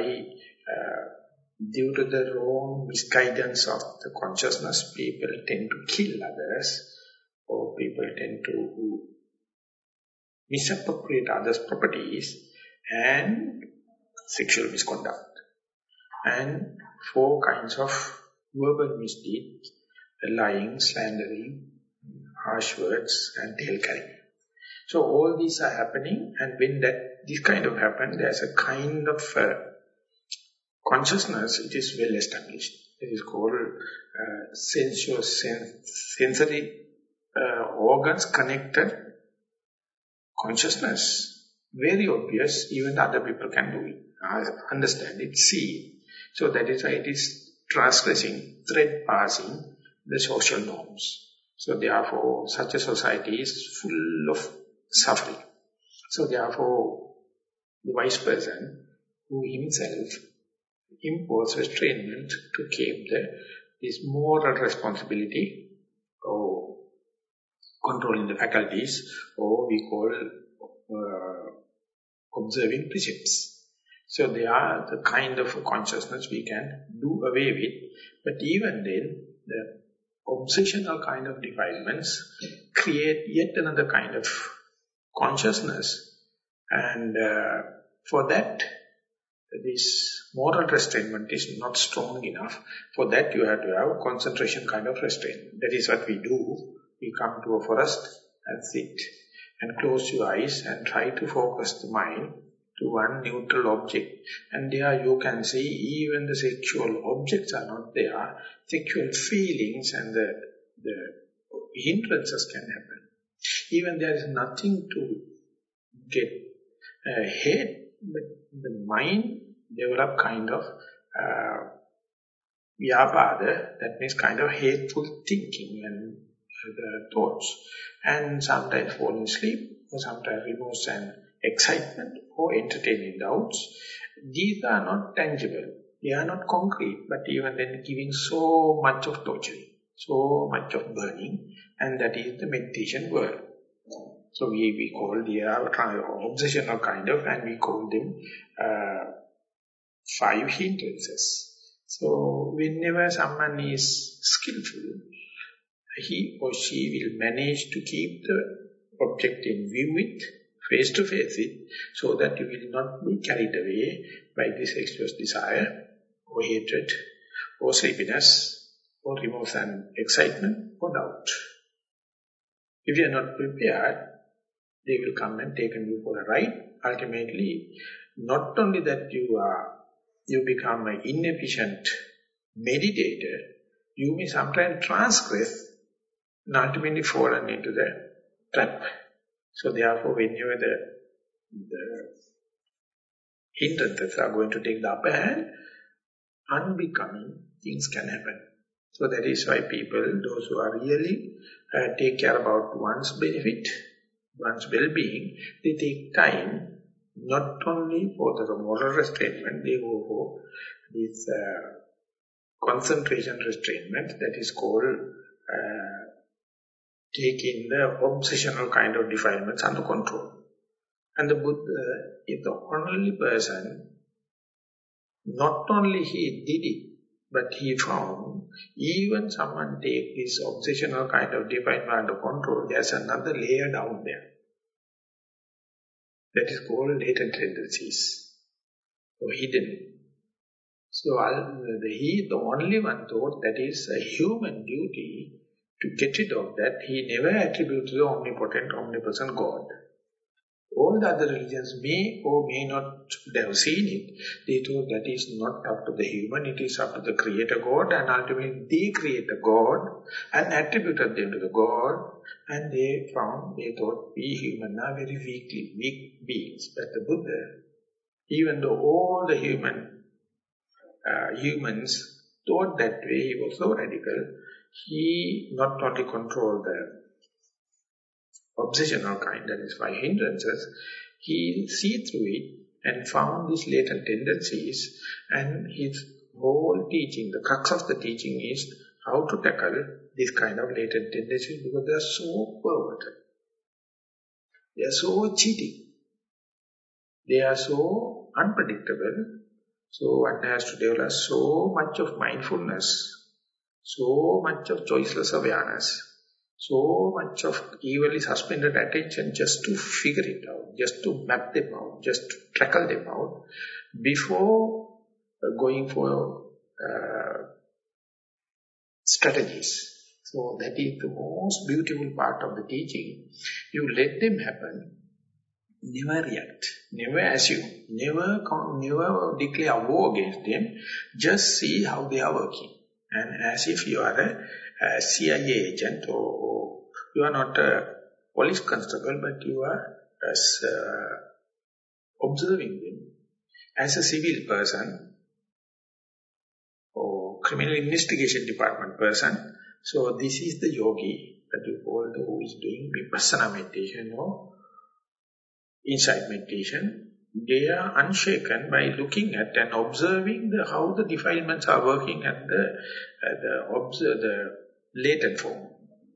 due to the wrong misguidance of the consciousness, people tend to kill others, or people tend to misappropriate others' properties, and sexual misconduct. And 4 kinds of verbal misdeeds: lying, slandering, harsh words, and tail carrying. So all these are happening, and when this kind of happens, there's a kind of consciousness, it is well established. It is called sensory organs connected consciousness. Very obvious, even other people can do it, understand it, see it. So that is why it is transgressing, thread passing the social norms. So therefore, such a society is full of suffering. So therefore, the wise person who himself impose restraint to keep this moral responsibility or controlling the faculties, or we call observing precepts. So they are the kind of consciousness we can do away with. But even then, the obsessional kind of defilements create yet another kind of consciousness. And for that, this moral restraint is not strong enough. For that, you have to have concentration kind of restraint. That is what we do. We come to a forest and sit and close your eyes and try to focus the mind to one neutral object. And there you can see even the sexual objects are not there. Sexual feelings and the hindrances can happen. Even there is nothing to get hate, but the mind develop kind of vyapada, that means kind of hateful thinking and thoughts. And sometimes falling asleep, or sometimes remorse and excitement, or entertaining doubts. These are not tangible. They are not concrete, but even then giving so much of torturing, so much of burning, and that is the meditation world. So we call the obsessional kind of, and we call them 5 hindrances. So whenever someone is skillful, he or she will manage to keep the object in view with, face to face it, so that you will not be carried away by this sexual desire, or hatred, or sleepiness, or remorse and excitement, or doubt. If you are not prepared, they will come and take you for a ride. Ultimately, not only that you become an inefficient meditator, you may sometimes transgress and ultimately fallen into the trap. So therefore, whenever the hindrances are going to take the upper hand, unbecoming things can happen. So that is why people, those who are really take care about one's benefit, one's well-being, they take time not only for the moral restraint, they go for this concentration restraint, that is called taking the obsessional kind of defilements under control. And the Buddha is the only person, not only he did it, but he found even someone take this obsessional kind of defilement under control, there's another layer down there. That is called latent tendencies, or hidden. So he is the only one thought that is a human duty to get rid of that. He never attributed to the omnipotent, omnipresent God. All the other religions may or may not have seen it. They thought that is not up to the human, it is up to the Creator God, and ultimately they create a God and attributed them to the God, and they thought we human are very weak beings. But the Buddha, even though all the humans thought that way, he was so radical, he not only controlled the obsessional kind, that is 5 hindrances, he see through it and found these latent tendencies, and his whole teaching, the crux of the teaching is how to tackle this kind of latent tendencies, because they are so perverted, they are so cheating, they are so unpredictable. So one has to develop so much of mindfulness, so much of choiceless awareness, so much of evenly suspended attention just to figure it out, just to map them out, just to tackle them out, before going for strategies. So that is the most beautiful part of the teaching. You let them happen, never react, never assume, never declare war against them, just see how they are working. And as if you are a CIA agent, or you are not a police constable, but you are observing them as a civil person or criminal investigation department person. So this is the yogi that you call who is doing vipassana meditation or insight meditation. they are unshaken by looking at and observing how the defilements are working at the latent form.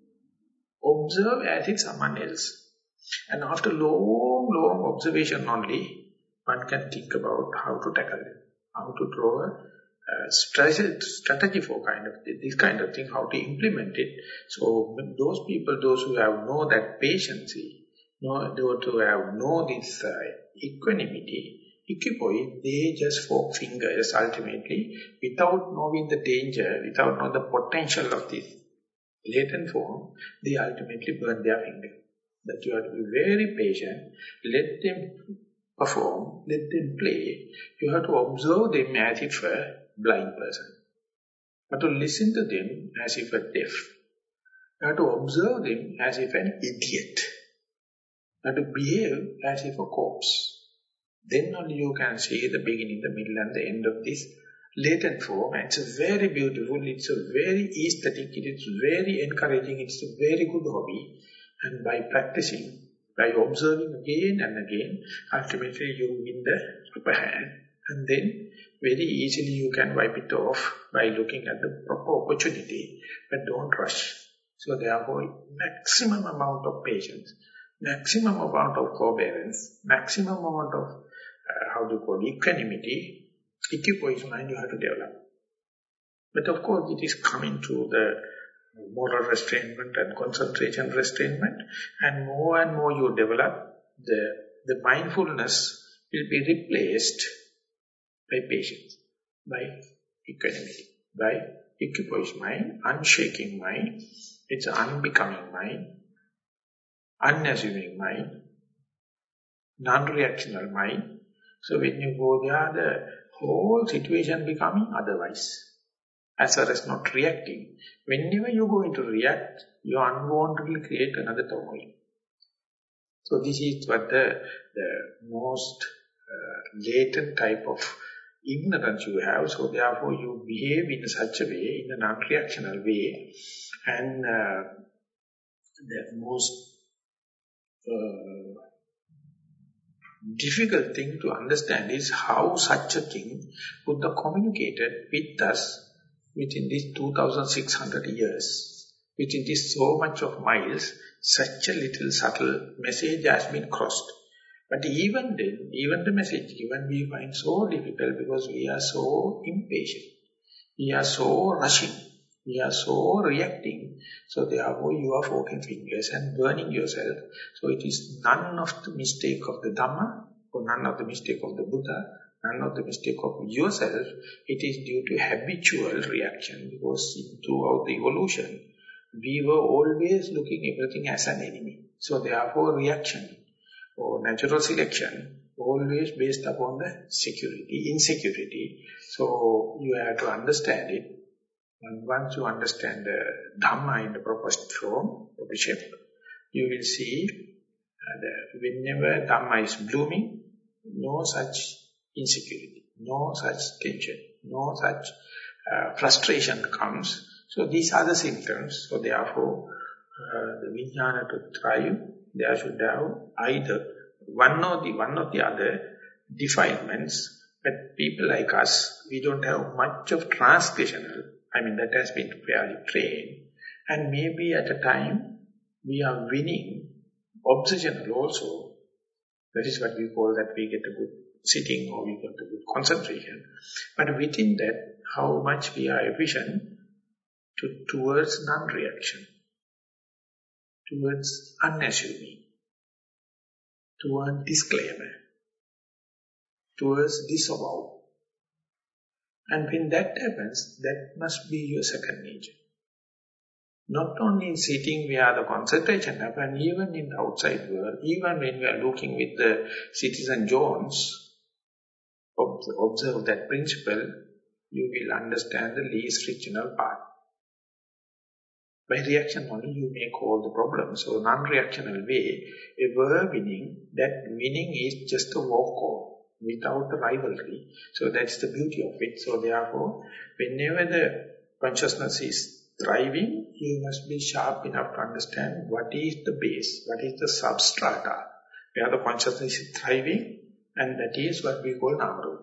Observe as if someone else. And after long observation only, one can think about how to tackle it, how to draw a strategy for this kind of thing, how to implement it. So those people, those who have know that patience, those who have know this equanimity, equipoise, they just fork fingers ultimately without knowing the danger, without knowing the potential of this latent form, they ultimately burn their finger. That you have to be very patient, let them perform, let them play. You have to observe them as if a blind person. You have to listen to them as if a deaf. You have to observe them as if an idiot. You have to behave as if a corpse. Then only you can see the beginning, the middle and the end of this latent form. And it's very beautiful, it's a very aesthetic, it's very encouraging, it's a very good hobby. And by practicing, by observing again and again, ultimately you win the upper hand. And then very easily you can wipe it off by looking at the proper opportunity, but don't rush. So therefore, maximum amount of patience, maximum amount of forbearance, maximum amount of, equanimity, equipoise mind you have to develop. But of course, it is coming to the moral restrainment and concentration restrainment, and more you develop, the mindfulness will be replaced by patience, by equanimity, by equipoise mind, unshaking mind. It's an unbecoming mind, unassuming mind, non-reactional mind. So when you go there, the whole situation becoming otherwise. As far as not reacting. Whenever you go into react, you unwantedly create another turmoil. So this is what the most latent type of ignorance you have. So therefore you behave in such a way, in a non-reactional way. And the most difficult thing to understand is how such a thing would have communicated with us within these 2,600 years, within this so much of miles, such a little subtle message has been crossed. But even then, even the message given we find so difficult because we are so impatient. We are so rushing. We are so reacting. So therefore you are forking fingers and burning yourself. So it is none of the mistake of the Dhamma, or none of the mistake of the Buddha, none of the mistake of yourself. It is due to habitual reaction, because throughout the evolution, we were always looking everything as an enemy. So therefore reaction or natural selection always based upon the insecurity. So you have to understand it. And once you understand the Dhamma in the proper form, proper shape, you will see that whenever Dhamma is blooming, no such insecurity, no such tension, no such frustration comes. So these are the symptoms. So therefore, the vijnana to thrive, there should have either one or the other defilements. But people like us, we don't have much of transgressional. That has been fairly trained. And maybe at a time, we are winning obsessional also. That is what we call that we get a good sitting or we get a good concentration. But within that, how much we are efficient towards non-reaction, towards unassuming, towards disclaimer, towards disavow. And when that happens, that must be your second nature. Not only in sitting where the concentration happens, even in the outside world, even when we are looking with the Citizen Jones, observe that principle, you will understand the least frictional part. By reaction only you may call the problem. So non-reactional way, ever winning, that winning is just a walk-off, without the rivalry. So that's the beauty of it. So therefore, whenever the consciousness is thriving, you must be sharp enough to understand what is the base, what is the substrata. Where the consciousness is thriving, and that is what we call Namarupa.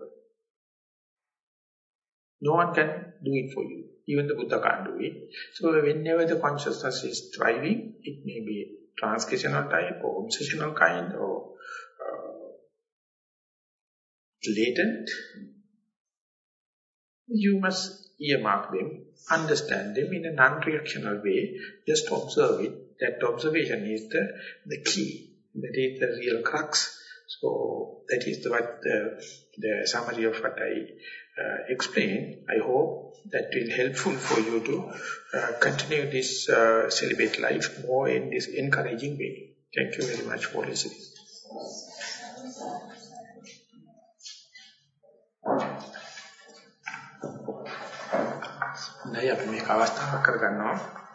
No one can do it for you. Even the Buddha can't do it. So whenever the consciousness is driving, it may be transcriptional type or obsessional kind or latent. You must earmark them, understand them in a non-reactional way, just observe it. That observation is the key. That is the real crux. So that is what the summary of what I explained. I hope that will helpful for you to continue this celibate life more in this encouraging way. Thank you very much for listening. දැන් අපි මේක අවස්ථාවක් කරගන්නවා